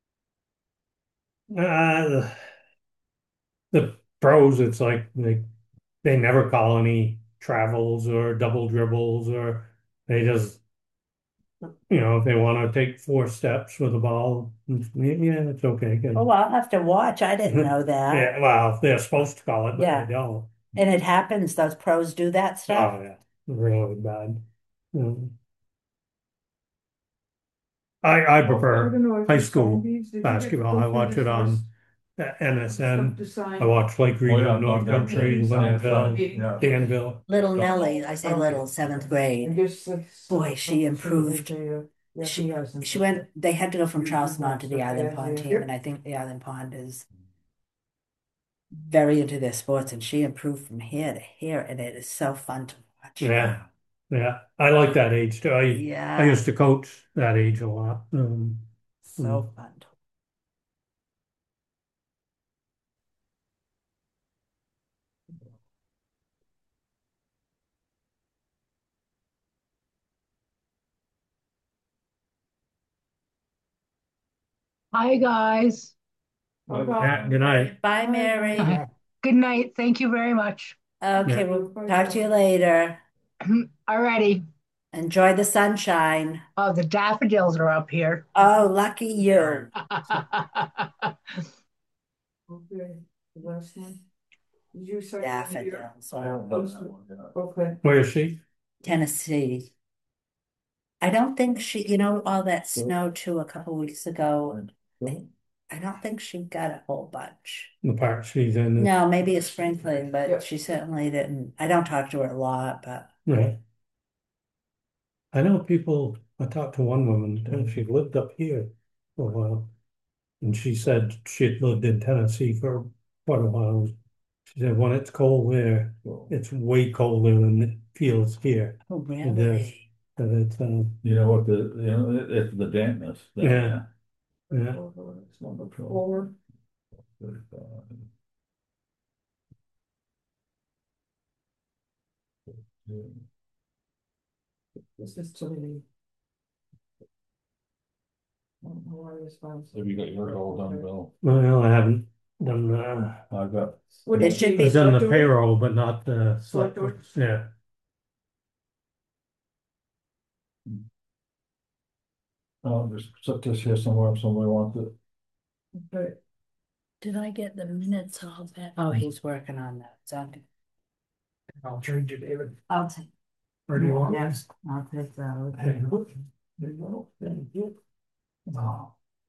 uh, the pros, it's like they they never call any travels or double dribbles or they just you know if they want to take four steps with the ball, yeah, it's okay. Good. Oh, I'll have to watch. I didn't know that. Yeah, well, they're supposed to call it, but Yeah. they don't. And it happens, those pros do that stuff. Oh yeah, really bad. Mm. I I I prefer don't know if high you school signed these. Did you get basketball. I both watch of it these on lists? uh, N S Stuff N. to sign. I watch Lake Oh, yeah, Region, North on Country, N S N. Linville, Yeah. Danville. Little Nellie, I say Oh. little, seventh And grade. just, like, Boy, she so- improved. so they, uh, yeah, She, he hasn't. she went, they had to go from Charleston on to the Okay, Island Pond yeah. team, and I think the Island Pond is very into their sports, and she improved from here to here, and it is so fun to watch. Yeah, yeah. I like that age too. I I Yeah, used to coach that age a lot. Um, so fun. to- Hi, guys. yeah, good night. Bye, Mary. Uh-huh. Good night. Thank you very much. Okay, Yeah. we'll talk to you later. Alrighty. Enjoy the sunshine. Oh, the daffodils are up here. Oh, lucky you. Okay, the last one. Did you sign? one here? Daffodils. I haven't done that one yet. Okay. Where is she? Tennessee. I don't think she, you know, all that snow too a couple weeks ago. I, I don't think she got a whole bunch. The part she's in. No, maybe a sprinkling, but Yep. she certainly didn't. I don't talk to her a lot, but Yeah. I know people, I talked to one woman, and she lived up here for a while. And she said she'd lived in Tennessee for quite a while. She said when it's cold there, it's way colder than it feels here. oh, It is. really? But it's, um, You know what, the, you know, it- it's the dampness. down Yeah. yeah. there. It's number twelve. Four. Yeah. This is to the. I don't know why this was- Have you got your all done, Bill? Well, I haven't done the, I've got, What It did should you- be I've done the select order? payroll, but not the select, Select order? yeah. I'll just set this here somewhere if somebody wants it. Okay. Did I get the minutes all back? Oh, he's working on that. So I'll trade you, David. I'll take, Or do you want Yeah. these? I'll take those. There you go. There you go. Thank you. Oh.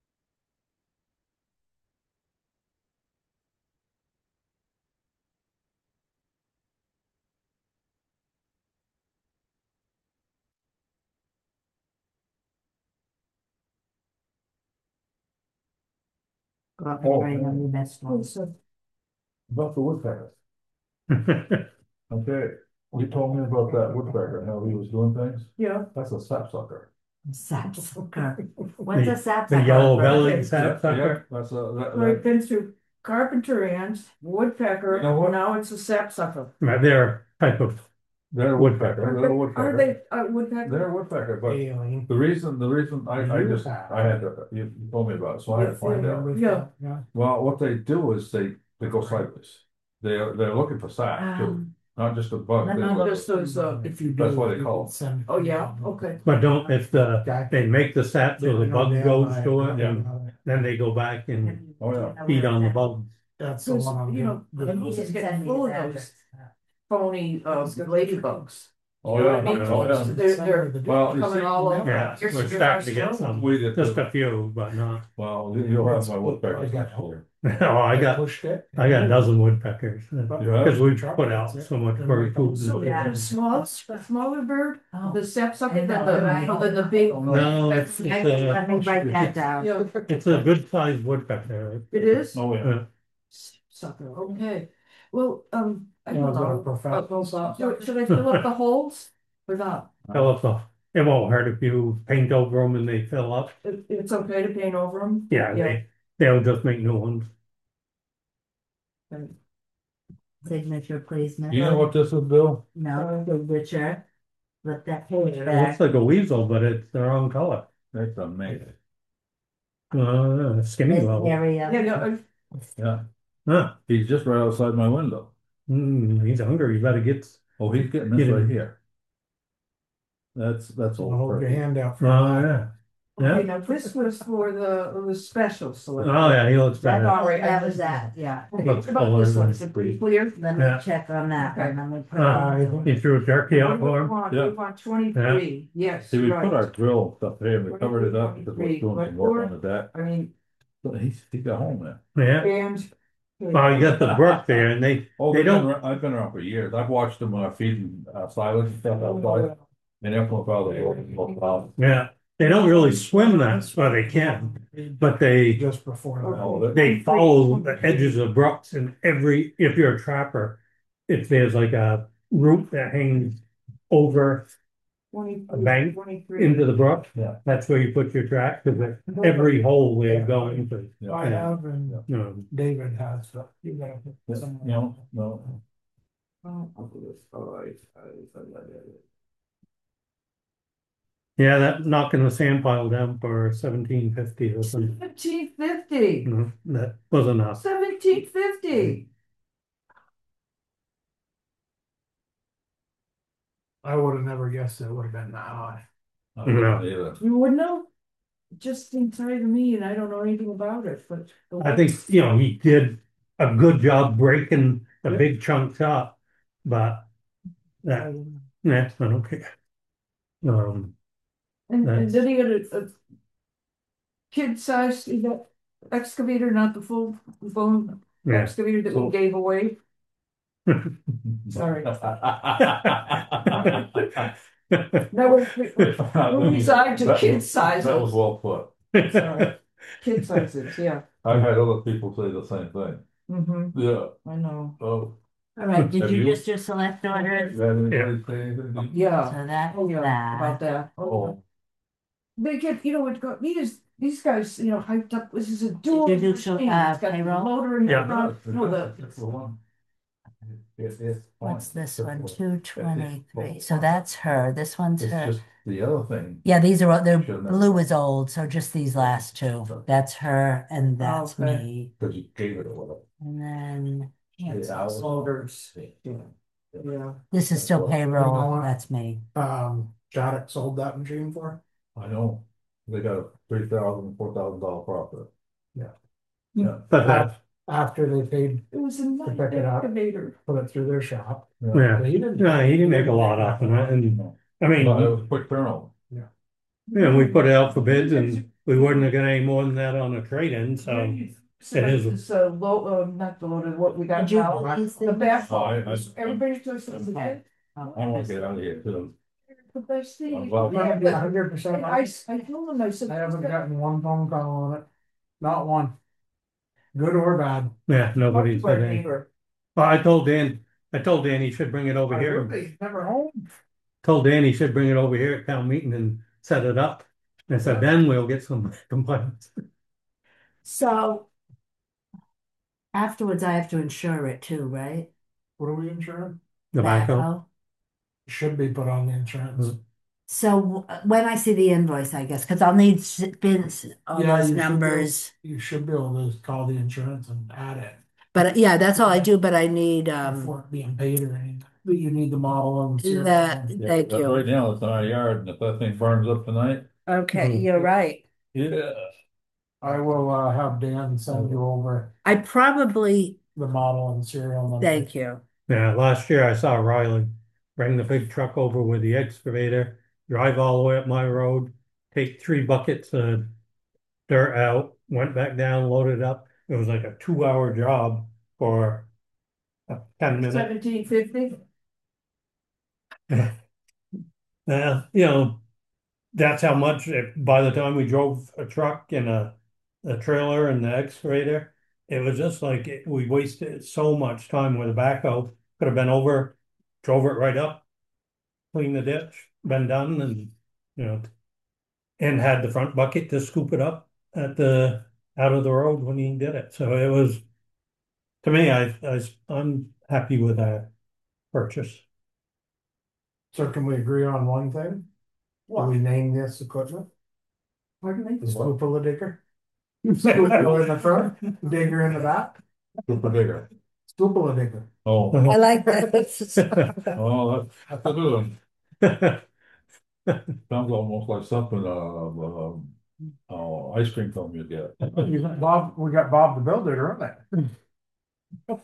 Got Oh, right on the best one. About the woodpecker. Okay, you told me about that woodpecker, how he was doing things. Yeah. That's a sapsucker. Sapsucker. What's a sapsucker? The yellow Brother? belly Yeah, Yeah, sapsucker. That's a, that, So I've that, been through carpenter ants, woodpecker, You know what? now it's a sapsucker. Right, they're a type of, they're a woodpecker, they're a woodpecker. Are they a woodpecker? They're a woodpecker, but Alien. the reason, the reason, I, I You just, have. I had to, you you told me about it, so I had to find out. Yeah. Yeah. Well, what they do is they, they go sideways. They're, they're looking for sap too, Um, not just a bug. no, they no, look- Just those, uh, If you do. That's what they you call can them. send- oh, yeah, okay. but don't, if the, Okay. they make the sap so the bug goes to it, Yeah. and then they go back and Oh, yeah. feed on the bug. That's the Because, one I'm you know, doing. the And he house is didn't getting send me full his of those address. phony, uh, ladybugs. Oh, You know yeah, what I mean? oh, yeah. They're, they're Well, you coming see- all over. Yeah, Here's we're your starting to house. get some, We did, just the- a few, but not. well, you- you'll have my I woodpeckers got next year. Oh, I got, Pushed it. I got a dozen woodpeckers, Yeah. because we put out so much furry food. So Yeah. the small, the smaller bird, Oh. the sapsucker, And than the- the, than the big. No, it's, it's a, Let me write that down. Yeah, it's a good sized woodpecker. it is? Oh, yeah. Yeah. Sucker, okay. Well, um, I Yeah, don't is that a know. professional Should should I fill up the holes or not? Fill up the, it won't hurt if you paint over them and they fill up. It, it's okay to paint over them? Yeah, they, they'll just make new ones. Signature, please. You know what this is, Bill? No, signature. Flip that page It back. looks like a weasel, but it's the wrong color. It's amazing. Uh, skinny This level. area. Yeah, yeah, Yeah, Huh, he's just right outside my window. mm, he's hungry, you better get, Oh, he's getting Get this him. right here. That's, that's all. Hold your perfect. hand out for. oh, yeah. okay, Yeah. now this was for the, the special select. Oh, yeah, he looks That, better. All right, I that was missed that, yeah. Okay, Looks what about this fuller one? than- Is it pretty clear? Let me Yeah. check on that one. Let me put Uh, it he threw a turkey out What do for we him. want? Yeah. We want twenty-three, yes, See, we put our right. drill stuff here, and we covered it up because we're doing some work on the deck. I mean, But he's, he got home there. Yeah. and. Well, you got the brook there and they, Oh, They they've been don't- around- I've been around for years. I've watched them when I feed them, uh, silage and stuff outside. And they're from about the, yeah, they don't really swim that, well, they can, but they, Just before Oh, that. that- they follow the edges of brooks and every, if you're a trapper, if there's like a root that hangs over Twenty, A bank twenty-three. into the brook, Yeah. that's where you put your track, because every hole they go into, yeah, I have and you know. David has, so you gotta. put yeah, some- no, no. Oh, Yeah, that knocking the sand pile down for seventeen fifty or something, Seventeen fifty, no, that was enough. seventeen fifty. I would have never guessed it would have been that high. I No. wouldn't either. You wouldn't know? It just seemed tied to me and I don't know anything about it, but. I think, you know, he did a good job breaking the Yeah. big chunks up, but that, yeah, I don't care. Um, And, and That's- then he had a, a kid size, you know, excavator, not the full bone yeah. excavator that we So- gave away. Sorry. That was, we signed to That kid was- sizes. That was well put. Sorry. Kid sizes, yeah. I've had other people say the same thing. Mm-hmm, Yeah, I know. oh. All right, did Have you you- just do select orders? That anybody say anything? Yeah. So that's Oh, yeah, about that. that. Oh, They get, you know, what got me is, these guys, you know, hyped up, this is a dual. you do show, machine. uh, It's got the payroll? Motor in the Yeah. front, no, the, that's the one. It, it's. What's fine. this one? It's- Two twenty-three. So that's her. This one's It's her. just the other thing. Yeah, these are, all- the Shouldn't have- blue is old, so just these last two. That's her and that's Okay. me. Cause you gave it away. And then It's ours. Loaders. Yeah. this is still You know payroll. what? That's me. Um, Shattuck sold that machine for. I know, they got a three thousand, four thousand dollar profit. Yeah. Yeah. But that, After they paid, It was a nice pick it up. excavator. put it through their shop. yeah, He didn't. no, he didn't make a lot off of it, and, I mean, But it was quick turnover. you know, we put it out for bids and we wouldn't have got any more than that on a trade-in, so. So It is- This, uh, low, uh, not the loaded, what we got Did you now, buy these the things? best. Oh, I- I- Everybody's just, the Okay. I wanna get out of here too. best thing. I'm well- Yeah, but Hundred percent. I, I I told them, I said. I haven't gotten one phone call on it. Not one. Good or bad. Yeah, nobody Talk to our said anything. neighbor. Well, I told Dan, I told Dan he should bring it over I here. really never home. Told Dan he should bring it over here at town meeting and set it up. And so then we'll get some complaints. So afterwards, I have to insure it too, right? What are we insuring? The backhoe. Backhoe. Should be put on the insurance. Mm. So w- when I see the invoice, I guess, because I'll need s- bins, all Yeah, those you should be- numbers. You should be able to call the insurance and add it. But uh, yeah, that's all I do, but I need, um, Before it being paid or anything. But you need the model and. serial that, number. Yeah, thank but you. Right now, it's in our yard, and if that thing burns up tonight, Okay, Mhm. you're right. yeah. I will uh have Dan send you over I probably, the model and serial number. thank you. Yeah, last year I saw Riley bring the big truck over with the excavator, drive all the way up my road, take three buckets of dirt out, went back down, loaded up. It was like a two-hour job for a ten minute. Seventeen fifty? Uh, you know, that's how much, it- by the time we drove a truck and a, a trailer and the excavator, it was just like, it- we wasted so much time with a backhoe. Could have been over, drove it right up, cleaned the ditch, been done and, you know, and had the front bucket to scoop it up at the, out of the road when he did it. So it was, to me, I, I, I'm happy with that purchase. So can we agree on one thing? Do What? we name this equipment? Pardon me? The Spoopala digger? Spoopala in the front, digger in the back, Super bigger. Spoopala digger. Oh, I like that. oh, that's, that's a good one. Sounds almost like something, uh, um, uh, ice cream cone you get. You got Bob, we got Bob the Builder, isn't it?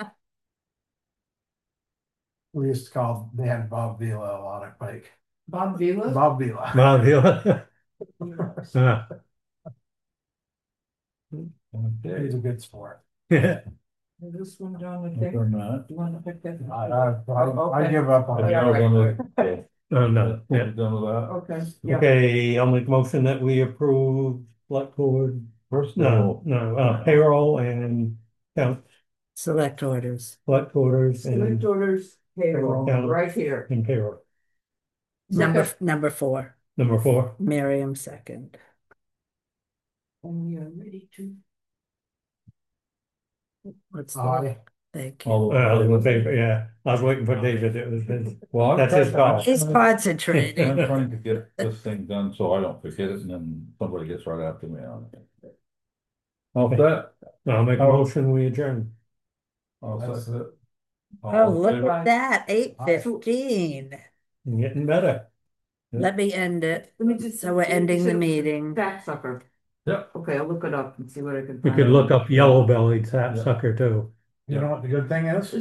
We used to call Dan Bob Vila a lot at Pike. Bob Vila? Bob Vila. Well, yeah. Uh, Okay. He's a good sport. yeah. This one down with Other there. than that, You wanna pick that? I, I, I Okay. give up on I it. Yeah, think I'm right. gonna- Oh, no, Are yeah. we done with that? Okay, yeah. Okay, I'll make a motion that we approve select board, First of no, all, no, uh, payroll and count, Select orders. select orders Select and, orders, payroll, Yeah. right here. and payroll. Number, Second. number four, Number four. Miriam second. And we are ready to. What's the, Aye. thank you. all Well, in those- favor, yeah, I was waiting for David, it was his. Well, I'm That's his trying- call. He's concentrating. I'm trying to get this thing done so I don't forget it and then somebody gets right after me on it. All set? I'll make a motion, we adjourn. All That's set. Oh, look at that, eight fifteen. Getting better. Let me end it. Let me just. So we're ending the meeting. Fat sucker. Yep. Okay, I'll look it up and see what I can We find. could look up yellow bellied Yeah. sapsucker too. You know what the good thing is?